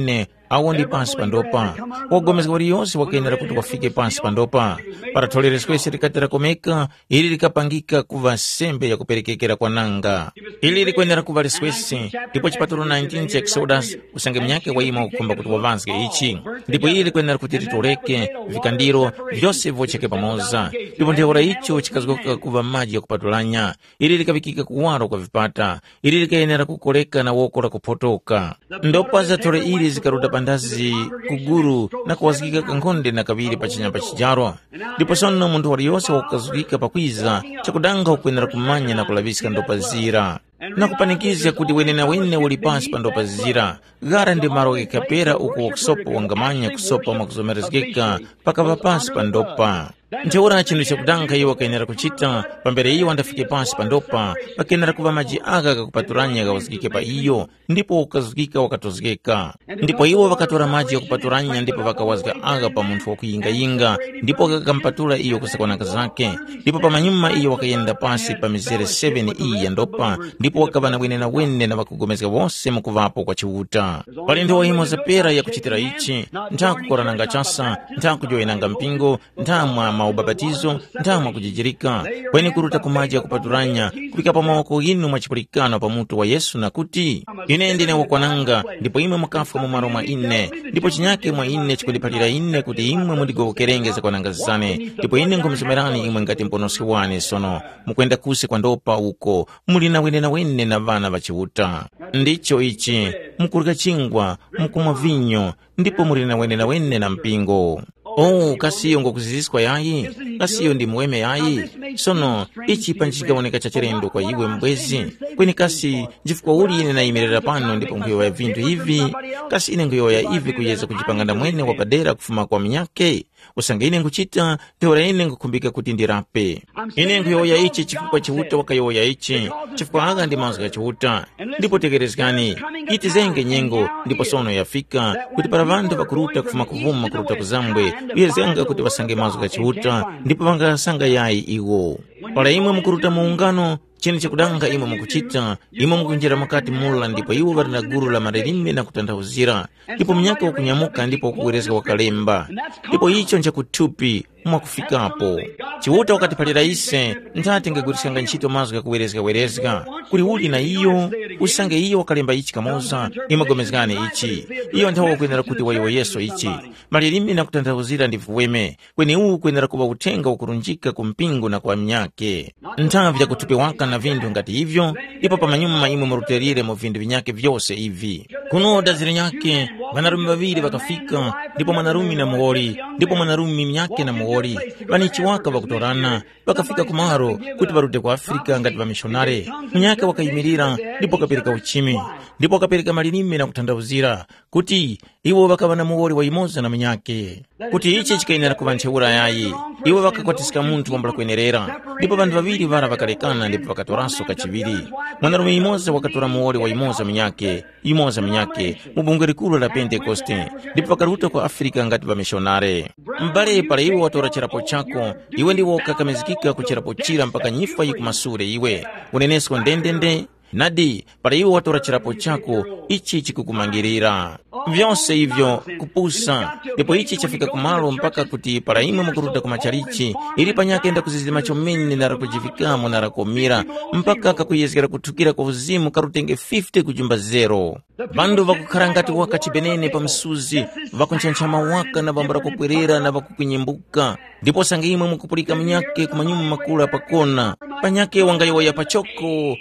awo ndi pansi pandopa. Wogomezeka waliyonse wakayenera kuti wafike pansi pandopa paratolere swese likatera komeka ili likapangika kuva sembe ya kuperekekera kwa nanga ili likuyenera kuva liswese. Ndipo chipatulo nineteen cha Exodus usange mnyake waima kukumba kuti wavanzike ichi, ndipo ili likuyenera kuti litoleke vikandiro vyose vocheke pamoza. Ndipo ntheora icho chikazuka kuva maji ya kupatulanya ili likavikika kuwaro kwa vipata ili likayenera kukoleka na wokola kupotoka. Ndopa za tole ili zikaruda pandazi kuguru na kuwazikika kankonde na kabiri pachinyamba chijaro. Ndipo sono muntu waliyonse wakazukika pakwiza chakudanga ukuyenera kumanya na kulavisika ndopa zira na kupanikiza kuti wene na wene uli pansi pa ndopa zira. Gara ndi maro ikapera uku wakusopa wangamanya kusopa makuzomerezgeka pakava pansi pa ndopa. Ntheora chinthu chakudanga iwo akayenera kuchita pambere iyo andafike pansi pa ndopa pakenera kuva maji aga kakupaturanya kawazikike pa iyo, ndipo ukazukika wakatozgeka. Ndipo iwo wakatora maji ya kupaturanya ndipo wakawazika aga pa munthu wakuyinga-yinga, ndipo kakampatula iyo kusakwanaka zake. Ndipo pa manyuma iyo wakayenda pansi pa mizere seven iyi ya ndopa, ndipo wakava na wene na wene na wakugomezeka wonse mukuvapo kwa chiwuta. Pali nthawi imo zapera ya kuchitira ichi, ntha kukorananga chasa, ntha kujoyenanga mpingo, ntha mwa maubabatizo, ntha mwa kujijirika kweni kuruta kumaji ya kupaturanya kupika pa mawako inu mwachipulikana pa mutu wa Yesu na kuti ine ndine wakwananga, ndipo imwe mukafa mu maro mwa ine, ndipo chinyake mwa ine chikundipatira ine kuti imwe mudigokerengeza kwananga zane. Ndipo ine ngomzomerani imwe ngati mponosi wane sono mukwenda kusi kwa ndopa uko muli na wene na wene na vana vachiwuta. Ndicho ichi mukurika chingwa mukumwa vinyo, ndipo muli na wene na wene na mpingo. Oh, kasiyo ngokuziziswa yayi, kasiyo ndi muweme yayi. Sono ichi panchikawoneka chachirendo kwa iwe mbwezi kweni kasi jifukwa uli ine na imerera pano ndipo nguyo ya vintu hivi. Kasi ine nguyo ya hivi kuyeza kujipanganda mwene wapadera kufuma kwa mnyake. Usanga ine nguchita teora ine ngukumbika kuti ndirape. Ine nguyo ya ichi chifukwa chiwuta wakayo ya ichi chifukwa aga ndi mazga chiwuta. Ndipo tegerezgani iti zenge nyengo ndipo sono yafika kuti para vandu vakuruta kufuma kuvuma kuruta kuzambwe uyezenga kuti vasange mazga chiwuta ndipo vanga sanga yayi iwo. Pala imwe mukuruta muungano chini chakudanga imwe mukuchita imwe mukunjira makati mula, ndipo iwo vari na guru la marerime na kutanthauzira, ndipo mnyaka wakunyamuka ndipo kuwerezeka wakalemba, ndipo icho nchakutupi mwakufikapo. Chiwuta wakati palira ise nthati ngagwirisanga ntchito mazga kuwerezeka-werezeka kuli uli na iyo usange iyo wakalemba ichi kamoza imagomezgane ichi iyo nthawa kuyenera kuti waiwa Yesu ichi malirime na kutanthauzira ndi vuweme kweni uwu kuyenera kuba uthenga ukurunjika kumpingo na kwa mnyake. Nthavi yakutupi waka na vindu ngati hivyo, ndipo pa manyuma imwe muruterire mu vindu vinyake vyose ivi. Kunoda zile nyake vanarumi vaviri vakafika, ndipo mwanarumi na muwoli, ndipo mwanarumi mnyake na muwoli vanichi waka vakutorana vakafika kumaro kuti varute kwa Afrika ngati vamishonare. Mnyake wakayimirira ndipo kapirika uchimi, ndipo kapirika malirime na kutanthauzira kuti iwo vakava na muwoli wa imoza na mnyake kuti ichi chikayenera kuva ntcheura yayi. Iwo vakakwatisika munthu wambala kuyenerera, ndipo vandu vaviri vara vakalekana ndipo vakatoranso kachiviri. Mwanarume imoza wakatora muwoli wa imoza mnyake imoza mnyake mubungwe likulu la Pentekoste, ndipo vakaruta kwa Afrika ngati vamishonare. Mbale pala iwo watora chirapo chako iwe ndiwo kakamizikika kuchirapo chira mpaka nyifa yikumasure iwe unenesko ndendende nadi pala iwo watora chirapo chako ichi chikukumangirira vyonse hivyo kupusa. Ndipo ichi chafika kumalo mpaka kuti pala imwe mukuruta kumacharichi ili panyake enda kuzizima chomene na rakujivikamo na rakomira mpaka kakuyezekera kutukira kwa uzimu karutenge fifty kujumba zero. Bandu vakukharangati wakati benene pa msuzi vakunchanchama waka na vambara kupwerera na vakukunyembuka, ndipo sange imwe mukupulika mnyake kumanyuma makula pakona panyake wangayowa ya pachoko.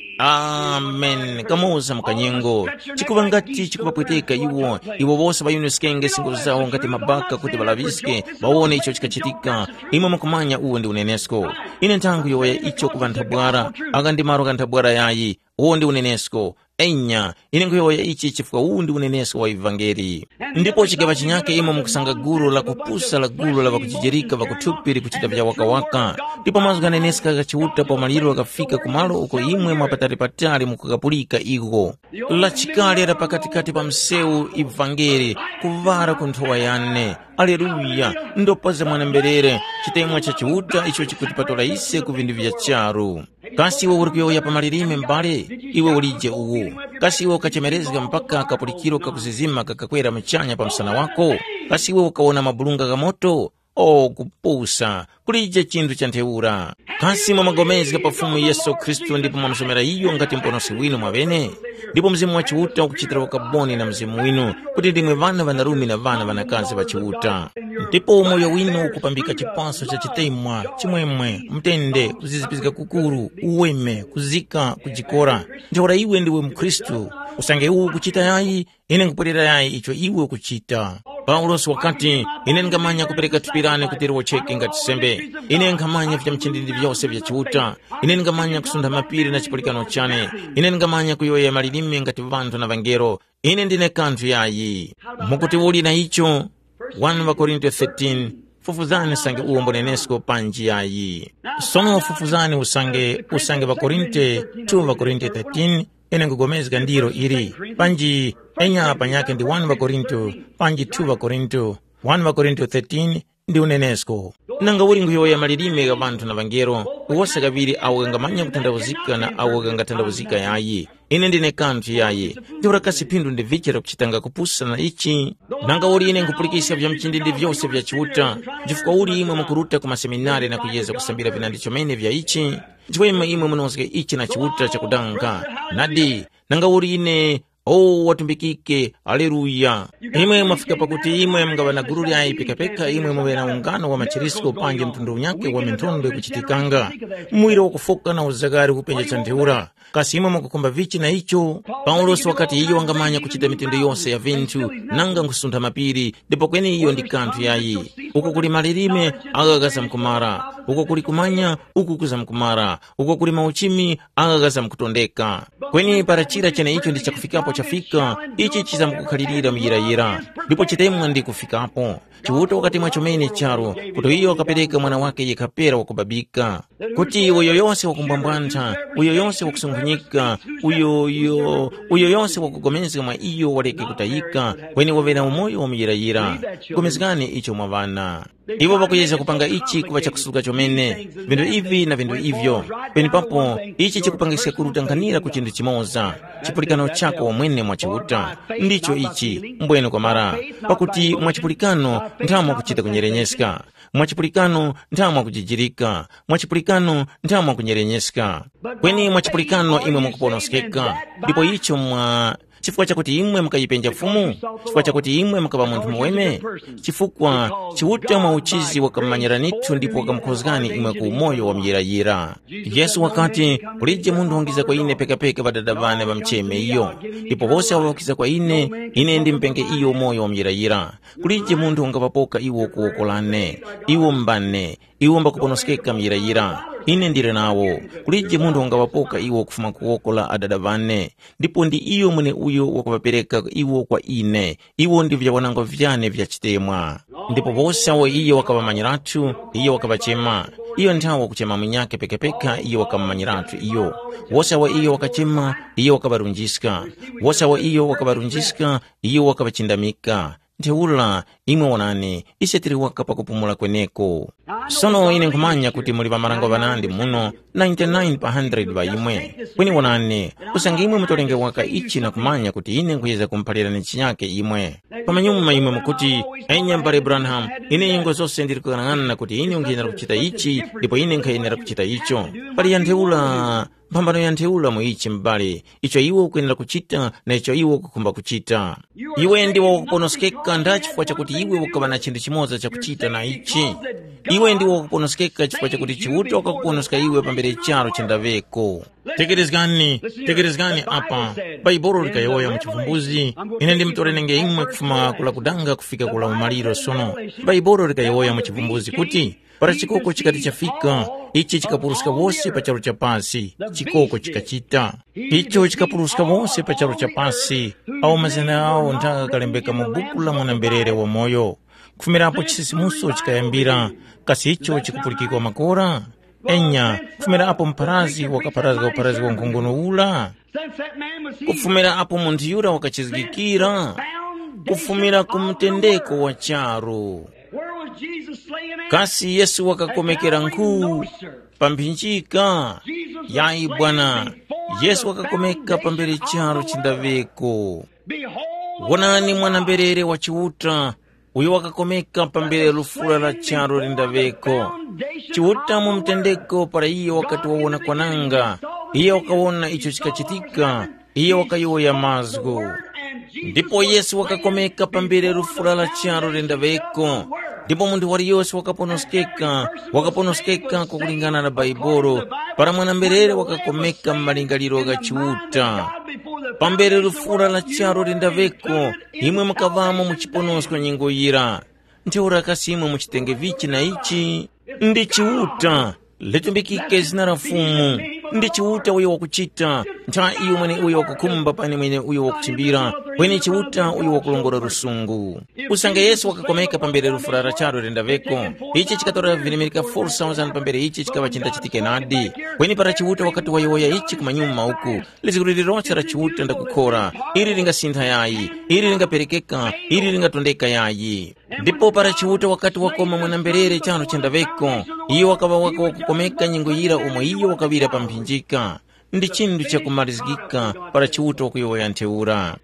Amen. Kamoza mkanyengo chikuva ngati chikuvapweteka iwo iwo vose vayuniskenge singo zawo ngati mabaka kuti valaviske vaone icho chikachitika. Imwe mukumanya uwo ndi unenesko. Ine nthangu yoya icho kuva nthabwara aka ndi maro ka nthabwara yayi uwo ndi unenesko. Enya ine nguyoya ichi chifukwa uwu ndi unenesko wa Evangeli. Ndipo chikeva chinyake imwe mukusanga guru la kupusa la guru la vakuchijerika vakutupiri kuchita vya waka waka, ndipo mazga neneska kachiuta pa maliro akafika kumalo uko imwe mwapataripatari mukakapulika igo la chikali ada pakatikati pa mseu Evangeli kuvara kunthowa yane. Aleluya. Ndopaza mwanamberere chitemwa cha chiuta icho chikutipatola ise kuvindu vya charu. Kasi iwe uri kuyoya pa malirime mbale iwe ulije uwu kasi iwe ukachemerezga mpaka kapulikiro kakuzizima kakakwera mchanya pa msana wako, kasi iwe ukaona mabulunga ga moto o kupusa kulija chindu cha ntheura, kasi mwa magomezga pafumu Yesu Kristu ndipo mwamsomera iyo ngati mponosi winu mwavene, ndipo mzimu wa chiuta ukuchitira wakaboni na mzimu winu kuti ndimwe vana vanarumi na vana vanakazi va chiuta, ndipo moyo winu ukupambika chipaso cha chitemwa chimwemwe mtende kuzizipizika kukuru uweme kuzika kujikora ntheura iwe ndiwe mkristu usange uwu kuchita yayi ine nkupwerera yayi icho iwe kuchita. Paulos wakati ine ngamanya kupereka tupirane kutiriwa cheke ngati sembe, ine ngamanya vya mchindindi vyose vya chiuta, ine ngamanya kusunda mapiri na chipulikano chane, ine ngamanya kuyoya malilime ngati vantu na vangero, ine ndine kanthu yayi. Mukuti uli na icho first Corinthians thirteen fufuzani sange uombo nenesko panji yayi. Sono fufuzani usange usange Vakorinte two Vakorinte thirteen ene ngugomezga ndiro iri panji enya panyake ndi first Vakorinto panji two Vakorinto first Vakorinto thirteen ndi unenesko. Nanga uri nguyoya malilime ga vantu na vangero uwose kabiri awo ngamanya kutandavuzika na awo ngatandavuzika yayi, ine ndine kanthu yayi. Ndiura kasi pindu ndi vichera kuchitanga kupusa na ichi. Nanga uri ine ngupulikisa vya mchindindi vyose vya chiuta, jifukwa uri imwe mukuruta kuma seminari na kuyeza kusambira vinandicho mene vya ichi, jifukwa imwe imwe munosike ichi na chiuta cha kudanga. Nadi, nanga uri ine o watumbikike, aleluya. Imwe mwafika pakuti imwe mga na gururi ayi pekapeka, imwe mwe na ungano wa machirisko panje mtundu unyake wa mentondo kuchitikanga. Mwira wakufoka na uzagari kupenja chanteura. Kasi imwe mwakukumba vichi na icho. Paulos wakati iyo wangamanya kuchita mitindo yose ya vintu, nanga nkusunda mapiri, depo kweni iyo ndikanthu yayi. Uko kuli malirime, agagaza mkumara. Uko kuli kumanya, uko kuza mkumara. Uko kuli mauchimi, agagaza mkutondeka. Kweni parachira chene icho ndicha kufikapo chafika, ichi chiza mkukhalirira mjirayira. Ndipo chitemwa ndi kufikapo. Chiwuto wakati mwachomene charo, kuto iyo wakapereka mwana wake yekapera wakubabika. Kuti uyo yonse wakumbambwanta, uyo yonse wakusungunyika, uyo yo, uyo yonse wakugomezga mwa iyo waleke kutayika, kweni wavena umoyo wa mjirayira. Gomezgani icho mwavana. Iwo wakuyeza kupanga ichi kuwa chakusuka chomene, vindu ivi na vindu ivyo. Peni papo, ichi chikupangisika kurutanganira kuchindu chimoza, chipulikano chako wa mwene mwachiuta. Ndicho ichi, mbwene kwa mara. Pakuti mwachipulikano, ntamwa kuchita kunyerenyeska. Mwachipulikano, ntamwa kujijirika. Mwachipulikano, ntamwa kunyerenyeska. Kweni mwachipulikano imwe mwakuponoskeka. Ndipo icho mwa... chifukwa chakuti imwe mkayipenja fumu, chifukwa chakuti imwe mkaba muntu muweme, chifukwa chiuta mwa uchizi wakamanyiranitu ndipo wakamkhozgani imwe ku umoyo wa mjirayira. Yesu wakati kulije mundu ongiza kwa ine peka peka badadavane wa mcheme iyo, ndipo wose wawakiza kwa ine, ine ndi mpenge iyo umoyo wa mjirayira. Kulije mundu ongapapoka iwo kuokolane, iwo mbane, iwo mbakuponoskeka mjirayira. Ine ndire nawo, kulije mundu ongapapoka iwo kufuma kuokola adadavane, ndipo ndi iyo mwene uyo wakupapereka iwo kwa ine, iwo ndi vya wanango vyane vya chitemwa. Ndipo wose awo iyo wakabamanyiratu, iyo wakabachema, iyo ntawo kuchema mwinyake pekepeka, iyo wakamanyiratu iyo. Wose awo iyo wakachema, iyo wakabarunjiska. Wose awo iyo wakabarunjiska, iyo wakabachindamika. Nteula imwe wanani isetiri wakapa kupumula kweneko. Sono ine nkumanya kuti muli pamarango vanandi muno ninety-nine pa one hundred ba imwe. Kweni wanani usangi imwe mutolenge waka ichi na kumanya kuti ine nkuyeza kumpalira nichinyake imwe. Pamanyuma imwe mukuti enya mbale Branham ine yengo zose ndiri kukanangana kuti ine ungiyenera kuchita ichi ndipo ine nkayenera kuchita icho. Pali ya nteula mpambano ya nteula mu ichi mbale, icho iwo ukuyenera kuchita na icho iwo kukumba kuchita. Iwe ndiwo wakuponoskeka ndachifukwa chakuti iwe wakaba na chindu chimoza cha kuchita na ichi. Iwe ndiwo wakuponoskeka chifukwa chakuti chiuta wakakuponoska iwe pambere charo chendaveko. Tekerezgani, tekerezgani apa, Baibolo likayoya mchivumbuzi, ine ndi mtorenenge imwe kufuma kula kudanga kufika kula umaliro sono. Baibolo likayoya mchivumbuzi kuti, para chikoko chikati chafika, ichi chikapuruska wose pa charo cha pasi, chikoko chikachita. Icho chikapuruska wose pa charo cha pasi, au mazena ao ntaka kalembeka mubukula mwanamberere wa moyo. Kufumirapo chisisimuso chikayambira, kasi icho chikupulikikwa makora. Enya, kufumira apo mparazi wakaparazi wa uparazi wa nkunguno ula. Kufumira apo mundiyura wakachizgikira. Kufumira kumtendeko wa charo. Kasi Yesu wakakomekera nkuu pampinchika. Yayi bwana, Yesu wakakomeka pambere charo chindaveko. Wonani mwanamberere wa chiuta uyo wakakomeka pambere lufula la charo lindaveko. Chiuta mumtendeko para iyo wakati wawona kwananga, iyo wakawona icho chikachitika, iyo wakayoya mazgo. Ndipo Yesu wakakomeka pambere lufula la charo lindaveko. Ndipo mundu wali yose wakaponoskeka, wakaponoskeka kukulingana na Baibolo, para mwanamberere wakakomeka mmalingaliro ga chiuta. Pambere lufula la charo lindaveko, imwe mukavamo muchiponoskwa nyingoyira. Nteura kasimwe muchitenge vichi na ichi, ndi chiuta, letumbikike zina la fumu. Ndi chiuta uyo wakuchita, nta iyo mwene uyo wakukumba pani mwene uyo wakuchimbira, wene chiuta uyo wakulongora rusungu. Usange Yesu wakakomeka pambere lufula la charo lindaveko, ichi chikatora vilimirika four thousand pambere ichi chikava chinda chitike nadi. Wene para chiuta wakati wayoya ichi kumanyuma uku, liziguriri rocha la chiuta ndakukora, iri linga sintha yayi, iri linga perekeka, iri linga tondeka yayi. Ndipo para chiuta wakati wakoma mwanamberere chano chendaveko, iyo wakava waka wakukomeka nyingoyira umo iyo wakavira pampinjika. Ndi chindu cha kumarizikika para chiuta wakuyoya nteura.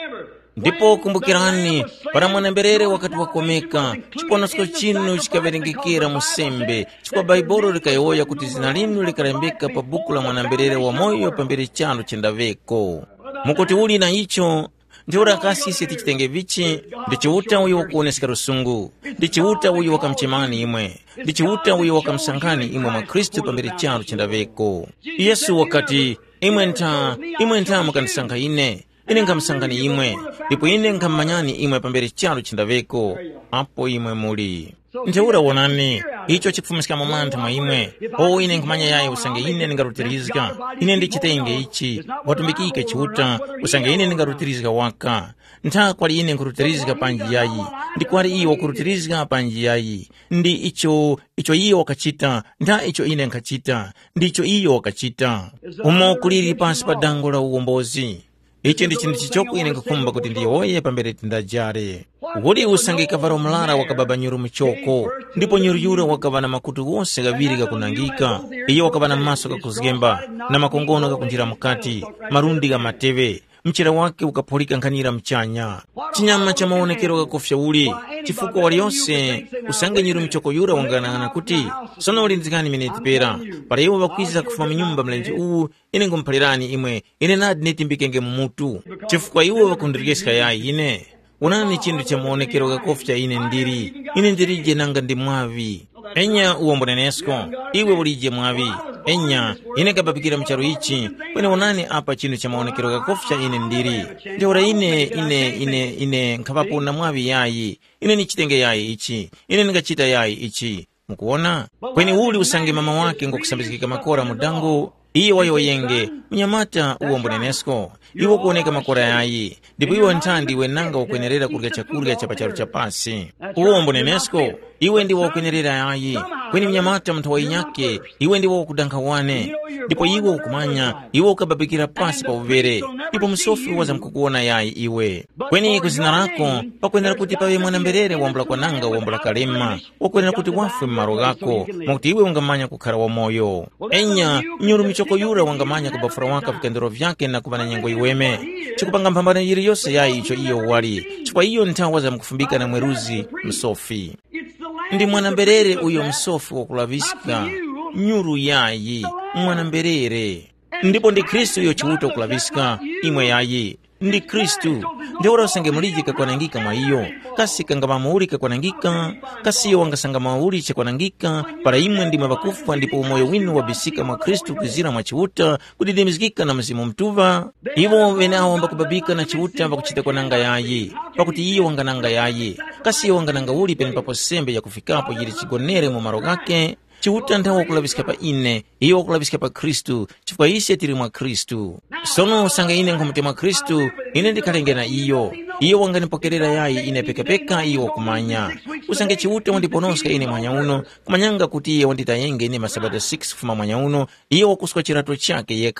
Ndipo kumbukirani, para mwanamberere wakati wakomeka, chiponosko chinu chikaverengekera musembe, chikwa Baibolo likayoya kuti zina linu likarembeka pa buku la mwanamberere wa moyo pambere chano chendaveko. Mukuti uli na icho, ndiura kasisi tichitenge vichi, ndi chiuta uyo wakuoneseka rusungu, ndi chiuta uyo wakamchemani imwe, ndi chiuta uyo wakamsangani imwe mwa Kristu pambere chano chendaveko. Yesu wakati, imwe nta, imwe nta mukanisanga ine, ine nkamsangani imwe, ndipo ine nkammanyani imwe pambere charo chindaveko, apo imwe muli. Nteura wonani, icho chikufumisika momantha mwa imwe, o ine nkamanya yayi usange ine ningarutirizika, ine ndichitenge ichi, watumbikike chiuta, usange ine ningarutirizika waka. Nta kwali ine nkurutirizika panji yayi, ndi kwali iyo kurutirizika panji yayi, ndi icho, icho iyo wakachita, nda icho ine nkachita, ndi icho iyo wakachita. Umo kuliri pasi pa dango la uwombozi. Ichi ndi chindu chichoku ine nkukumba kuti ndiye oye pambere tindajare. Wodi usange kavara mlara wakababa nyuru mchoko, ndipo nyuru yura wakava na makutu wose gaviri kakunangika, iyo wakava na maso kakuzgemba, na makongono kakunjira mukati, marundi ga mateve, mchira wake ukapolika nkanira mchanya. Chinyama cha maonekero kakofya uli, chifuko wali yose, usange nyuru mchoko yura wanganana kuti, sono ulinzikani mineti pera, para iwo wakwiza kufuma mnyumba mlenji uu, ine ngumpalirani imwe, ine nadi netimbikenge mumutu, chifuko iwo wakundirikeska yayi ine. Unani chindu cha maonekero kakofya ine ndiri, ine ndirije nanga ndi mwavi. Enya uombonenesko, iwe ulije mwavi. Enya, ine kababikira mcharu ichi, wene unani apa chindu cha maonekero kakofya ine ndiri. Ndiora ine, ine, ine, ine, nkapapu na mwavi yayi, ine nichitenge yayi ichi, ine ngachita yayi ichi. Mukuona? Kweni uli usange mama wake ngokusambizikika makora mudangu, iyo wayo yenge, mnyamata uombonenesko, iwo kuoneka makora yayi, ndipo iwo ntandi iwe nanga wakwenerera kurga chakurga chapacharo chapasi. Uombonenesko, iwe ndi wakwenerera yayi, kweni mnyamata mtawa inyake, iwe ndi wakudanka wane, ndipo iwo ukumanya, iwo ukababikira pasi pa uvere, ndipo msofi waza mkukuona yayi iwe. Kweni kuzina rako, pakwenera kuti pawe mwanamberere wambula kwa nanga wambula kalema, wakwenera kuti wafwe mmaro gako, mwakuti iwe ungamanya kukara wa moyo. Enya, nyuru michoko yura wangamanya kubafura waka vikendero vyake na kubana nyengo iweme. Chikupanga mpambana yiri yose yayi icho iyo wali, chikwa iyo ntawa za mkufumbika na mweruzi msofi. Ndi mwanamberere uyo msofi wakulavisika, nyuru yayi, mwanamberere. Ndipo ndi Kristu uyo chiuta wakulavisika, imwe yayi. Ndi Kristu, ndi ora usange mulijika kwa nangika mwa iyo, kasi kangama maulika kwa nangika, kasi iyo wangasanga mauliche kwa nangika, para imwe ndi mwabakufa ndipo umoyo winu wabisika mwa Kristu kuzira mwa chiuta, kudidimizikika na mzimu mtuva. Iwo wenao wamba kubabika na chiuta wamba kuchita kwa nanga yayi, pakuti iyo wangananga yayi, kasi iyo wangananga uli peni papo sembe ya kufikapo jiri chigonere mu marogake. Chiuta ntawa wakulavisika pa ine, iyo wakulavisika pa Kristu, chifukwa isi tiri mwa Kristu. Sono usanga ine nkumute mwa Kristu, ine ndikalenge na iyo. Iyo wanganipokerera yayi ine pekepeka iyo wakumanya. Usange chiuta wandiponoska ine mwanya uno, kumanyanga kuti iye wanditayenge ine masabata six fuma mwanya uno, iyo wakuswa chirato chake yeka,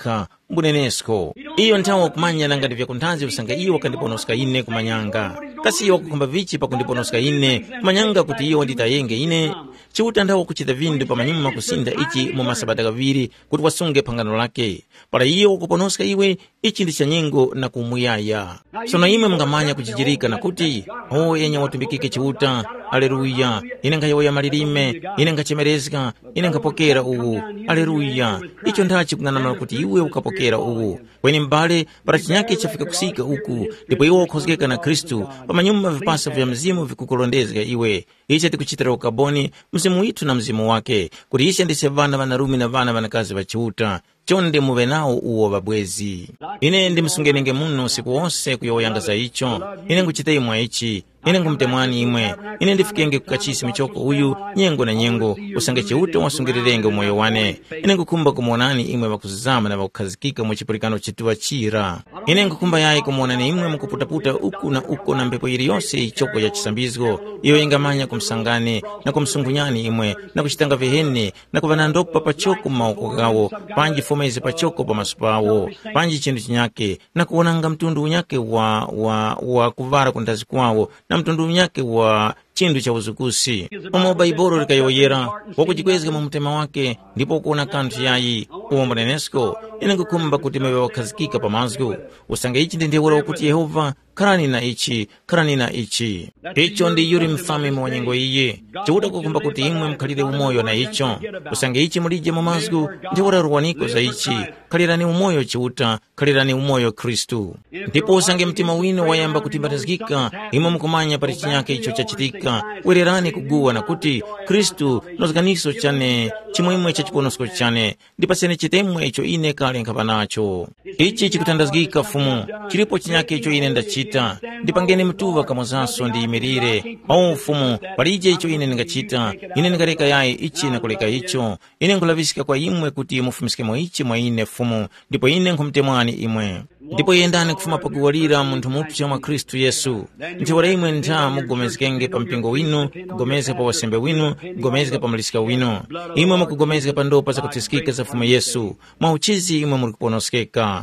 mbunenesko iyo nthawi kumanya nanga ndivya kunthanzi usanga iyo wakandiponoska ine kumanyanga kasi iyo wakukhumba vichi pakundiponoska ine kumanyanga kuti iyo nditayenge ine chiuta nthawi kuchita vindu pamanyuma kusinda ichi mu masabata kaviri kuti wasunge phangano lake para iyo wakuponoska iwe ichi ndi chanyengo na kumuyaya sono imwe mungamanya kuchichirika na kuti o yenye watumbikike chiuta aleluya ine ngayoya malilime ine ngachemerezeka ine ngapokera uwu aleluya icho ndachi kunganamala kuti iwe ukapokera uwu kweni mbale para chinyake chafika kusika uku ndipo iwe ukhozekeka na Kristu pamanyuma vipasa vya mzimu vikukulondezeka iwe ichi tikuchitira ukaboni mzimu witu na mzimu wake kuti ichi ndise vana vanarumi na vana vanakazi vachiuta chonde muve nawo uwo babwezi ine ndi msungenenge muno siku wonse kuyoyangaza icho ine nguchite imwe ichi ine ngumtemwani imwe ine ndifikenge kukachisi michoko uyu nyengo na nyengo usange chiuta wasungirirenga umoyo wane ine ngukumba kumuonani imwe vakuzizama na vakukhazikika mu chipulikano chituwa chira ine ngukumba yayi kumuonani imwe mukuputaputa uku na uko na mpepo ili yonse ichoko ya chisambizgo iyo ingamanya kumsangane na kumsungunyani imwe na kuchitanga vihene na kuvana ndopa pachoko mauko gawo panji fomeze pachoko pa masupawo panji chindu chinyake na kuonanga mtundu unyake wa wa wa kuvara kundazi kwawo na mtundu unyake wa chindu cha uzukusi omo baibolo likayoyera wakuchikwezeka mu mtima wake ndipo kuona kanthu yayi uwo mbunenesko ine ngukumba kuti mewe wakhazikika pamazgu usange ichi ndi ndewolo kuti Yehova khalani na ichi khalani na ichi icho ndi yuri mfami mu wanyengo iye chiuta kukumba kuti imwe mkhalire umoyo na icho usange ichi mulije mu mazgu ndewolo ruwaniko za ichi khalirani umoyo chiuta khalirani umoyo Kristu ndipo usange mtima wino wayamba kutimbatazikika imwe mukumanya pali chinyake icho chachitika wererani kuguwa na kuti Kristu nozganiso chane chimwemwe cha chiponosko chane ndipasene chitemwe icho ine kale nkapa nacho ichi chikutandazikika fumu chilipo chinyake icho ine ndachita ndipangeni mtuva kamozanso ndiyimirire au fumu palije icho ine ndingachita ine ndingaleka yayi ichi na kuleka icho ine nkulavisika kwa imwe kuti mufumisikemo ichi mwa ine fumu ndipo ine nkumtemwani imwe ndipo yendani kufuma pakuwalira munthu mupsa mwa Kristu Yesu ntiwala imwe ntha mugomezekenge pa mpingo winu kugomezeka pa wasembe winu kugomezeka pa malisika winu imwe mukugomezeka pa ndopa za kutisikika za fumu Yesu mwa uchizi imwe mulikuponoskeka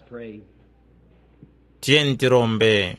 tiyeni tirombe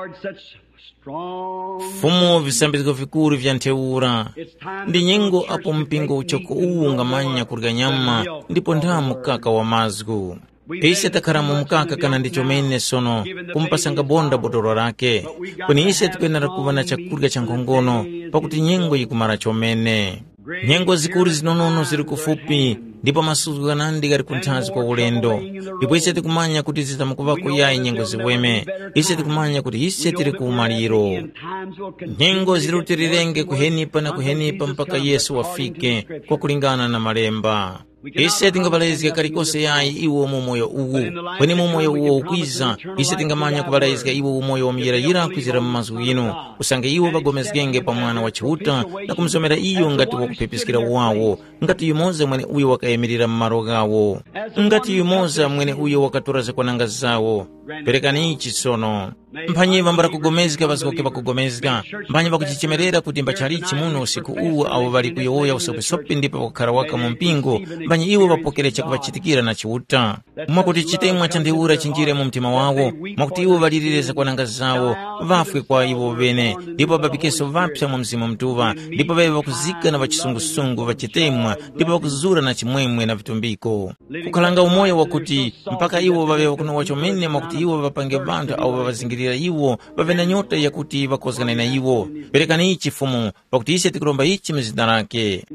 fumu visambiziko vikuru vya ntheura ndi nyengo apo mpingo uchoko uwu ngamanya kurika nyama ndipo ntha mukaka wa mazgu ise takhala mu mukaka kana ndicho mene sono kumpasanga bonda botolo lake kweni ise tikuyenera kuva na chakurya cha nkhongono pakuti nyengo ikumara chomene nyengo zikuru zinonono zili kufupi ndipo masuku kanandi kali kunthazi kwa ulendo ndipo ise tikumanya kuti zitamukuvako yayi nyengo ziweme ise tikumanya kuti ise tili kuumaliro nyengo zilutirirenge kuhenipa na kuhenipa mpaka Yesu wafike kwa kulingana na malemba ise tingabalezeka kalikose yayi iwo mumoyo uwu kweni mumoyo uwo ukwiza ise tingamanya kubalezeka iwo umoyo wamiyerayira kwizira mmazu ino usange iwo bagomezekenge pa mwana wa chiuta na kumsomera iyo ngati wakupepesikira wawo ngati yumoza mwene uyo wakayemirira mmalo gawo ngati yumoza mwene uyo wakaturaza kwa nanga zawo perekani ichi sono mphanyi vambara kugomezeka vasikoke vakugomezeka mphanyi vakuchichemerera kuti mbachalichi muno usiku uwu awo vali kuyowoya usopesope ndipo vakukhala waka mu mpingo mphanyi iwo vapokere chakuvachitikira na chiuta mwakuti chitemwa cha ntheura chinjire mu mtima wawo mwakuti iwo valilireza kwa nanga zawo vafwe kwa iwo vene ndipo vapikeso vapsa mu mzimu mtuva ndipo vave vakuzika na vachisungusungu vachitemwa ndipo vakuzura na chimwemwe na vitumbiko kukhalanga umoyo wakuti mpaka iwo vave vakunowa chomene mwakuti iwo vapange vanthu awo vavazingirira iwo vave na nyota yakuti vakozgane na iwo perekani ichi fumu pakuti ise tikulomba ichi mzina lake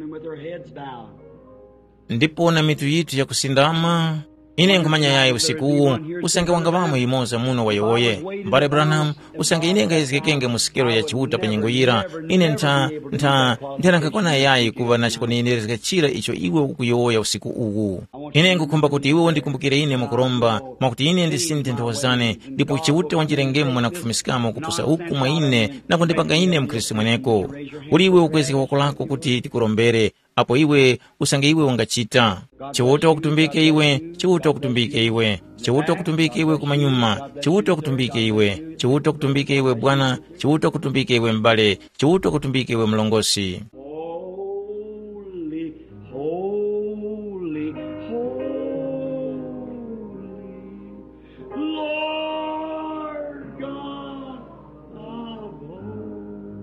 ndipo na mitu yitu yakusindama ine nkumanya yayi usiku uwu usange wanga vamwe imoza muno wayowoye mbale Branham usange ine ngayizikekenge musikero ya chiuta pa nyengo yira ine ntha ntha ndena nkakona yayi kuva na chikoninerezeka chira icho iwe ukuyowoya usiku uwu ine ngukumba kuti iwe ndikumbukire ine mukuromba mwakuti ine ndisinthe nthawazane ndipo chiuta wanjirengemo na kufumisikamo kupusa uku mwa ine na kundipanga ine mkristu mweneko uli iwe ukwezeka wako lako kuti tikurombere apo iwe usange iwe ungachita chiuta wakutumbike iwe chiuta wakutumbike iwe chiuta wakutumbike iwe kumanyuma chiuta wakutumbike iwe chiuta wakutumbike iwe bwana chiuta wakutumbike iwe mbale chiuta wakutumbike iwe mlongosi Holy, holy, holy Lord God above.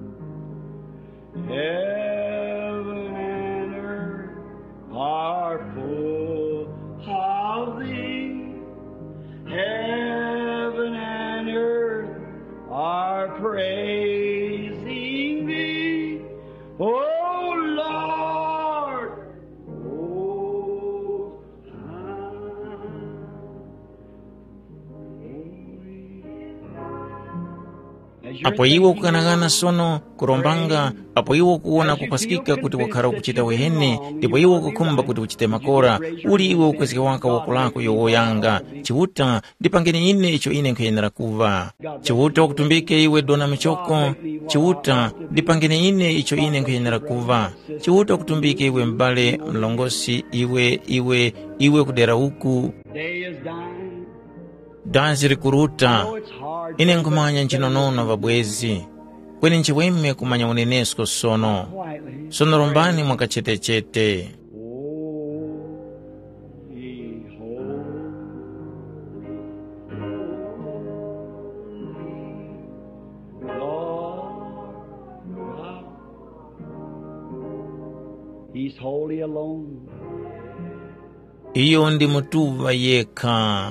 Heaven and earth are full of thee. Heaven and earth are praising thee. Oh Lord, oh apo iwo kukanakana sono kurombanga, apo iwo kuona kupasikika kuti wakhala kuchita wehene, ndipo iwo kukhumba kuti uchite makora, uli iwo ukwezeka waka wakulako yowoyanga chiwuta ndipangeni ine icho ine nkhoyenera kuva. Chiwuta wakutumbike iwe dona michoko, chiwuta ndipangeni ine icho ine nkhoyenera kuva. Chiwuta wakutumbike iwe mbale mlongosi, iwe iwe iwe kudera uku dansi rikuruta. Ine nkumanya nchinonono vabwezi kweni nchiweme kumanya unenesko sono sono rombani mwakachetechete. He's holy alone. Iyo ndi mutuva yekha.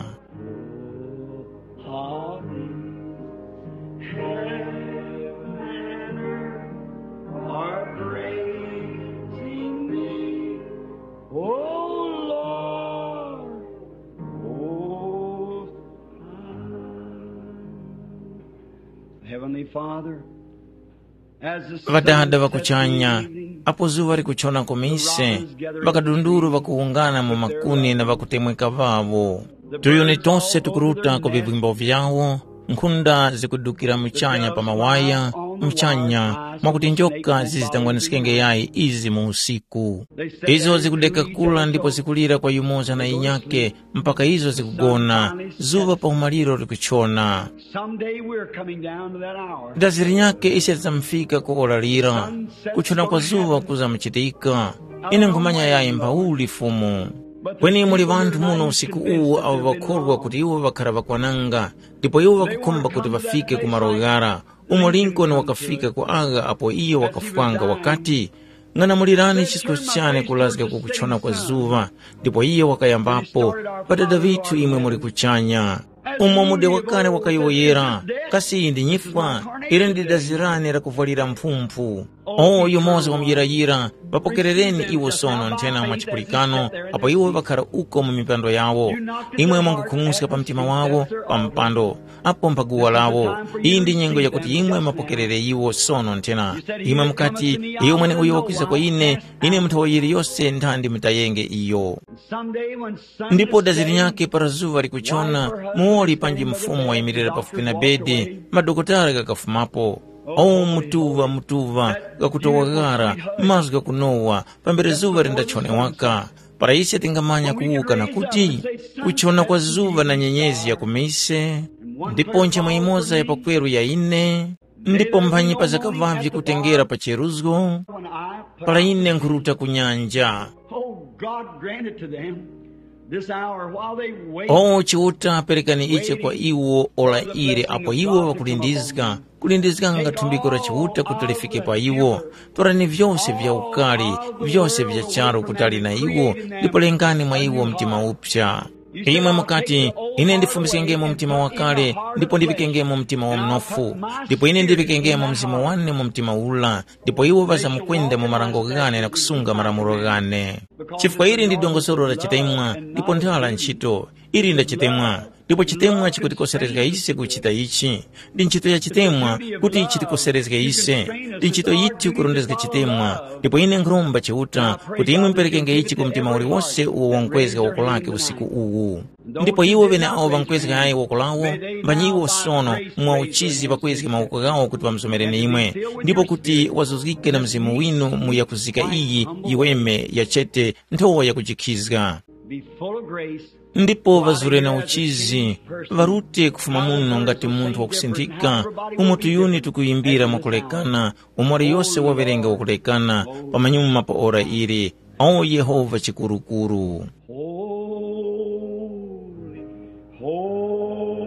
Vadada vakuchanya apo zuva rikuchona komise, vakadunduru vakuungana mu makuni na vakutemweka vavo. Tuyuni tonse tukuruta ku bivimbo vyawo, nkhunda zikudukira mchanya pa mawaya, mchanya mwakuti njoka zizitangwanisike yayi izi mu usiku. Izo zikudeka kula ndipo zikulira kwa yumoza na inyake mpaka izo zikugona, zuva pa umaliro rikuchona. Daziri nyake isi zamfika kukolalira, kuchona kwa zuva kuza mchitika. Ine nkumanya yayi mbauli fumu. Kweni muli vantu muno usiku uwu awa vakorwa kuti iwo vakhala vakwananga, ndipo iwo vakukhumba kuti vafike kumarogara. Umo Lincoln wakafika ku aga apo iyo wakafwanga wakati ngana mulirani chisiko chane kulazika kukuchona kwa zuva, ndipo iyo wakayambapo padada vitu imwe muli kuchanya. Umo mude wakane wakayoyera kasi ndi nyifwa ire ndi dazirani rakuvalira mphumphu. Oh yumoza wamuyirayira vapokerereni iwo sono ntena mwachipulikano apo iwo vakhala uko mu mipando yawo. Imwe mwangukhung'usika pa mtima wawo pa mpando apo mpaguwa lawo. Iyi ndi nyengo yakuti imwe mapokerere iwo sono ntena. Imwe mukati iyo mwene uyo wakwiza kwa ine, ine mtawayiri yose nthandi mtayenge iyo. Ndipo daziri nyake para zuva rikuchona, muoli panji mfumu wayimirira pafupi na bedi, madokotara kakafumapo. Oh mutuva mutuva kakutowagara mazu kakunowa pambere zuva rindachone waka. Para isi atingamanya kuuka na kuti kuchona kwa zuva na nyenyezi ya kumise, ndipo nche mwaimoza ya pakweru ya ine, ndipo mphanyi pa zakavavyi kutengera pa cheruzgo, para ine nkhuruta kunyanja. Oh chiuta perekani iche kwa iwo ola ire apo iwo wakulindizika, kulindizika nga tumbiko ra chiuta kutalifike pa iwo. Torani vyose vya ukali, vyose vya charo kutali na iwo, ndipo lengani mwa iwo mtima upya. Imwe mukati ine ndifumbisengemo mtima wakale, ndipo ndivikengemo mtima wa mnofu, ndipo ine ndivikengemo mzimu wane mu mtima ula, ndipo iwo vaza mukwenda mu marango gane na kusunga maramuro gane. Chifukwa iri ndi dongosoro la chitemwa, ndipo nthala nchito iri nda chitemwa, ndipo chitemwa chikutikoserezeka ise kuchita ichi. Ndi nchito ya chitemwa kuti chitikoserezeka ise, ndi nchito yiti kurondezeka chitemwa. Ndipo ine ngromba chiuta kuti imwe mperekenge ichi kumtima uli wose uwo wankwezeka wakulake usiku uwu. Ndipo iwo vene awo vankwezeka ayi wakulawo, mbanyi iwo sono mwa uchizi vakwezeka mauko gawo kuti vamsomereni imwe, ndipo kuti wazuzike na mzimu winu muyakuzika iyi iweme ya chete nthowa ya kuchikhizga. Ndipo vazure na uchizi varute kufuma muno ngati munthu wakusinthika, umutu yuni tukuyimbira mwakulekana, umwari yose waverenga wakulekana pamanyuma pa ora iri. O Yehova chikurukuru. Holy, holy.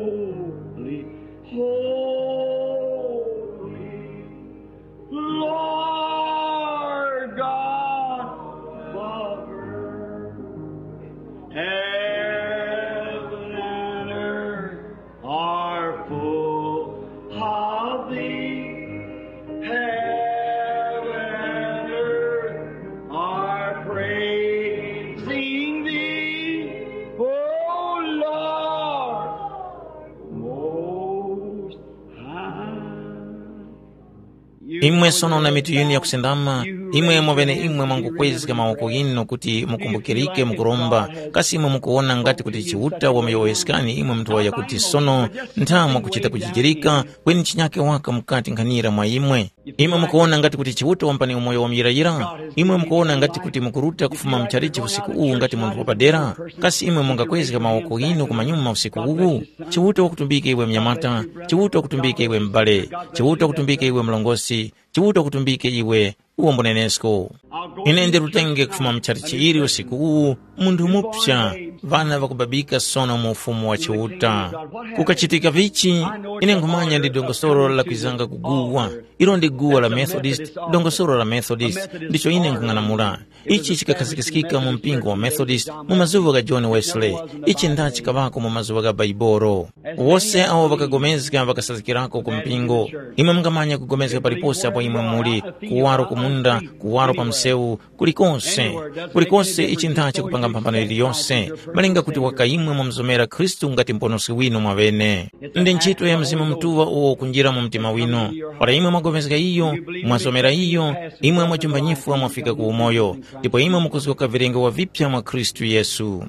imwe sono na mitu yinu ya kusendama, imwe mwavene imwe mwangukwezika mawoko yinu kuti mukumbukirike mukuromba, kasi imwe mukuona ngati kuti chiuta wa mayowesikani imwe mtuwa ya kuti sono nthamwa kuchita kuchichirika kweni chinyake waka mukati nkhanira mwa imwe. Imwe mukuona ngati kuti chiuta wampani umoyo wa miyirayira, imwe mukuona ngati kuti mukuruta kufuma mcharichi usiku uu ngati muntu wapadera, kasi imwe mungakwezika mawoko yinu kumanyuma usiku uu. Chiuta wakutumbike iwe mnyamata, chiuta wakutumbike iwe mbale, chiuta wakutumbike iwe mlongosi, chiuta wakutumbike iwe uwo mbunenesko. Ine ndirutenge kufuma mcharichi iri usiku uu, mundu mupsha, vana vakubabika sono mu ufumu wa chiuta. Kukachitika vichi, ine ngumanya ndi dongosoro la kuizanga kuguwa. Iro ndi guwa la Methodist, dongosoro la Methodist, ndicho ine ngunganamula. Ichi chikakasikisikika mu mpingo wa Methodist, mu mazuwa ga John Wesley. Ichi ndachi kavako mu mazuwa ga Baiboro. Wose awo vakagomezika vakasazikirako kumpingo. Imwe mngamanya kugomezika paliposi apo imwe muli, kuwaro kumunda, kuwaro pa mseu, kulikonse. Kulikonse ichi ndachi kupanga mpambano iliyonse. Malinga kuti wakaimwe mumzomera Kristu ngati mponosi wino mwavene. Ndi nchito ya mzimu mtuwa uo kunjira mu mtima wino. Para imwe mwagomezika iyo, mwazomera iyo, imwe mwajumbanyifu wa mwafika kuumoyo. Ndipo imwe mukuzikoka virenge wa vipya mwa Kristu Yesu.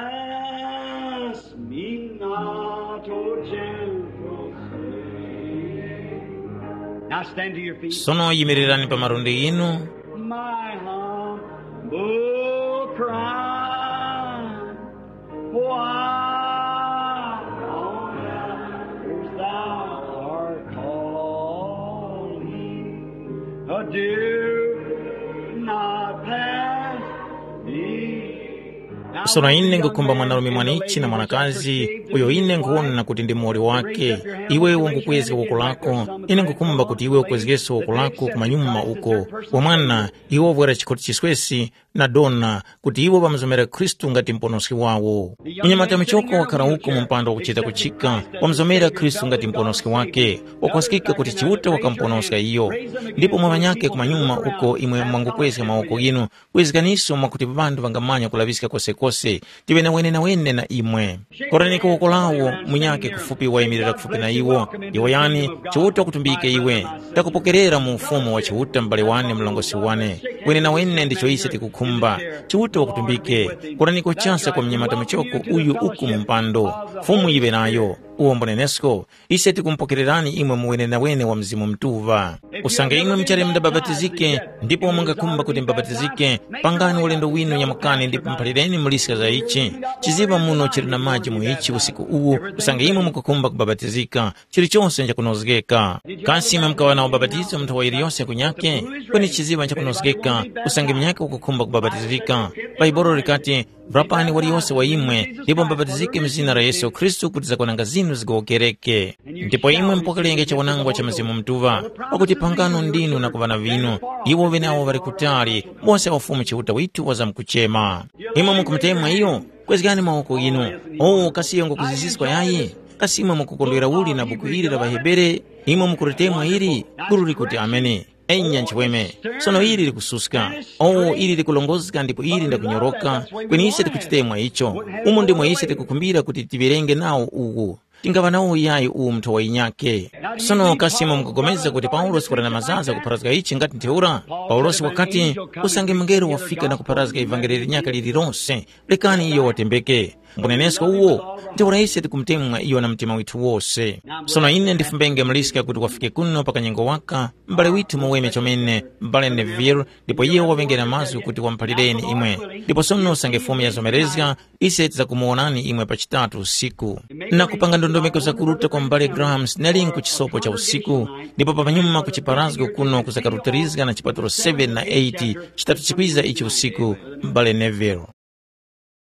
Sono yimirirani pa marundi inu. My humble cry, why on earth thou art calling, do not pass me. Sono ine ngukumba mwanalume mwanichi na mwanakazi, uyo ine nguona kuti ndi mori wake. Iwe ungukwezika uko lako, ine ngukumba kuti iwe ukwezikeso uko lako kumanyuma uko. Wamwana, iwe wera chikoti chiswesi na dona, kuti iwe wamzomera Kristu ngati mponosi wawo. Mnyamata michoko wakara uko mumpando wa kuchita kuchika, wamzomera Kristu ngati mponosi wake, wakwasikika kuti chiuta wakamponoska iyo. Ndipo mwanyake kumanyuma uko imwe mwangukwezika mawoko yinu, kwezikaniso mwakuti bandu vangamanya kulavisika kose kose, tiwe na wene na wene na imwe. Koraniko uko lawo, munyake kufupi waimirira kufupi na iwo. Iwo yani, chiuta kutumbike iwe. Takupokerera mu ufumu wa chiuta mbali wane mlongosi wane. Wene na wene ndicho ise tikukumba. Chiuta wakutumbike. Koraniko chansa kwa mnyamata michoko uyu uku mumpando. Fumu iwe nayo. Uwo mbunenesko, ise tikumpokererani imwe muwene na wene wa mzimu mtuva. Usange imwe mchare mdababatizike, ndipo munga kumba kuti mbabatizike, pangani ulendo wino nyamukani ndipo mpalireni mlisika za ichi. Chiziba muno chiri na maji muichi usiku uwu, usange imwe mukukumba kubabatizika, chiri chonse nja kunozgeka. Kasi imwe mkawana wababatiza mtu wa iliyonse kunyake, kweni chiziba nja kunozgeka, usange mnyake ukukumba kubabatizika. Baiboro rikati, vrapani waliyonse wa imwe, ndipo mbabatizike mzina la Yesu Kristu kutiza kwa nangazinu zigokereke. Ndipo imwe mpokelenge cha wanangwa cha mzimu mtuva, wakuti pangano ndinu na kuvana vinu, iwo venawo vari kutali, bose wafumu chiuta witu waza mkuchema. Imwe mukumtemwa iyo, kwezigani mawoko inu, oo kasi yongo kuziziswa yayi, kasi imwe mukukondwera uli na buku hili la Bahebere, imwe mukuretemwa hili, guru rikuti ameni. Enya nchiweme, sono hili likususka, oo hili likulongozika ndipo hili ndakunyoroka, kweni ise tikuchitemwa icho, umu ndimwe ise tikukumbira kuti tivirenge nao ugu. Tingava nao yayi uu mtu wa inyake. Sono kasimo mkugomeza kuti Paulosi kwa na mazaza kuparazika ichi ngati nteura. Paulosi wakati usange mngero wafika na kuparazika evangeliri nyaka lilironse, lekani iyo watembeke. Mbunenesko uwo, nteura ise tikumtemwa iyo na mtima witu wose. Sono ine ndifumbenge mlisika kuti wafike kuno paka nyengo waka, mbale witu muweme chomene, mbale Neville, ndipo iyo wavengena mazu kuti wampalireni imwe. Ndipo sono usange fumu ya zomerezga, ise tiza kumuonani imwe pachitatu usiku. Na kupanga ndondomeko za kuruta kwa mbale Graham Snelling kuchisopo cha usiku, ndipo papanyuma kuchiparazgo kuno kuzakaruterizga na chipaturo saba na nane, chitatu chikwiza ichi usiku, mbale Neville.